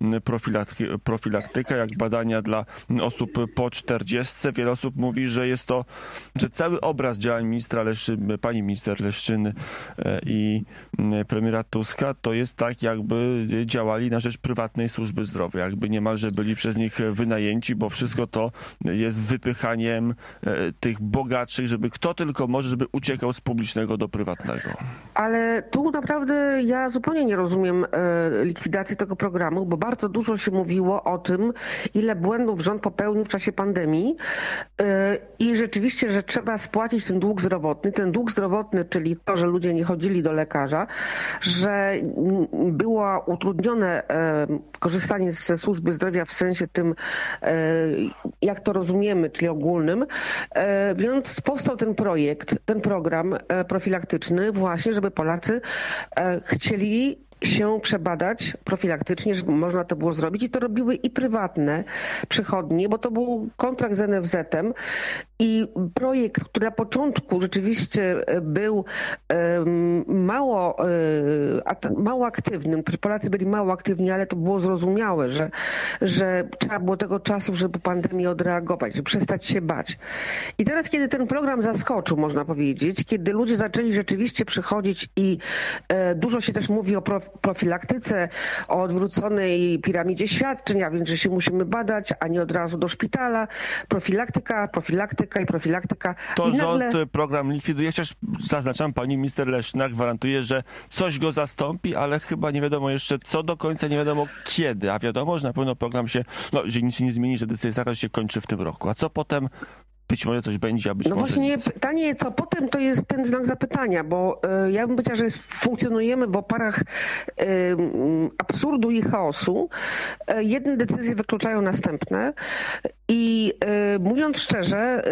profilaktyka, jak badania dla osób po czterdziestce. Wiele osób mówi, że jest to, że cały obraz działań ministra Leszczyny, pani minister Leszczyny i premiera Tuska to jest tak, jakby działali na rzecz prywatnej służby zdrowia, jakby niemalże byli przez nich wynajęci, bo wszystko to jest wypychaniem tych bogatszych, żeby kto tylko może, żeby uciekał z publicznego do prywatnego. Ale tu naprawdę ja zupełnie nie rozumiem e, likwidacji tego programu, bo bardzo dużo się mówiło o tym, ile błędów rząd popełnił w czasie pandemii e, i rzeczywiście, że trzeba spłacić ten dług zdrowotny. Ten dług zdrowotny, czyli to, że ludzie nie chodzili do lekarza, że było utrudnione e, korzystanie ze służby zdrowia w sensie tym, e, jak to rozumiemy, czyli ogólnym. E, więc powstał ten projekt, ten program e, profilaktyczny, właśnie, żeby Polacy e, chcieli się przebadać profilaktycznie, żeby można to było zrobić i to robiły i prywatne przychodnie, bo to był kontrakt z en ef zetem i projekt, który na początku rzeczywiście był um, mało, um, mało aktywnym, Polacy byli mało aktywni, ale to było zrozumiałe, że, że trzeba było tego czasu, żeby pandemię odreagować, żeby przestać się bać. I teraz, kiedy ten program zaskoczył, można powiedzieć, kiedy ludzie zaczęli rzeczywiście przychodzić i e, dużo się też mówi o prof profilaktyce, o odwróconej piramidzie świadczeń, a więc, że się musimy badać, a nie od razu do szpitala. Profilaktyka, profilaktyka i profilaktyka. To I rząd nagle... program likwiduje, chociaż zaznaczam, pani minister Leszczyna gwarantuje, że coś go zastąpi, ale chyba nie wiadomo jeszcze co do końca, nie wiadomo kiedy, a wiadomo, że na pewno program się, no, że nic się nie zmieni, że decyzja jest taka, że się kończy w tym roku. A co potem? Być może coś będzie, a być no może właśnie nic. Pytanie, co potem, to jest ten znak zapytania, bo y, ja bym powiedziała, że funkcjonujemy w oparach y, absurdu i chaosu. Y, jedne decyzje wykluczają następne i y, mówiąc szczerze,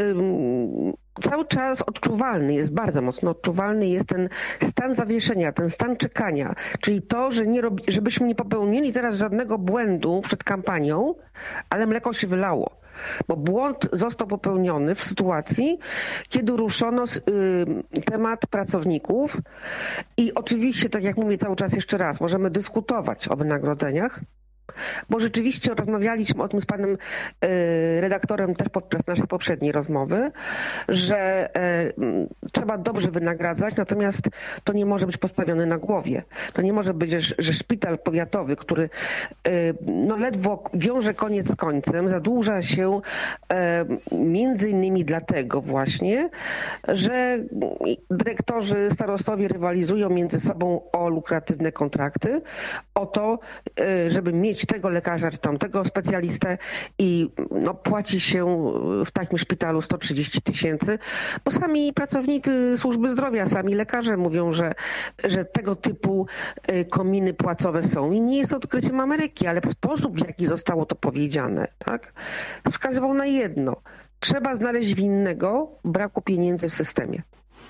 y, cały czas odczuwalny jest, bardzo mocno odczuwalny jest ten stan zawieszenia, ten stan czekania, czyli to, że nie robi, żebyśmy nie popełnili teraz żadnego błędu przed kampanią, ale mleko się wylało. Bo błąd został popełniony w sytuacji, kiedy ruszono y, temat pracowników i oczywiście, tak jak mówię cały czas jeszcze raz, możemy dyskutować o wynagrodzeniach, bo rzeczywiście rozmawialiśmy o tym z panem y, redaktorem też podczas naszej poprzedniej rozmowy, że y, trzeba dobrze wynagradzać, natomiast to nie może być postawione na głowie. To nie może być, że, że szpital powiatowy, który y, no ledwo wiąże koniec z końcem, zadłuża się y, między innymi dlatego właśnie, że dyrektorzy, starostowie rywalizują między sobą o lukratywne kontrakty, o to, y, żeby mieć tego lekarza czy tamtego specjalistę i no, płaci się w takim szpitalu sto trzydzieści tysięcy, bo sami pracownicy służby zdrowia, sami lekarze mówią, że, że tego typu kominy płacowe są i nie jest odkryciem Ameryki, ale sposób, w jaki zostało to powiedziane, tak, wskazywał na jedno. Trzeba znaleźć winnego braku pieniędzy w systemie.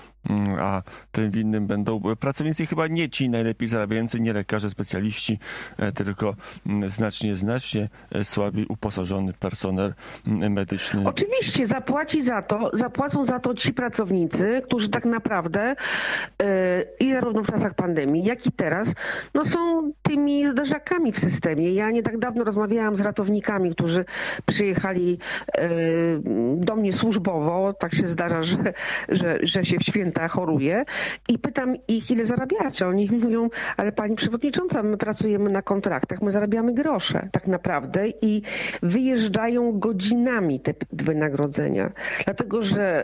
A tym winnym będą pracownicy chyba nie ci najlepiej zarabiający, nie lekarze, specjaliści, tylko znacznie, znacznie słabiej uposażony personel medyczny. Oczywiście zapłaci za to, zapłacą za to ci pracownicy, którzy tak naprawdę yy, i zarówno w czasach pandemii, jak i teraz, no są tymi zderzakami w systemie. Ja nie tak dawno rozmawiałam z ratownikami, którzy przyjechali yy, do mnie służbowo, tak się zdarza, że, że, że się w święta choruje i pytam ich, ile zarabiacie. Oni mówią, ale pani przewodnicząca, my pracujemy na kontraktach, my zarabiamy grosze tak naprawdę i wyjeżdżają godzinami te wynagrodzenia. Dlatego, że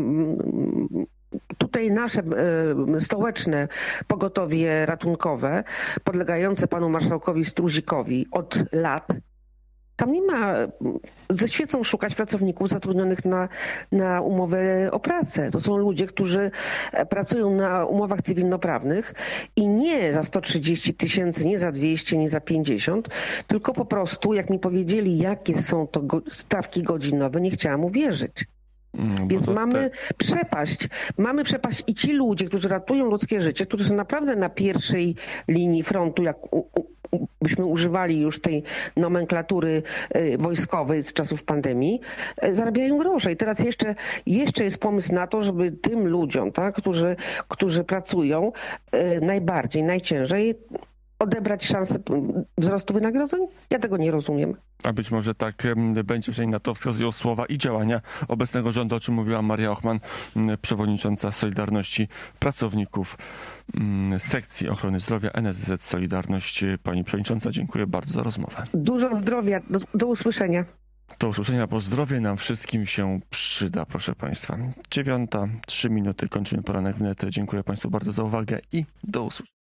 tutaj nasze stołeczne pogotowie ratunkowe podlegające panu marszałkowi Struzikowi od lat, tam nie ma, ze świecą szukać pracowników zatrudnionych na, na umowę o pracę. To są ludzie, którzy pracują na umowach cywilnoprawnych i nie za sto trzydzieści tysięcy, nie za dwieście, nie za pięćdziesiąt, tylko po prostu, jak mi powiedzieli, jakie są to go, stawki godzinowe, nie chciałam uwierzyć. Mm, Więc mamy te... przepaść. Mamy przepaść i ci ludzie, którzy ratują ludzkie życie, którzy są naprawdę na pierwszej linii frontu, jak u, u, byśmy używali już tej nomenklatury y, wojskowej z czasów pandemii, y, zarabiają grosze. I teraz jeszcze, jeszcze jest pomysł na to, żeby tym ludziom, tak, którzy, którzy pracują y, najbardziej, najciężej, odebrać szansę wzrostu wynagrodzeń? Ja tego nie rozumiem. A być może tak będzie, że na to wskazują słowa i działania obecnego rządu, o czym mówiła Maria Ochman, przewodnicząca Solidarności Pracowników Sekcji Ochrony Zdrowia N S Z Solidarność. Pani przewodnicząca, dziękuję bardzo za rozmowę. Dużo zdrowia. Do, do usłyszenia. Do usłyszenia, bo zdrowie nam wszystkim się przyda, proszę Państwa. Dziewiąta, trzy minuty, kończymy poranek wnet. Dziękuję Państwu bardzo za uwagę i do usłyszenia.